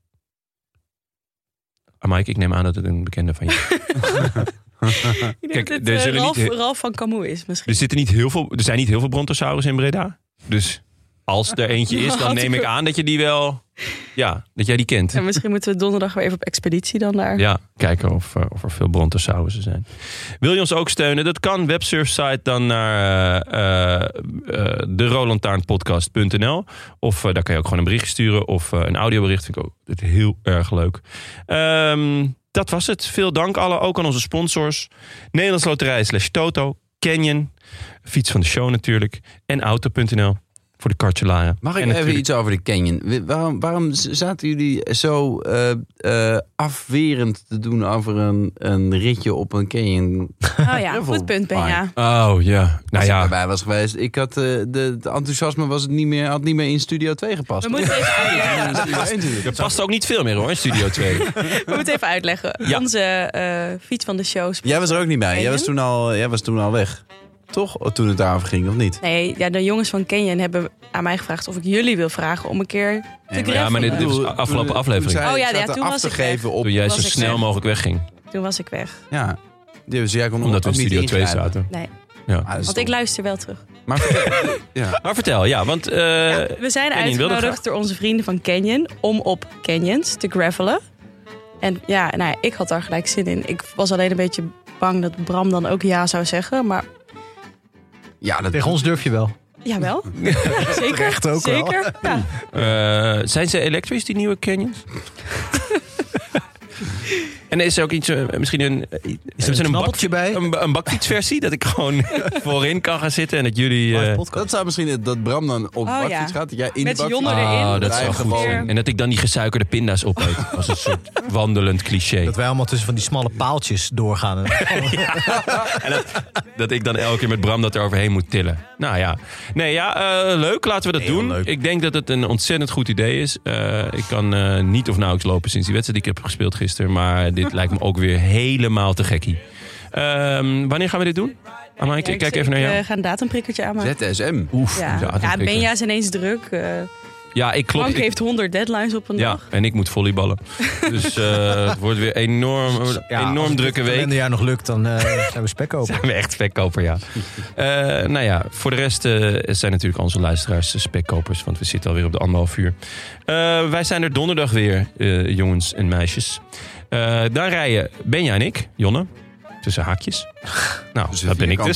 Ah, Mike, ik neem aan dat het een bekende van je is. Kijk, dat het uh, Ralf, niet, Ralf van Camus is misschien. Er, zitten niet heel veel, er zijn niet heel veel Brontosaurus in Breda. Dus als er eentje is, dan neem ik aan dat je die wel... Ja, dat jij die kent. En misschien moeten we donderdag weer even op expeditie dan daar. Ja, kijken of, uh, of er veel Brontosaurussen zijn. Wil je ons ook steunen? Dat kan. Websurfsite dan naar uh, uh, de rolandtaarnpodcast punt n l. Of uh, daar kan je ook gewoon een bericht sturen. Of uh, een audiobericht. Vind ik ook dit heel erg leuk. Um, dat was het. Veel dank alle. Ook aan onze sponsors. Nederlands Loterij slash Toto. Canyon. Fiets van de show natuurlijk. En auto punt n l. Voor de kartjelaren. Mag ik en even iets over de Canyon? Waarom, waarom zaten jullie zo uh, uh, afwerend te doen over een, een ritje op een Canyon? Oh ja, goed punt Ben, ja. Oh ja, nou Als ja. ik erbij was geweest, ik had uh, de, de enthousiasme was het niet meer, had niet meer in Studio twee gepast. We moeten even uitleggen. Er past ook niet veel meer hoor, in Studio twee. We moeten even uitleggen. Ja. Onze uh, fiets van de show. Jij was er ook niet bij. Jij was toen al, jij was toen al weg. Toch? Toen het daarover ging, of niet? Nee, ja, de jongens van Canyon hebben aan mij gevraagd of ik jullie wil vragen om een keer te graven. Ja, maar dit, dit was afgelopen aflevering. Oh ja, ja toen was ik weg. Op, toen jij zo snel weg. mogelijk wegging. Toen was ik weg. Ja, dus jij kon omdat we in Studio twee zaten. Nee. Ja. Ah, Want ik luister wel terug. Maar vertel, ja. Maar vertel, ja, want... Uh, ja, we zijn Canyon uitgenodigd door onze vrienden van Canyon om op canyons te gravelen. En ja, nou ja, ik had daar gelijk zin in. Ik was alleen een beetje bang dat Bram dan ook ja zou zeggen, maar... Ja, dat... Tegen ons durf je wel. Jawel, ja, zeker. Terecht ook zeker. wel. Ja. Uh, zijn ze elektrisch, die nieuwe Canyons? En is er ook iets, uh, misschien een, is er een, een knabbeltje bij? Een, een bakfietsversie, dat ik gewoon voorin kan gaan zitten en dat jullie... Uh... Dat zou misschien, dat Bram dan op de oh, bakfiets ja. gaat, dat jij in met de bakfiets... Jonne erin. Oh, dat zou goed zijn. En dat ik dan die gesuikerde pinda's opeet. Als een soort wandelend cliché. Dat wij allemaal tussen van die smalle paaltjes doorgaan. Ja. En dat, dat ik dan elke keer met Bram dat er overheen moet tillen. Nou ja. Nee, ja, uh, leuk. Laten we dat Heel doen. leuk. Ik denk dat het een ontzettend goed idee is. Uh, ik kan uh, niet of nauwelijks lopen sinds die wedstrijd die ik heb gespeeld gisteren. Maar dit lijkt me ook weer helemaal te gekkie. Um, wanneer gaan we dit doen? Amma, ik Ja, kijk even naar jou. Ik uh, ga een datumprikkertje aanmaken. Z S M. Oef. Ja, ja, ja Benja is ineens druk. Uh, ja, ik klopt. Frank ik... heeft honderd deadlines op een ja, dag. en ik moet volleyballen. Dus uh, het wordt weer enorm, ja, enorm drukke week. Als het jaar nog lukt, dan uh, zijn we spekkoper. Zijn we echt spekkoper, ja. uh, nou ja, voor de rest uh, zijn natuurlijk onze luisteraars spekkopers. Want we zitten alweer op de anderhalf uur. Uh, wij zijn er donderdag weer, uh, jongens en meisjes. Uh, dan rijden Benja en ik, Jonne. Tussen haakjes. Nou, dus dat ben ik dus.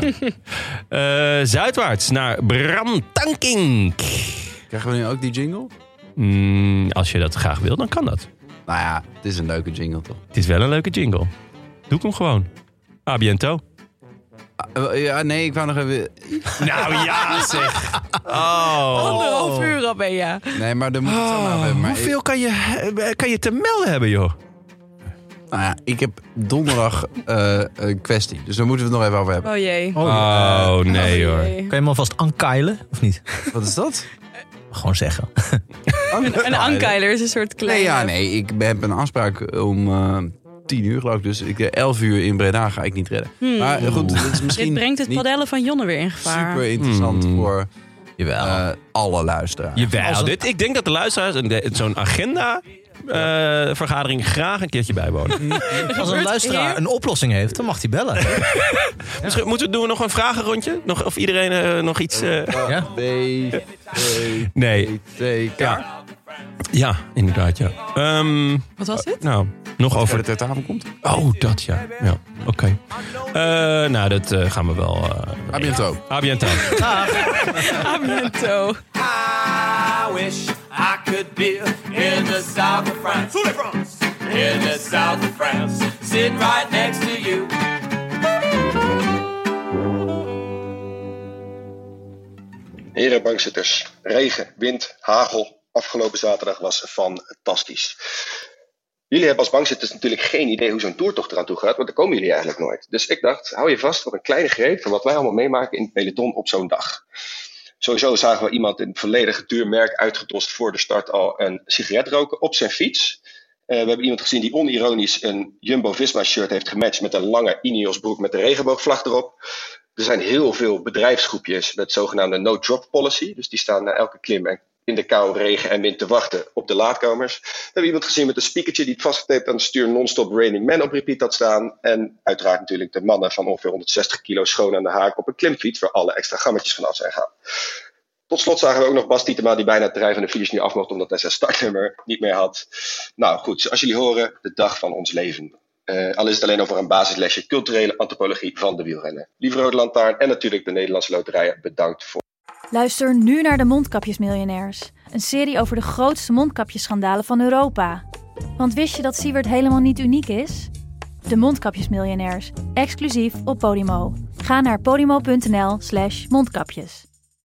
uh, zuidwaarts naar Bram Tankink. Krijgen we nu ook die jingle? Mm, als je dat graag wil, dan kan dat. Nou ja, het is een leuke jingle toch? Het is wel een leuke jingle. Doe ik hem gewoon. A biento. Uh, ja, nee, ik wou nog even... Nou ja, zeg. Oh. Anderhalf uur al ben je. Nee, maar dan moet het zo oh, maar hebben. Maar hoeveel kan je, kan je te melden hebben, joh? Nou ja, ik heb donderdag uh, een kwestie. Dus daar moeten we het nog even over hebben. Oh jee. Oh, oh nee oh, hoor. Jee. Kan je hem alvast ankeilen, of niet? Wat is dat? Gewoon zeggen. Een, een ankeiler is een soort kleine... Nee, ja, nee, ik heb een afspraak om uh, tien uur geloof ik. Dus ik, elf uur in Breda ga ik niet redden. Hmm. Maar goed, het is misschien Dit brengt het niet padellen van Jonne weer in gevaar. super interessant Hmm. voor Jawel. uh, alle luisteraars. Jawel, dit, ik denk dat de luisteraars een- zo'n agenda... Uh, vergadering graag een keertje bijwonen. Als een luisteraar een oplossing heeft, dan mag hij bellen. Ja. Misschien moeten we doen we nog een vragenrondje? Nog, of iedereen uh, nog iets... Uh... Ja? B, C, Nee. T, K. Ja. Ja, inderdaad, ja. Um, Wat was dit? nou, nog over... Dat het ter tafel komt? Oh, dat ja. Ja, oké. Okay. Uh, nou, dat uh, gaan we wel... Uh, A biento. A biento. A biento. I wish I could be in the south of France. In the south of France. Sitting right next to you. Heren bankzitters, regen, wind, hagel. Afgelopen zaterdag was fantastisch. Jullie hebben als bankzitters natuurlijk geen idee hoe zo'n toertocht eraan toe gaat, want daar komen jullie eigenlijk nooit. Dus ik dacht, hou je vast voor een kleine greep van wat wij allemaal meemaken in het peloton op zo'n dag. Sowieso zagen we iemand in volledige duurmerk uitgedost voor de start al een sigaret roken op zijn fiets. Uh, we hebben iemand gezien die onironisch een Jumbo-Visma shirt heeft gematcht met een lange Ineos broek met de regenboogvlag erop. Er zijn heel veel bedrijfsgroepjes met zogenaamde no-drop policy. Dus die staan na elke klim in de kou, regen en wind te wachten op de laadkomers. We hebben iemand gezien met een speakertje die het vastgetaped aan het stuur non-stop Raining Man op repeat had staan. En uiteraard natuurlijk de mannen van ongeveer honderdzestig kilo schoon aan de haak op een klimfiets waar alle extra gammetjes vanaf zijn gaan. Tot slot zagen we ook nog Bas Tietema die bijna het terrein van de finish nu af mocht omdat hij zijn startnummer niet meer had. Nou goed, zoals jullie horen, de dag van ons leven. Uh, al is het alleen over een basislesje culturele antropologie van de wielrennen. Lieve Rode Lantaarn en natuurlijk de Nederlandse loterijen, bedankt voor... Luister nu naar de Mondkapjesmiljonairs. Een serie over de grootste mondkapjesschandalen van Europa. Want wist je dat Siewert helemaal niet uniek is? De Mondkapjesmiljonairs, exclusief op Podimo. Ga naar podimo punt n l slash mondkapjes.